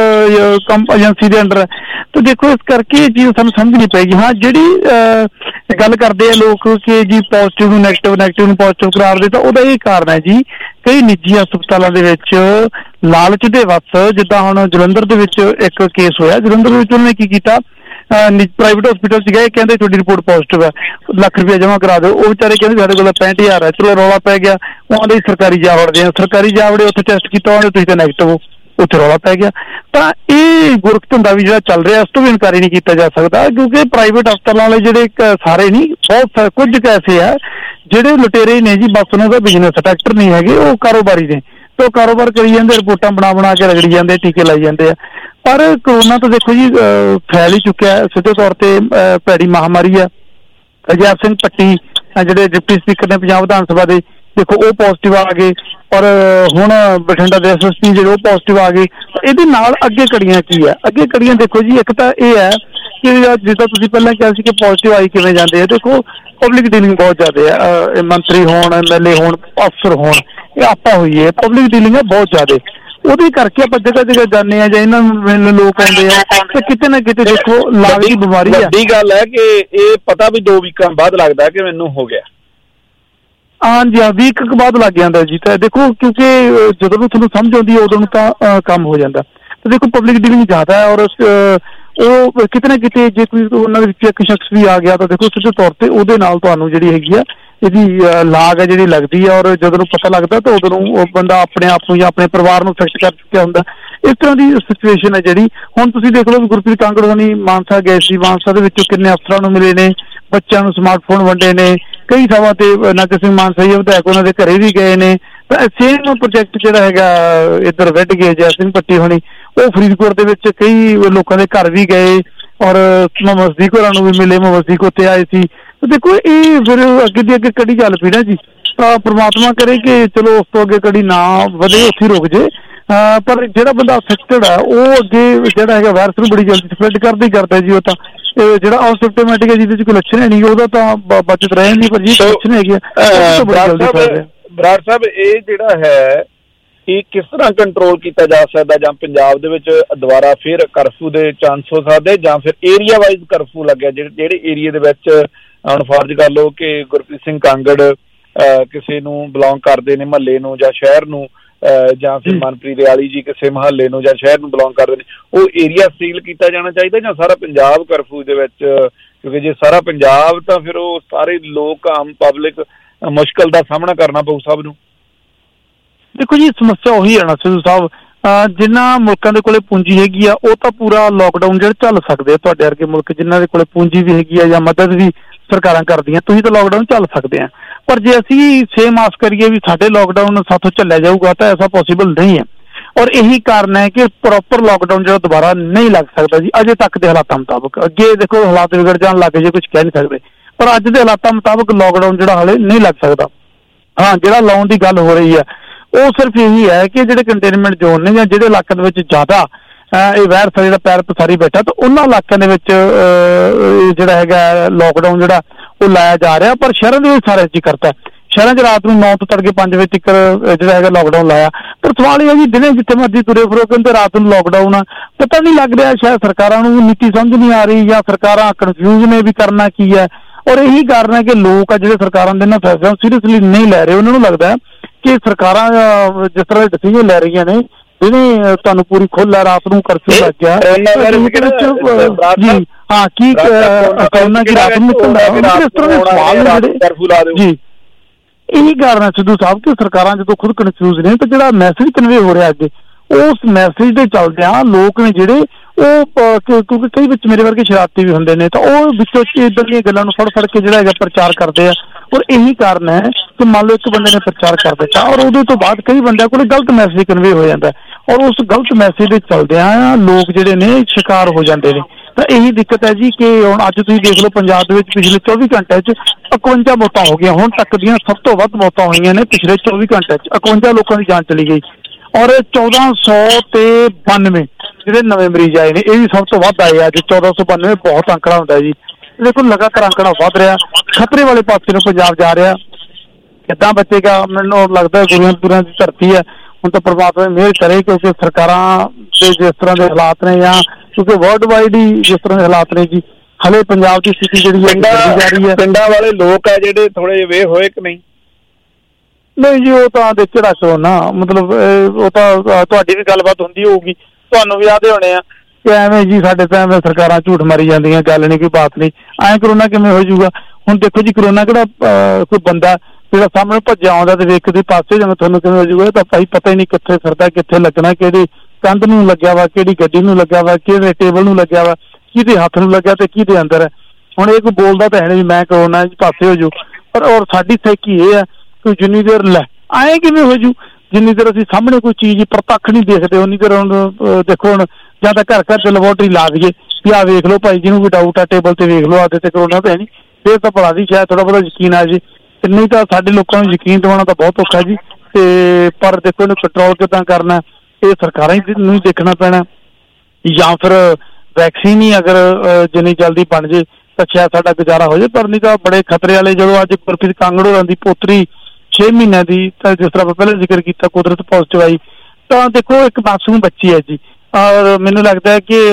ਏਜੰਸੀ ਦੇ ਅੰਡਰ ਹੈ? ਤਾਂ ਦੇਖੋ ਇਸ ਕਰਕੇ ਇਹ ਚੀਜ਼ ਸਾਨੂੰ ਸਮਝਣੀ ਪਏਗੀ। ਹਾਂ, ਜਿਹੜੀ ਗੱਲ ਕਰਦੇ ਆ ਲੋਕ ਕਿ ਜੀ ਪੋਜ਼ਿਟਿਵ ਨੂੰ ਨੈਗੇਟਿਵ ਨੂੰ ਪੋਜ਼ਿਟਿਵ ਕਰਾਰ ਦੇ, ਤਾਂ ਉਹਦਾ ਇਹ ਕਾਰਨ ਹੈ ਜੀ ਕਈ ਨਿੱਜੀ ਹਸਪਤਾਲਾਂ ਦੇ ਵਿੱਚ ਲਾਲਚ ਦੇ ਵੱਸ, ਜਿੱਦਾਂ ਹੁਣ ਜਲੰਧਰ ਦੇ ਵਿੱਚ ਇੱਕ ਕੇਸ ਹੋਇਆ। ਜਲੰਧਰ ਦੇ ਵਿੱਚ ਉਹਨਾਂ ਨੇ ਕੀ ਕੀਤਾ, ਪ੍ਰਾਈਵੇਟ ਹਸਪੀਟਲ 'ਚ ਗਏ, ਕਹਿੰਦੇ ਤੁਹਾਡੀ ਰਿਪੋਰਟ ਪੋਜ਼ਿਟਿਵ ਹੈ, ਲੱਖ ਰੁਪਇਆ ਜਮ੍ਹਾਂ ਕਰਾ ਦਿਓ। ਉਹ ਵਿਚਾਰੇ ਕਹਿੰਦੇ ਸਾਡੇ ਕੋਲ 65,000 ਹੈ। ਚਲੋ ਰੌਲਾ ਪੈ ਗਿਆ, ਉਹਨਾਂ ਦੇ ਸਰਕਾਰੀ ਜਾਵੜੇ ਉੱਥੇ ਟੈਸਟ ਕੀਤਾ, ਉਹਨੇ ਤੁਸੀਂ ਤਾਂ ਨੈਗੇਟਿਵ ਹੋ, ਉੱਥੇ ਰੌਲਾ ਪੈ ਗਿਆ। ਤਾਂ ਇਹ ਗੁਰਖ ਧੰਦਾ ਵੀ ਜਿਹੜਾ ਚੱਲ ਰਿਹਾ, ਉਸ ਤੋਂ ਵੀ ਇਨਕਾਰੀ ਨਹੀਂ ਕੀਤਾ ਜਾ ਸਕਦਾ, ਕਿਉਂਕਿ ਪ੍ਰਾਈਵੇਟ ਹਸਪਤਾਲਾਂ ਵਾਲੇ ਜਿਹੜੇ ਸਾਰੇ ਨਹੀਂ, ਬਹੁਤ ਕੁਝ ਐਸੇ ਆ ਜਿਹੜੇ ਲੁਟੇਰੇ ਨੇ ਜੀ, ਬਸ ਉਹਨਾਂ ਦਾ ਬਿਜ਼ਨਸ, ਡਾਕਟਰ ਨਹੀਂ ਹੈਗੇ, ਉਹ ਕਾਰੋਬਾਰੀ ਨੇ। ਤੇ ਉਹ ਕਾਰੋਬਾਰ ਕਰੀ ਜਾਂਦੇ, ਰਿਪੋਰਟਾਂ ਬਣਾ ਕੇ ਰਗੜੀ ਜਾਂਦੇ, ਟੀਕੇ ਲਾਈ ਜਾਂਦੇ ਆ। ਪਰ ਕਰੋਨਾ ਤਾਂ ਦੇਖੋ ਜੀ ਫੈਲ ਹੀ ਚੁੱਕਿਆ, ਸਿੱਧੇ ਤੌਰ ਤੇ ਭੈੜੀ ਮਹਾਮਾਰੀ ਆ। ਅਜੈਬ ਸਿੰਘ ਪੱਟੀ ਜਿਹੜੇ ਡਿਪਟੀ ਸਪੀਕਰ ਨੇ ਪੰਜਾਬ ਵਿਧਾਨ ਸਭਾ ਦੇ, ਦੇਖੋ ਉਹ ਪੋਜ਼ਿਟਿਵ ਆ ਗਏ, ਔਰ ਹੁਣ ਬਠਿੰਡਾ ਦੇ SSP ਜਿਹੜੇ ਉਹ ਪੋਜ਼ਿਟਿਵ ਆ ਗਏ। ਇਹਦੇ ਨਾਲ ਅੱਗੇ ਕੜੀਆਂ ਕੀ ਆ? ਅੱਗੇ ਕੜੀਆਂ ਦੇਖੋ ਜੀ, ਇੱਕ ਤਾਂ ਇਹ ਹੈ ਕਿ ਜਿੱਦਾਂ ਤੁਸੀਂ ਪਹਿਲਾਂ ਕਿਹਾ ਸੀ ਕਿ ਪੋਜ਼ਿਟਿਵ ਆਈ ਕਿਵੇਂ ਜਾਂਦੇ ਆ, ਦੇਖੋ ਪਬਲਿਕ ਡੀਲਿੰਗ ਬਹੁਤ ਜ਼ਿਆਦਾ ਹੈ। ਮੰਤਰੀ ਹੋਣ, MLA ਹੋਣ, ਅਫਸਰ ਹੋਣ, ਇਹ ਆਪਾਂ ਹੋਈਏ, ਪਬਲਿਕ ਡੀਲਿੰਗ ਹੈ ਬਹੁਤ ਜ਼ਿਆਦਾ। ਉਹਦੇ ਕਰਕੇ ਆਪਾਂ ਜਗ੍ਹਾ ਜਾਂਦੇ ਆ ਜਾਂ ਇਹਨਾਂ ਨੂੰ ਲੋਕ ਆਉਂਦੇ ਆ, ਤੇ ਕਿਤੇ ਨਾ ਕਿਤੇ ਦੇਖੋ ਲਾਗ ਦੀ ਬਿਮਾਰੀ ਆ। ਵੱਡੀ ਗੱਲ ਹੈ ਕਿ ਇਹ ਪਤਾ ਵੀ 2 ਵੀਕਾਂ ਬਾਅਦ ਲੱਗਦਾ ਕਿ ਮੈਨੂੰ ਹੋ ਗਿਆ। ਹਾਂਜੀ ਹਾਂ, ਵੀਕ ਬਾਅਦ ਲੱਗ ਜਾਂਦਾ ਜੀ। ਤਾਂ ਦੇਖੋ ਕਿਉਂਕਿ ਜਦੋਂ ਨੂੰ ਤੁਹਾਨੂੰ ਸਮਝ ਆਉਂਦੀ ਹੈ ਉਦੋਂ ਨੂੰ ਤਾਂ ਕੰਮ ਹੋ ਜਾਂਦਾ। ਤਾਂ ਦੇਖੋ ਪਬਲਿਕ ਡੀਲਿੰਗ ਜ਼ਿਆਦਾ ਹੈ, ਔਰ ਉਹ ਕਿਤੇ ਨਾ ਕਿਤੇ ਜੇ ਕੋਈ ਉਹਨਾਂ ਦੇ ਵਿੱਚ ਇੱਕ ਸ਼ਖਸ ਵੀ ਆ ਗਿਆ ਤਾਂ ਦੇਖੋ ਸਿੱਧੇ ਤੌਰ ਤੇ ਉਹਦੇ ਨਾਲ ਤੁਹਾਨੂੰ ਜਿਹੜੀ ਹੈਗੀ ਆ ਇਹਦੀ ਲਾਗ ਹੈ ਜਿਹੜੀ ਲੱਗਦੀ ਹੈ, ਔਰ ਜਦੋਂ ਨੂੰ ਪਤਾ ਲੱਗਦਾ ਤਾਂ ਉਦੋਂ ਨੂੰ ਉਹ ਬੰਦਾ ਆਪਣੇ ਆਪ ਨੂੰ ਜਾਂ ਆਪਣੇ ਪਰਿਵਾਰ ਨੂੰ ਇਫੈਕਟ ਕਰ ਚੁੱਕਿਆ ਹੁੰਦਾ। ਇਸ ਤਰ੍ਹਾਂ ਦੀ ਸਿਚੁਏਸ਼ਨ ਹੈ ਜਿਹੜੀ ਹੁਣ ਤੁਸੀਂ ਦੇਖ ਲਓ। ਗੁਰਪ੍ਰੀਤ ਕਾਂਗੜ ਹੋਣੀ ਮਾਨਸਾ ਗਏ ਸੀ, ਮਾਨਸਾ ਦੇ ਵਿੱਚੋਂ ਕਿੰਨੇ ਅਫਸਰਾਂ ਨੂੰ ਮਿਲੇ ਨੇ, ਬੱਚਿਆਂ ਨੂੰ ਸਮਾਰਟਫੋਨ ਵੰਡੇ ਨੇ, ਕਈ ਥਾਵਾਂ ਤੇ ਨਗਰ ਸਿੰਘ ਮਾਨਸਾ ਜੀ ਵਿਧਾਇਕ ਉਹਨਾਂ ਦੇ ਘਰੇ ਵੀ ਗਏ ਨੇ। ਤਾਂ ਸੇਮ ਪ੍ਰੋਜੈਕਟ ਜਿਹੜਾ ਹੈਗਾ ਇੱਧਰ ਵੱਢ ਗਏ, ਜੈ ਸਿੰਘ ਪੱਟੀ ਹੋਣੀ ਉਹ ਫਰੀਦਕੋਟ ਦੇ ਵਿੱਚ ਕਈ ਲੋਕਾਂ ਦੇ ਘਰ ਵੀ ਗਏ, ਔਰ ਮਸਜਿਦ ਹੋਰਾਂ ਨੂੰ ਵੀ ਮਿਲੇ, ਮਸਜਿਦ ਉੱਤੇ ਆਏ ਸੀ। ਦੇਖੋ ਇਹ ਫਿਰ ਅੱਗੇ ਦੀ ਅੱਗੇ ਕੜੀ ਚੱਲ ਪਈ ਨਾ ਜੀ। ਤਾਂ ਪ੍ਰਮਾਤਮਾ ਕਰੇ ਕਿ ਚਲੋ ਉਸ ਤੋਂ ਅੱਗੇ ਕੜੀ ਨਾ ਵਧੇ, ਉੱਥੇ ਰੁਕ ਜੇ। ਪਰ ਜਿਹੜਾ ਬੰਦਾ ਅਫੈਕਟਡ ਹੈ ਉਹ ਅੱਗੇ ਜਿਹੜਾ ਹੈਗਾ ਵਾਇਰਸ ਨੂੰ ਬੜੀ ਜਲਦੀ ਸਪਰੈਡ ਕਰਦਾ ਹੀ ਕਰਦਾ ਜੀ। ਉਹ ਤਾਂ ਜਿਹੜਾ ਅਸਿਮਪਟੋਮੈਟਿਕ ਹੈ ਜਿਹਦੇ 'ਚ ਕੋਈ ਲੱਛਣ ਹੈ ਨਹੀਂ, ਉਹਦਾ ਤਾਂ ਬਚਤ ਰਹੇ ਨਹੀਂ, ਪਰ ਜੀ ਲੱਛਣ ਹੈਗੇ ਬਰਾੜ ਸਾਹਿਬ ਇਹ ਜਿਹੜਾ ਹੈ ਇਹ ਕਿਸ ਤਰ੍ਹਾਂ ਕੰਟਰੋਲ ਕੀਤਾ ਜਾ ਸਕਦਾ, ਜਾਂ ਪੰਜਾਬ ਦੇ ਵਿੱਚ ਦੁਬਾਰਾ ਫਿਰ ਕਰਫਿਊ ਦੇ ਚਾਂਸ ਹੋ ਸਕਦੇ, ਜਾਂ ਫਿਰ ਏਰੀਆ ਵਾਈਜ਼ ਕਰਫਿਊ ਲੱਗਿਆ, ਜਿਹੜੇ ਏਰੀਏ ਦੇ ਵਿੱਚ ਹੁਣ ਫਰਜ਼ ਕਰ ਲਓ ਕਿ ਗੁਰਪ੍ਰੀਤ ਸਿੰਘ ਕਾਂਗੜ ਕਿਸੇ ਨੂੰ ਬਿਲੋਂਗ ਕਰਦੇ ਨੇ, ਮਹੱਲੇ ਨੂੰ ਜਾਂ ਸ਼ਹਿਰ ਨੂੰ, ਜਾਂ ਫਿਰ ਮਨਪ੍ਰੀਤ ਆਲੀ ਜੀ ਕਿਸੇ ਮੁਹੱਲੇ ਨੂੰ ਜਾਂ ਸ਼ਹਿਰ ਨੂੰ ਬਿਲੋਂਗ ਕਰਦੇ ਨੇ, ਉਹ ਏਰੀਆ ਸੀਲ ਕੀਤਾ ਜਾਣਾ ਚਾਹੀਦਾ, ਜਾਂ ਸਾਰਾ ਪੰਜਾਬ ਕਰਫਿਊ ਦੇ ਵਿੱਚ? ਕਿਉਂਕਿ ਜੇ ਸਾਰਾ ਪੰਜਾਬ ਤਾਂ ਫਿਰ ਉਹ ਸਾਰੇ ਲੋਕ, ਆਮ ਪਬਲਿਕ ਮੁਸ਼ਕਲ ਦਾ ਸਾਹਮਣਾ ਕਰਨਾ ਪਊ ਸਭ ਨੂੰ। ਦੇਖੋ ਜੀ, ਸਮੱਸਿਆ ਉਹੀ ਹੈ ਨਾ ਸਿੱਧੂ ਸਾਹਿਬ, ਜਿਨ੍ਹਾਂ ਮੁਲਕਾਂ ਦੇ ਕੋਲੇ ਪੂੰਜੀ ਹੈਗੀ ਆ ਉਹ ਤਾਂ ਪੂਰਾ ਲੋਕਡਾਊਨ ਜਿਹੜਾ ਝੱਲ ਸਕਦੇ ਆ। ਤੁਹਾਡੇ ਵਰਗੇ ਮੁਲਕ ਜਿਨ੍ਹਾਂ ਦੇ ਕੋਲੇ ਪੂੰਜੀ ਵੀ ਹੈਗੀ ਆ ਜਾਂ ਮਦਦ ਵੀ ਸਰਕਾਰਾਂ ਕਰਦੀਆਂ, ਤੁਸੀਂ ਤਾਂ ਲੋਕਡਾਊਨ ਝੱਲ ਸਕਦੇ ਆ। ਪਰ ਜੇ ਅਸੀਂ ਸੇਮ ਆਸ ਕਰੀਏ ਵੀ ਸਾਡੇ ਲੋਕਡਾਊਨ ਸਾਥੋਂ ਝੱਲਿਆ ਜਾਊਗਾ ਤਾਂ ਐਸਾ ਪੋਸੀਬਲ ਨਹੀਂ ਹੈ। ਔਰ ਇਹੀ ਕਾਰਨ ਹੈ ਕਿ ਪ੍ਰੋਪਰ ਲੋਕਡਾਊਨ ਜਿਹੜਾ ਦੁਬਾਰਾ ਨਹੀਂ ਲੱਗ ਸਕਦਾ ਜੀ ਅਜੇ ਤੱਕ ਦੇ ਹਾਲਾਤਾਂ ਮੁਤਾਬਕ। ਅੱਗੇ ਦੇਖੋ ਹਾਲਾਤ ਵਿਗੜ ਜਾਣ ਲੱਗ ਜੇ, ਕੁਝ ਕਹਿ ਨਹੀਂ ਸਕਦੇ, ਪਰ ਅੱਜ ਦੇ ਹਾਲਾਤਾਂ ਮੁਤਾਬਕ ਲੋਕਡਾਊਨ ਜਿਹੜਾ ਹਾਲੇ ਨਹੀਂ ਲੱਗ ਸਕਦਾ। ਹਾਂ, ਜਿਹੜਾ ਲਾਉਣ ਦੀ ਗੱਲ ਹੋ ਰਹੀ ਹੈ ਉਹ ਸਿਰਫ ਇਹੀ ਹੈ ਕਿ ਜਿਹੜੇ ਕੰਟੇਨਮੈਂਟ ਜ਼ੋਨ ਨੇ ਜਾਂ ਜਿਹੜੇ ਇਲਾਕਿਆਂ ਦੇ ਵਿੱਚ ਜ਼ਿਆਦਾ ਇਹ ਵਾਇਰਸ ਜਿਹੜਾ ਪੈਰ ਪਸਾਰੀ ਬੈਠਾ, ਤਾਂ ਉਹਨਾਂ ਇਲਾਕਿਆਂ ਦੇ ਵਿੱਚ ਜਿਹੜਾ ਹੈਗਾ ਲੋਕਡਾਊਨ ਜਿਹੜਾ ਉਹ ਲਾਇਆ ਜਾ ਰਿਹਾ। ਪਰ ਸ਼ਹਿਰਾਂ ਦੇ ਵਿੱਚ ਸਾਰੇ ਚ ਕਰਤਾ, ਸ਼ਹਿਰਾਂ 'ਚ ਰਾਤ ਨੂੰ 9 ਤੋਂ ਤੜਕੇ 5 ਵਜੇ ਤੱਕ ਜਿਹੜਾ ਹੈਗਾ ਲੋਕਡਾਊਨ ਲਾਇਆ। ਪਰ ਸਵਾਲ ਇਹ ਹੈ ਜੀ, ਦਿਨੇ ਜਿੱਥੇ ਮਰਜ਼ੀ ਤੁਰੇ ਫਿਰੋ ਕਹਿੰਦੇ ਰਾਤ ਨੂੰ ਲੋਕਡਾਊਨ ਆ, ਪਤਾ ਨਹੀਂ ਲੱਗ ਰਿਹਾ, ਸ਼ਾਇਦ ਸਰਕਾਰਾਂ ਨੂੰ ਨੀਤੀ ਸਮਝ ਨਹੀਂ ਆ ਰਹੀ ਜਾਂ ਸਰਕਾਰਾਂ ਕਨਫਿਊਜ਼ ਨੇ ਵੀ ਕਰਨਾ ਕੀ ਹੈ। ਔਰ ਇਹੀ ਕਾਰਨ ਹੈ ਕਿ ਲੋਕ ਆ ਜਿਹੜੇ ਸਰਕਾਰਾਂ ਦੇ ਇਹਨਾਂ ਫੈਸਲਿਆਂ ਨੂੰ ਸੀਰੀਅਸਲੀ ਨਹੀਂ ਲੈ ਰਹੇ। ਉਹਨਾਂ ਨੂੰ ਲੱਗਦਾ ਕਿ ਸਰਕਾਰਾਂ ਜਿਸ ਤਰ੍ਹਾਂ ਦੇ ਡਿਸੀਜਨ ਲੈ ਰਹੀਆਂ ਨੇ, ਜਿਹਨੇ ਤੁਹਾਨੂੰ ਪੂਰੀ ਖੁੱਲ੍ਹ ਹੈ, ਰਾਤ ਨੂੰ ਕਰਫਿਊ ਲੱਗ ਗਿਆ ਜੀ, ਹਾਂ ਕੀ ਕਰਨਾ ਕਿ ਰਾਤ ਨੂੰ ਨਿਕਲਦਾ, ਇਸ ਤਰ੍ਹਾਂ ਦੇ ਸਵਾਲ ਜਿਹੜੇ ਜੀ। ਇਹੀ ਕਾਰਨ ਹੈ ਸਿੱਧੂ ਸਾਹਿਬ ਕਿ ਸਰਕਾਰਾਂ ਜਦੋਂ ਖੁਦ ਕਨਫਿਊਜ਼ ਨੇ, ਤਾਂ ਜਿਹੜਾ ਮੈਸੇਜ ਕਨਵੇ ਹੋ ਰਿਹਾ ਅੱਗੇ, ਉਸ ਮੈਸੇਜ ਦੇ ਚੱਲਦਿਆਂ ਲੋਕ ਨੇ ਜਿਹੜੇ ਉਹ, ਕਿਉਂਕਿ ਕਈ ਵਿੱਚ ਮੇਰੇ ਵਰਗੇ ਸ਼ਰਾਰਤੀ ਵੀ ਹੁੰਦੇ ਨੇ, ਤਾਂ ਉਹ ਵਿੱਚੋਂ ਇੱਦਾਂ ਦੀਆਂ ਗੱਲਾਂ ਨੂੰ ਫੜ ਕੇ ਜਿਹੜਾ ਹੈਗਾ ਪ੍ਰਚਾਰ ਕਰਦੇ ਆ। ਔਰ ਇਹੀ ਕਾਰਨ ਹੈ ਕਿ ਮੰਨ ਲਓ ਇੱਕ ਬੰਦੇ ਨੇ ਪ੍ਰਚਾਰ ਕਰ ਦਿੱਤਾ ਔਰ ਉਹਦੇ ਤੋਂ ਬਾਅਦ ਕਈ ਬੰਦਿਆਂ ਕੋਲ ਗਲਤ ਮੈਸੇਜ ਕਨਵੇ ਹੋ ਜਾਂਦਾ, ਔਰ ਉਸ ਗਲਤ ਮੈਸੇਜ ਦੇ ਚੱਲਦਿਆਂ ਲੋਕ ਜਿਹੜੇ ਨੇ ਸ਼ਿਕਾਰ ਹੋ ਜਾਂਦੇ ਨੇ। ਤਾਂ ਇਹੀ ਦਿੱਕਤ ਹੈ ਜੀ ਕਿ ਹੁਣ ਅੱਜ ਤੁਸੀਂ ਦੇਖ ਲਓ ਪੰਜਾਬ ਦੇ ਵਿੱਚ ਪਿਛਲੇ 24 ਘੰਟਿਆਂ 'ਚ 51 ਮੌਤਾਂ ਹੋ ਗਈਆਂ। ਹੁਣ ਤੱਕ ਦੀਆਂ ਸਭ ਤੋਂ ਵੱਧ ਮੌਤਾਂ ਹੋਈਆਂ ਨੇ ਪਿਛਲੇ 24 ਘੰਟਿਆਂ 'ਚ, 51 ਲੋਕਾਂ ਦੀ ਜਾਨ ਚਲੀ ਗਈ। ਔਰ 1492 ਜਿਹੜੇ ਨਵੇਂ ਮਰੀਜ਼ ਆਏ ਨੇ, ਇਹ ਵੀ ਸਭ ਤੋਂ ਵੱਧ ਆਏ ਆ ਅੱਜ। 1492 ਬਹੁਤ ਅੰਕੜਾ ਹੁੰਦਾ ਜੀ। ਦੇਖੋ ਲਗਾਤਾਰ ਅੰਕੜਾ ਵੱਧ ਰਿਹਾ, ਖਤਰੇ ਵਾਲੇ ਪਾਸੇ ਨੂੰ ਪੰਜਾਬ ਜਾ ਰਿਹਾ। ਕਿੱਦਾਂ ਬਚੇਗਾ? ਮੈਨੂੰ ਲੱਗਦਾ ਗੁਰੂਆਂ ਦੀ ਧਰਤੀ ਹੈ, ਹੁਣ ਤਾਂ ਪ੍ਰਮਾਤਮਾ ਦੀ ਮਿਹਰ ਕਰੇ, ਕਿਉਂਕਿ ਸਰਕਾਰਾਂ ਦੇ ਜਿਸ ਤਰ੍ਹਾਂ ਦੇ ਹਾਲਾਤ ਨੇ, ਜਾਂ ਕਿਉਂਕਿ ਵਰਲਡ ਵਾਈਡ ਹੀ ਜਿਸ ਤਰ੍ਹਾਂ ਦੇ ਹਾਲਾਤ ਨੇ ਜੀ, ਹਲੇ ਪੰਜਾਬ ਦੀ ਸਥਿਤੀ ਜਿਹੜੀ ਹੈ ਜਾ ਰਹੀ ਹੈ। ਪਿੰਡਾਂ ਵਾਲੇ ਲੋਕ ਆ ਜਿਹੜੇ ਥੋੜੇ ਜਿਹੇ ਵੇ ਹੋਏ ਕਿ ਨਹੀਂ? ਨਹੀਂ ਜੀ, ਉਹ ਤਾਂ ਦੇਖੇ ਰੱਖੋ ਨਾ, ਮਤਲਬ ਉਹ ਤਾਂ ਤੁਹਾਡੀ ਵੀ ਗੱਲਬਾਤ ਹੁੰਦੀ ਹੋਊਗੀ, ਤੁਹਾਨੂੰ ਵੀ ਆਦੇ ਹੋਣੇ ਆ ਕਿ ਐਵੇਂ ਜੀ ਸਾਡੇ ਤਾਂ ਐਵੇਂ ਸਰਕਾਰਾਂ ਝੂਠ ਮਾਰੀ ਜਾਂਦੀਆਂ, ਗੱਲ ਨਹੀਂ, ਕੋਈ ਬਾਤ ਨਹੀਂ, ਐਂ ਕਰੋਨਾ ਕਿਵੇਂ ਹੋ ਜਾਊਗਾ? ਹੁਣ ਦੇਖੋ ਜੀ, ਕਰੋਨਾ ਕਿਹੜਾ ਕੋਈ ਬੰਦਾ ਜਿਹੜਾ ਸਾਹਮਣੇ ਭੱਜਿਆ ਆਉਂਦਾ ਤੇ ਵੇਖਦੇ ਪਾਸੇ ਜਿਵੇਂ ਤੁਹਾਨੂੰ ਕਿਵੇਂ ਹੋ ਜਾਊਗਾ? ਤਾਂ ਭਾਈ ਪਤਾ ਹੀ ਨਹੀਂ ਕਿੱਥੇ ਫਿਰਦਾ, ਕਿੱਥੇ ਲੱਗਣਾ, ਕਿਹੜੀ ਕੰਧ ਨੂੰ ਲੱਗਿਆ ਵਾ, ਕਿਹੜੀ ਗੱਡੀ ਨੂੰ ਲੱਗਿਆ ਵਾ, ਕਿਹੜੇ ਟੇਬਲ ਨੂੰ ਲੱਗਿਆ ਵਾ, ਕਿਹਦੇ ਹੱਥ ਨੂੰ ਲੱਗਿਆ ਤੇ ਕਿਹਦੇ ਅੰਦਰ ਹੈ। ਹੁਣ ਇਹ ਕੋਈ ਬੋਲਦਾ ਤਾਂ ਹੈ ਨਹੀਂ ਮੈਂ ਕਰੋਨਾ ਪਾਸੇ ਹੋ ਜਾਊ, ਪਰ ਔਰ ਸਾਡੀ ਸੈਕੀ ਇਹ ਹੈ ਕਿ ਜਿੰਨੀ ਦੇਰ ਲੈ ਆਏ ਕਿਵੇਂ ਹੋ ਜੂ, ਜਿੰਨੀ ਦੇਰ ਅਸੀਂ ਸਾਹਮਣੇ ਕੋਈ ਚੀਜ਼ ਪ੍ਰਤੱਖ ਨਹੀਂ ਦੇਖਦੇ ਉਨੀ ਦੇਰ ਹੁਣ ਦੇਖੋ, ਹੁਣ ਜਾਂ ਤਾਂ ਘਰ ਘਰ 'ਚ ਲੈਬੋਰਟਰੀ ਲਾ ਦਈਏ ਵੀ ਆਹ ਵੇਖ ਲਓ ਭਾਈ, ਜਿਹਨੂੰ ਕੋਈ ਡਾਊਟ ਆ ਟੇਬਲ ਤੇ ਵੇਖ ਲਓ, ਆਦੇ ਤੇ ਕਰੋਨਾ ਤਾਂ ਹੈ ਨਹੀਂ, ਫਿਰ ਤਾਂ ਭਲਾ ਦੀ ਸ਼ਾਇਦ ਥੋੜਾ ਬਹੁਤਾ ਯਕੀਨ ਆ ਜੀ। ਨਹੀਂ ਤਾਂ ਸਾਡੇ ਲੋਕਾਂ ਨੂੰ ਯਕੀਨ ਦਿਵਾਉਣਾ ਤਾਂ ਬਹੁਤ ਔਖਾ ਜੀ। ਤੇ ਪਰ ਦੇਖੋ ਇਹਨੂੰ ਕੰਟਰੋਲ ਕਿੱਦਾਂ ਕਰਨਾ, ਇਹ ਸਰਕਾਰਾਂ ਨੂੰ ਹੀ ਦੇਖਣਾ ਪੈਣਾ, ਜਾਂ ਫਿਰ ਵੈਕਸੀਨ ਹੀ ਅਗਰ ਜਿੰਨੀ ਜਲਦੀ ਬਣ ਜੇ ਤਾਂ ਸ਼ਾਇਦ ਸਾਡਾ ਗੁਜ਼ਾਰਾ ਹੋ ਜਾਏ। ਪਰ ਨਹੀਂ ਤਾਂ ਬੜੇ ਖਤਰੇ ਵਾਲੇ, ਜਦੋਂ ਅੱਜ ਗੁਰਪ੍ਰੀਤ ਕਾਂਗੜ ਹੋਰਾਂ ਦੀ ਪੋਤਰੀ 6 ਮਹੀਨਿਆਂ ਦੀ, ਤਾਂ ਜਿਸ ਤਰ੍ਹਾਂ ਆਪਾਂ ਪਹਿਲਾਂ ਜ਼ਿਕਰ ਕੀਤਾ ਕੁਦਰਤ ਪੋਜ਼ਿਟਿਵ ਆਈ, ਤਾਂ ਦੇਖੋ ਇੱਕ ਮਾਸੂਮ ਬੱਚੀ ਹੈ ਜੀ। ਔਰ ਮੈਨੂੰ ਲੱਗਦਾ ਹੈ ਕਿ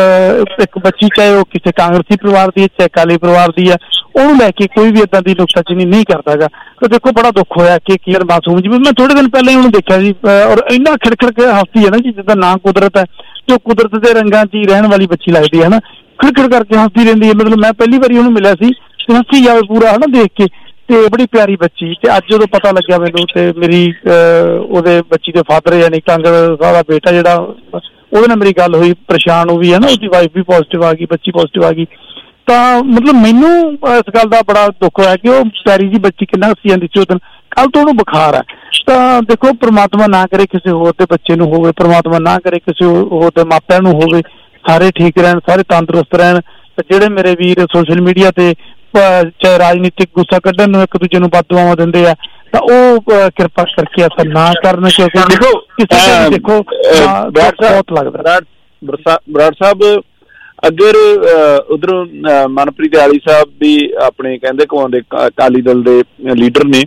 ਇੱਕ ਬੱਚੀ, ਚਾਹੇ ਉਹ ਕਿਸੇ ਕਾਂਗਰਸੀ ਪਰਿਵਾਰ ਦੀ ਹੈ ਚਾਹੇ ਅਕਾਲੀ ਪਰਿਵਾਰ ਦੀ ਹੈ, ਉਹਨੂੰ ਲੈ ਕੇ ਕੋਈ ਵੀ ਏਦਾਂ ਦੀ ਨੁਕਤਾਚੀਨੀ ਨਹੀਂ ਕਰਦਾ ਹੈਗਾ। ਤਾਂ ਦੇਖੋ ਬੜਾ ਦੁੱਖ ਹੋਇਆ ਕਿ ਯਾਰ ਮਾਸੂਮ, ਜਿਵੇਂ ਮੈਂ ਥੋੜੇ ਦਿਨ ਪਹਿਲਾਂ ਹੀ ਉਹਨੂੰ ਦੇਖਿਆ ਜੀ, ਔਰ ਇੰਨਾ ਖਿੜਖਿੜ ਕੇ ਹੱਸਦੀ ਹੈ ਨਾ ਜੀ, ਜਿੱਦਾਂ ਨਾਂ ਕੁਦਰਤ ਹੈ, ਜੋ ਕੁਦਰਤ ਦੇ ਰੰਗਾਂ 'ਚ ਹੀ ਰਹਿਣ ਵਾਲੀ ਬੱਚੀ ਲੱਗਦੀ ਹੈ ਨਾ, ਖਿੜਖਿੜ ਕਰਕੇ ਹੱਸਦੀ ਰਹਿੰਦੀ ਹੈ। ਮਤਲਬ ਮੈਂ ਪਹਿਲੀ ਵਾਰੀ ਉਹਨੂੰ ਮਿਲਿਆ ਸੀ ਤੇ ਹੱਸੀ ਜਾਵੇ ਪੂਰਾ ਹੈ ਨਾ ਦੇਖ ਕੇ, ਤੇ ਬੜੀ ਪਿਆਰੀ ਬੱਚੀ। ਤੇ ਅੱਜ ਜਦੋਂ ਪਤਾ ਲੱਗਿਆ ਮੈਨੂੰ, ਤੇ ਮੇਰੀ ਉਹਦੇ ਬੱਚੀ ਦੇ ਫਾਦਰ ਯਾਨੀ ਕਾਂਗੜ ਸਾਹਿਬ ਦਾ ਬੇਟਾ ਜਿਹੜਾ, ਉਹਦੇ ਨਾਲ ਮੇਰੀ ਗੱਲ ਹੋਈ, ਪਰੇਸ਼ਾਨ ਉਹ ਵੀ ਹੈ ਨਾ, ਉਹਦੀ ਵਾਈਫ ਵੀ ਪੋਜ਼ਿਟਿਵ ਆ ਗਈ, ਬੱਚੀ ਪੋਜ਼ਿਟਿਵ ਆ ਗਈ। ਤਾਂ ਮਤਲਬ ਮੈਨੂੰ ਇਸ ਗੱਲ ਦਾ ਬੜਾ ਦੁੱਖ ਹੋਇਆ ਕਿ ਉਹ ਪਿਆਰੀ ਜੀ ਬੱਚੀ ਕਿੰਨਾ ਹੱਸੀ ਜਾਂਦੀ ਸੀ ਉਸ ਦਿਨ, ਕੱਲ ਤੋਂ ਉਹਨੂੰ ਬੁਖਾਰ ਹੈ। ਤਾਂ ਦੇਖੋ ਪ੍ਰਮਾਤਮਾ ਨਾ ਕਰੇ ਕਿਸੇ ਹੋਰ ਦੇ ਬੱਚੇ ਨੂੰ ਹੋਵੇ, ਪ੍ਰਮਾਤਮਾ ਨਾ ਕਰੇ ਕਿਸੇ ਹੋਰ ਦੇ ਮਾਪਿਆਂ ਨੂੰ ਹੋਵੇ, ਸਾਰੇ ਠੀਕ ਰਹਿਣ, ਸਾਰੇ ਤੰਦਰੁਸਤ ਰਹਿਣ। ਤੇ ਜਿਹੜੇ ਮੇਰੇ ਵੀਰ ਸੋਸ਼ਲ ਮੀਡੀਆ ਤੇ ਚਾਹੇ ਰਾਜਨੀਤਿਕ ਗੁੱਸਾ ਕੱਢਣ ਨੂੰ ਇੱਕ ਦੂਜੇ ਨੂੰ ਬਦਦੁਆਵਾਂ ਦਿੰਦੇ ਆ, ਤਾਂ ਉਹ ਕਿਰਪਾ ਕਰਕੇ ਅਸਰ ਨਾ ਕਰਨ, ਕਿਉਂਕਿ ਦੇਖੋ ਕਿਸੇ ਨੂੰ ਦੇਖੋ ਬਹੁਤ ਲੱਗਦਾ। ਬਰਾੜ ਸਾਹਿਬ, ਅਗਰ ਉਧਰੋਂ ਮਨਪ੍ਰੀਤ ਆਲੀ ਸਾਹਿਬ ਵੀ ਆਪਣੇ ਕਹਿੰਦੇ ਕਹਾਉਂਦੇ ਅਕਾਲੀ ਦਲ ਦੇ ਲੀਡਰ ਨੇ,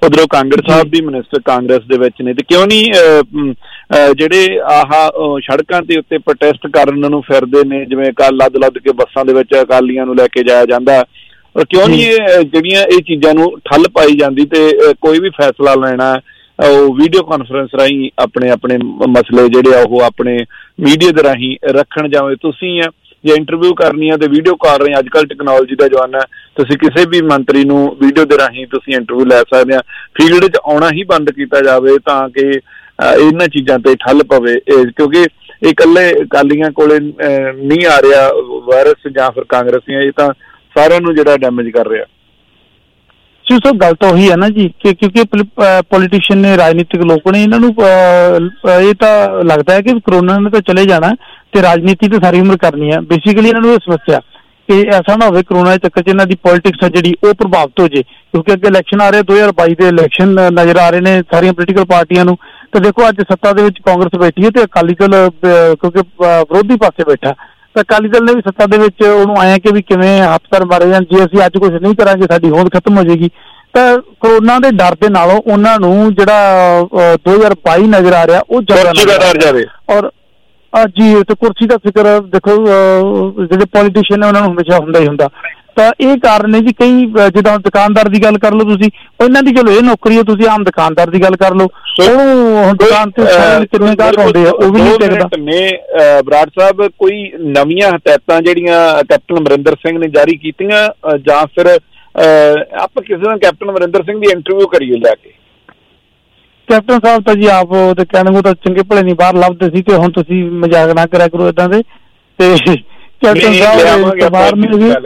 ਉਧਰੋਂ ਕਾਂਗੜ ਸਾਹਿਬ ਵੀ ਮਿਨਿਸਟਰ ਕਾਂਗਰਸ ਦੇ ਵਿੱਚ ਨੇ, ਤੇ ਕਿਉਂ ਨਹੀਂ ਜਿਹੜੇ ਸੜਕਾਂ ਦੇ ਉੱਤੇ ਪ੍ਰੋਟੈਸਟ ਕਰਨ ਨੂੰ ਫਿਰਦੇ ਨੇ, ਜਿਵੇਂ ਲੱਦ ਕੇ ਬੱਸਾਂ ਦੇ ਵਿੱਚ ਅਕਾਲੀਆਂ ਨੂੰ ਲੈ ਕੇ ਜਾਇਆ ਜਾਂਦਾ, ਕਿਉਂ ਨਹੀਂ ਜਿਹੜੀਆਂ ਇਹ ਚੀਜ਼ਾਂ ਨੂੰ ਠੱਲ ਪਾਈ ਜਾਂਦੀ ਤੇ ਕੋਈ ਵੀ ਫੈਸਲਾ ਲੈਣਾ ਉਹ ਵੀਡੀਓ ਕਾਨਫਰੰਸ ਰਾਹੀਂ ਆਪਣੇ ਮਸਲੇ ਜਿਹੜੇ ਆ ਉਹ ਆਪਣੇ ਮੀਡੀਆ ਦੇ ਰਾਹੀਂ ਰੱਖਣ, ਜਾਵੇ ਤੁਸੀਂ ਆ ਜੇ ਇੰਟਰਵਿਊ ਕਰਨੀ ਆ ਤੇ ਵੀਡੀਓ ਕਾਲ ਰਾਹੀਂ, ਅੱਜ ਕੱਲ੍ਹ ਟੈਕਨੋਲੋਜੀ ਦਾ ਜ਼ਮਾਨਾ, ਤੁਸੀਂ ਕਿਸੇ ਵੀ ਮੰਤਰੀ ਨੂੰ ਵੀਡੀਓ ਦੇ ਰਾਹੀਂ ਤੁਸੀਂ ਇੰਟਰਵਿਊ ਲੈ ਸਕਦੇ ਆ। ਫੀਲਡ 'ਚ ਆਉਣਾ ਹੀ ਬੰਦ ਕੀਤਾ ਜਾਵੇ ਤਾਂ ਕਿ ਇਹਨਾਂ ਚੀਜ਼ਾਂ ਤੇ ਠੱਲ ਪਵੇ, ਕਿਉਂਕਿ ਇਹ ਇਕੱਲੇ ਅਕਾਲੀਆਂ ਕੋਲੇ ਨਹੀਂ ਆ ਰਿਹਾ ਵਾਇਰਸ ਜਾਂ ਫਿਰ ਕਾਂਗਰਸੀਆਂ, ਇਹ ਤਾਂ ਸਾਰਿਆਂ ਨੂੰ ਜਿਹੜਾ ਡੈਮੇਜ ਕਰ ਰਿਹਾ। ਸੋ ਗੱਲ ਤਾਂ ਉਹੀ ਹੈ ਨਾ ਜੀ ਕਿ ਕਿਉਂਕਿ ਪੋਲੀਟੀਸ਼ੀਅਨ ਨੇ, ਰਾਜਨੀਤਿਕ ਲੋਕ ਨੇ, ਇਹਨਾਂ ਨੂੰ ਇਹ ਤਾਂ ਲੱਗਦਾ ਹੈ ਕਿ ਕਰੋਨਾ ਨੇ ਤਾਂ ਚਲੇ ਜਾਣਾ ਤੇ ਰਾਜਨੀਤੀ ਤਾਂ ਸਾਰੀ ਉਮਰ ਕਰਨੀ ਹੈ। ਬੇਸਿਕਲੀ ਇਹਨਾਂ ਨੂੰ ਇਹ ਸਮੱਸਿਆ ਕਿ ਐਸਾ ਨਾ ਹੋਵੇ ਕਰੋਨਾ ਦੇ ਚੱਕਰ 'ਚ ਇਹਨਾਂ ਦੀ ਪੋਲੀਟਿਕਸ ਆ ਜਿਹੜੀ ਉਹ ਪ੍ਰਭਾਵਿਤ ਹੋ ਜੇ, ਕਿਉਂਕਿ ਅੱਗੇ ਇਲੈਕਸ਼ਨ ਆ ਰਹੇ, 2022 ਦੇ ਇਲੈਕਸ਼ਨ ਨਜ਼ਰ ਆ ਰਹੇ ਨੇ ਸਾਰੀਆਂ ਪੋਲੀਟੀਕਲ ਪਾਰਟੀਆਂ ਨੂੰ। ਤੇ ਦੇਖੋ ਅੱਜ ਸੱਤਾ ਦੇ ਵਿੱਚ ਕਾਂਗਰਸ ਬੈਠੀ ਹੈ ਤੇ ਅਕਾਲੀ ਦਲ ਕਿਉਂਕਿ ਵਿਰੋਧੀ ਪਾਸੇ ਬੈਠਾ, ਤਾਂ ਅਕਾਲੀ ਦਲ ਨੇ ਵੀ ਸੱਤਾ ਦੇ ਵਿੱਚ ਉਹਨੂੰ ਆਇਆ ਕਿ ਵੀ ਕਿਵੇਂ ਹੱਥ ਪੈਰ ਮਾਰੇ ਜਾਣ, ਜੇ ਅਸੀਂ ਅੱਜ ਕੁਛ ਨਹੀਂ ਕਰਾਂਗੇ ਸਾਡੀ ਹੋਂਦ ਖਤਮ ਹੋ ਜਾਏਗੀ। ਤਾਂ ਕਰੋਨਾ ਦੇ ਡਰ ਦੇ ਨਾਲੋਂ ਉਹਨਾਂ ਨੂੰ ਜਿਹੜਾ 2022 ਨਜ਼ਰ ਆ ਰਿਹਾ ਉਹ ਜ਼ਿਆਦਾ ਜਾਵੇ। ਔਰ ਜੀ ਤੇ ਕੁਰਸੀ ਦਾ ਫਿਕਰ ਦੇਖੋ ਜਿਹੜੇ ਪੋਲੀਟੀਸ਼ੀਅਨ ਨੇ ਉਹਨਾਂ ਨੂੰ ਹਮੇਸ਼ਾ ਹੁੰਦਾ ਹੀ ਹੁੰਦਾ। ਤਾਂ ਇਹ ਕਾਰਨ ਨੇ ਜੀ, ਕਈ ਜਿੱਦਾਂ ਦੁਕਾਨਦਾਰ ਦੀ ਗੱਲ ਕਰ ਲਓ ਤੁਸੀਂ, ਇਹਨਾਂ ਦੀ ਚਲੋ ਇਹ ਨੌਕਰੀ ਹੈ, ਤੁਸੀਂ ਆਮ ਦੁਕਾਨਦਾਰ ਦੀ ਗੱਲ ਕਰ ਲਓ, ਉਹਨੂੰ ਹੁਣ ਦੁਕਾਨ ਤੇ ਕਿੰਨੇ ਗਾਹਕ ਆਉਂਦੇ ਆ ਉਹ ਵੀ ਨਹੀਂ ਟਿਕਦਾ। ਬਰਾੜ ਸਾਹਿਬ, ਕੋਈ ਨਵੀਆਂ ਹਦਾਇਤਾਂ ਜਿਹੜੀਆਂ ਕੈਪਟਨ ਅਮਰਿੰਦਰ ਸਿੰਘ ਨੇ ਜਾਰੀ ਕੀਤੀਆਂ ਜਾਂ ਫਿਰ ਆਪਾਂ ਕਿਸੇ ਦਿਨ ਕੈਪਟਨ ਅਮਰਿੰਦਰ ਸਿੰਘ ਦੀ ਇੰਟਰਵਿਊ ਕਰੀਏ ਲੈ ਕੇ? ਕੈਪਟਨ ਸਾਹਿਬ ਤਾਂ ਜੀ ਆਪ ਤੇ ਕਹਿਣ ਤਾਂ ਚੰਗੇ ਭਲੇ ਨਹੀਂ ਬਾਹਰ ਲੱਭਦੇ ਸੀ, ਤੇ ਹੁਣ ਤੁਸੀਂ ਮਜ਼ਾਕ ਨਾ ਕਰਿਆ ਕਰੋ ਏਦਾਂ ਦੇ। ਤੇ ਕੈਪਟਨ ਸਾਹਿਬ ਬਾਹਰ ਨਹੀਂ ਵੀ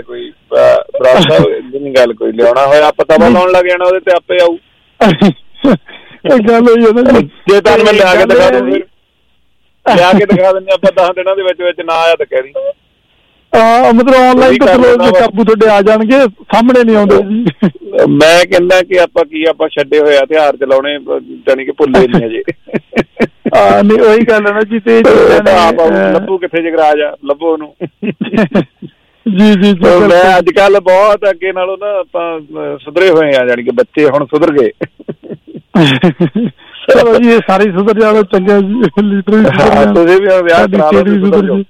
ਗੱਲ ਕੋਈ ਲਿਆਉਣਾ ਹੋਇਆ ਪਤਾ ਲਾਉਣ ਲੱਗ ਜਾਣਾ ਉਹਦੇ ਤੇ ਆਪੇ ਆਊ। ਇਹ ਗੱਲ ਹੋਈ ਹੈ ਨਾ, ਜੇ ਤੁਹਾਨੂੰ ਮੈਂ ਲਿਆ ਕੇ ਦਿਖਾ ਦਿੰਦੇ ਆਪਾਂ 10 ਦਿਨਾਂ ਦੇ ਵਿੱਚ ਨਾ ਆਇਆ ਤਾਂ ਕਹਿ ਦੀ। ਮਤਲਬ ਆਨਲਾਈਨ ਤਾਂ ਚਲੋ ਕਾਬੂ ਤੁਹਾਡੇ ਆ ਜਾਣਗੇ, ਸਾਹਮਣੇ ਨਹੀਂ ਆਉਂਦੇ ਜੀ। ਮੈਂ ਕਹਿੰਦਾ ਕਿ ਆਪਾਂ ਛੱਡੇ ਹੋਏ ਹਥਿਆਰ ਚਲਾਉਣੇ ਜਾਣੀ ਕਿ ਭੁੱਲੇ ਨਹੀਂ ਅਜੇ। ਨਹੀਂ ਉਹੀ ਗੱਲ ਹੈ ਨਾ ਜੀ। ਤੇ ਲੱਭੂ ਕਿੱਥੇ ਜਗਰਾਜ ਆ, ਲੱਭੋ ਉਹਨੂੰ। ਜੀ ਜੀ ਮੈਂ ਅੱਜ ਕੱਲ ਬਹੁਤ ਅੱਗੇ ਨਾਲੋਂ ਨਾ ਆਪਾਂ ਸੁਧਰੇ ਹੋਏ ਆ, ਜਾਣੀ ਕਿ ਬੱਚੇ ਹੁਣ ਸੁਧਰ ਗਏ। ਚਲੋ ਜੀ ਇਹ ਸਾਰੇ ਸੁਧਰ ਜਾਣੋ, ਚੰਗਾ ਲੀਡਰ ਤੁਸੀਂ ਵੀ ਵਿਆਹ ਕਰਾ ਲਓ।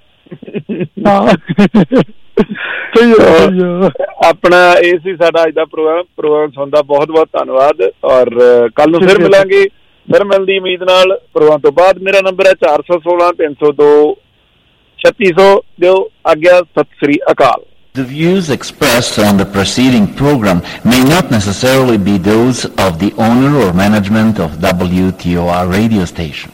ਆਪਣਾ ਇਹ ਸੀ ਸਾਡਾ ਅੱਜ ਦਾ ਪ੍ਰੋਗਰਾਮ ਸੁਣਨ ਦਾ ਬਹੁਤ ਬਹੁਤ ਧੰਨਵਾਦ, ਔਰ ਕੱਲ ਨੂੰ ਫਿਰ ਮਿਲਾਂਗੇ, ਫਿਰ ਮਿਲਣ ਦੀ ਉਮੀਦ ਨਾਲ। ਪ੍ਰੋਗਰਾਮ ਤੋਂ ਬਾਅਦ ਮੇਰਾ ਨੰਬਰ ਹੈ 416 302 3600। ਦਿਓ ਆਗਿਆ, ਸਤਿ ਸ੍ਰੀ ਅਕਾਲ। The views expressed on the preceding program may not necessarily be those of the owner or management of WTOR radio station.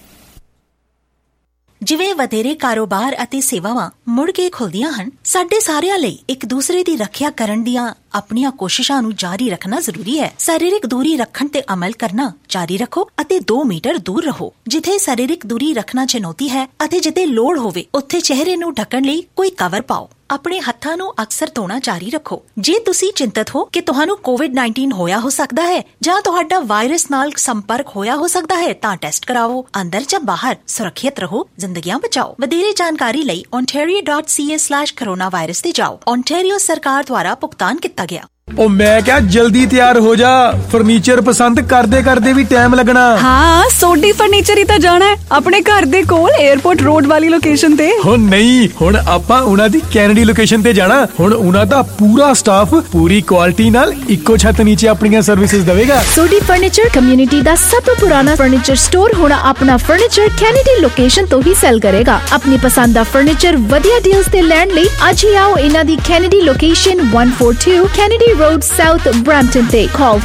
ਜਿਵੇਂ ਵਧੇਰੇ ਕਾਰੋਬਾਰ ਅਤੇ ਸੇਵਾਵਾਂ ਮੁੜ ਕੇ ਖੁੱਲਦੀਆਂ ਹਨ, ਸਾਡੇ ਸਾਰਿਆਂ ਲਈ ਇੱਕ ਦੂਸਰੇ ਦੀ ਰੱਖਿਆ ਕਰਨ ਦੀਆਂ ਆਪਣੀਆਂ ਕੋਸ਼ਿਸ਼ਾਂ ਨੂੰ ਜਾਰੀ ਰੱਖਣਾ ਜ਼ਰੂਰੀ ਹੈ। ਸਰੀਰਕ ਦੂਰੀ ਰੱਖਣ ਤੇ ਅਮਲ ਕਰਨਾ ਜਾਰੀ ਰੱਖੋ ਅਤੇ 2 ਮੀਟਰ ਦੂਰ ਰਹੋ। ਜਿੱਥੇ ਸਰੀਰਕ ਦੂਰੀ ਰੱਖਣਾ ਚੁਣੌਤੀ ਹੈ ਅਤੇ ਜਿੱਥੇ ਲੋੜ ਹੋਵੇ ਉੱਥੇ ਚਿਹਰੇ ਨੂੰ ਢੱਕਣ ਲਈ ਕੋਈ ਕਵਰ ਪਾਓ। ਆਪਣੇ ਹੱਥਾਂ ਨੂੰ ਅਕਸਰ ਧੋਣਾ ਜਾਰੀ ਰੱਖੋ। ਜੇ ਤੁਸੀਂ ਚਿੰਤਤ ਹੋ ਕਿ ਤੁਹਾਨੂੰ ਕੋਵਿਡ-19 ਹੋਇਆ ਹੋ ਸਕਦਾ ਹੈ ਜਾਂ ਤੁਹਾਡਾ ਵਾਇਰਸ ਨਾਲ ਸੰਪਰਕ ਹੋਇਆ ਹੋ ਸਕਦਾ ਹੈ, ਤਾਂ ਟੈਸਟ ਕਰਾਓ। ਅੰਦਰ ਜਾਂ ਬਾਹਰ ਸੁਰੱਖਿਅਤ ਰਹੋ, ਜ਼ਿੰਦਗੀਆਂ ਬਚਾਓ। ਵਧੇਰੇ ਜਾਣਕਾਰੀ ਲਈ ontario.ca/coronavirus ਤੇ ਜਾਓ। ontario ਸਰਕਾਰ ਦੁਆਰਾ ਭੁਗਤਾਨ ਕੀਤਾ ਗਿਆ। ਉਹ ਮੈਂ ਕਿਹਾ ਜਲਦੀ ਤਿਆਰ ਹੋ ਜਾ, ਫਰਨੀਚਰ ਪਸੰਦ ਕਰਦੇ ਵੀ ਟਾਈਮ ਲੱਗਣਾ। ਹਾਂ, ਸੋਢੀ ਫਰਨੀਚਰ ਹੀ ਤਾਂ ਜਾਣਾ ਹੈ ਆਪਣੇ ਘਰ ਦੇ ਕੋਲ 에ਅਰਪੋਰਟ ਰੋਡ ਵਾਲੀ ਲੋਕੇਸ਼ਨ ਤੇ। ਹੁਣ ਨਹੀਂ, ਹੁਣ ਆਪਾਂ ਉਹਨਾਂ ਦੀ ਕੈਨੇਡੀ ਲੋਕੇਸ਼ਨ ਤੇ ਜਾਣਾ। ਹੁਣ ਉਹਨਾਂ ਦਾ ਪੂਰਾ ਸਟਾਫ ਪੂਰੀ ਕੁਆਲਿਟੀ ਨਾਲ ਇੱਕੋ ਛੱਤ ਨੀਚੇ ਆਪਣੀਆਂ ਸਰਵਿਸਿਜ਼ ਦੇਵੇਗਾ। ਸੋਢੀ ਫਰਨੀਚਰ ਕਮਿਊਨਿਟੀ ਦਾ ਸਭ ਤੋਂ ਪੁਰਾਣਾ ਫਰਨੀਚਰ ਸਟੋਰ ਹੁਣ ਆਪਣਾ ਫਰਨੀਚਰ ਕੈਨੇਡੀ ਲੋਕੇਸ਼ਨ ਤੋਂ ਹੀ ਸੈਲ ਕਰੇਗਾ। ਆਪਣੀ ਪਸੰਦ ਦਾ ਫਰਨੀਚਰ ਵਧੀਆ ਡੀਲਸ ਤੇ ਲੈਣ ਲਈ ਅੱਜ ਹੀ ਆਓ ਇਹਨਾਂ ਦੀ Kennedy location 142 Kennedy Road South Brampton ਤੇ call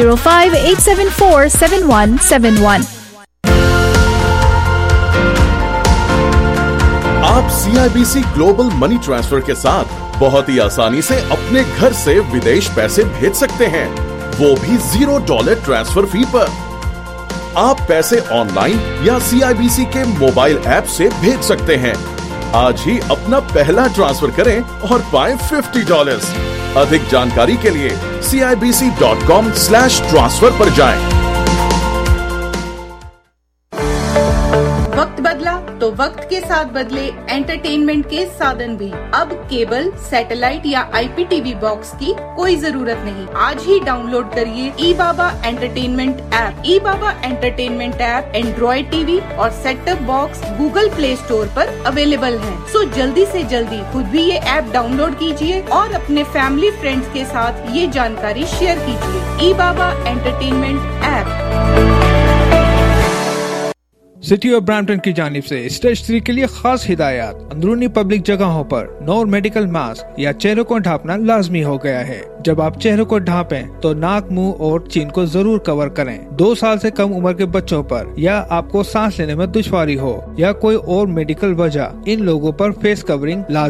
905-874-7171। आप CIBC ग्लोबल मनी ट्रांसफर के साथ बहुत ही आसानी से अपने घर से विदेश पैसे भेज सकते हैं, वो भी $0 ट्रांसफर फी पर। आप पैसे ऑनलाइन या CIBC के मोबाइल ऐप से भेज सकते हैं। आज ही अपना पहला ट्रांसफर करें और पाएं $50। अधिक जानकारी के लिए CIBC.com/transfer पर जाएं। वक्त बदला तो वक्त के साथ बदले एंटरटेनमेंट के साधन भी। अब केबल, सैटेलाइट या IPTV बॉक्स की कोई जरूरत नहीं। आज ही डाउनलोड करिए eBaba entertainment app. eBaba entertainment app Android TV और set top box Google Play Store पर अवेलेबल है। सो जल्दी से जल्दी खुद भी ये ऐप डाउनलोड कीजिए और अपने फैमिली फ्रेंड्स के साथ ये जानकारी शेयर कीजिए। eBaba entertainment app. City of Brampton की जानिब से स्टेज 3 के लिए खास हिदायत। अंदरूनी पब्लिक जगहों पर नो मेडिकल मास्क या चेहरे को ढांपना लाजमी हो गया है। जब आप चेहरे को ढांपें तो नाक, मुंह और चीन को जरूर कवर करें। 2 साल से कम उम्र के बच्चों पर या आपको सांस लेने में दुश्वारी हो या कोई और मेडिकल वजह, इन लोगों पर फेस कवरिंग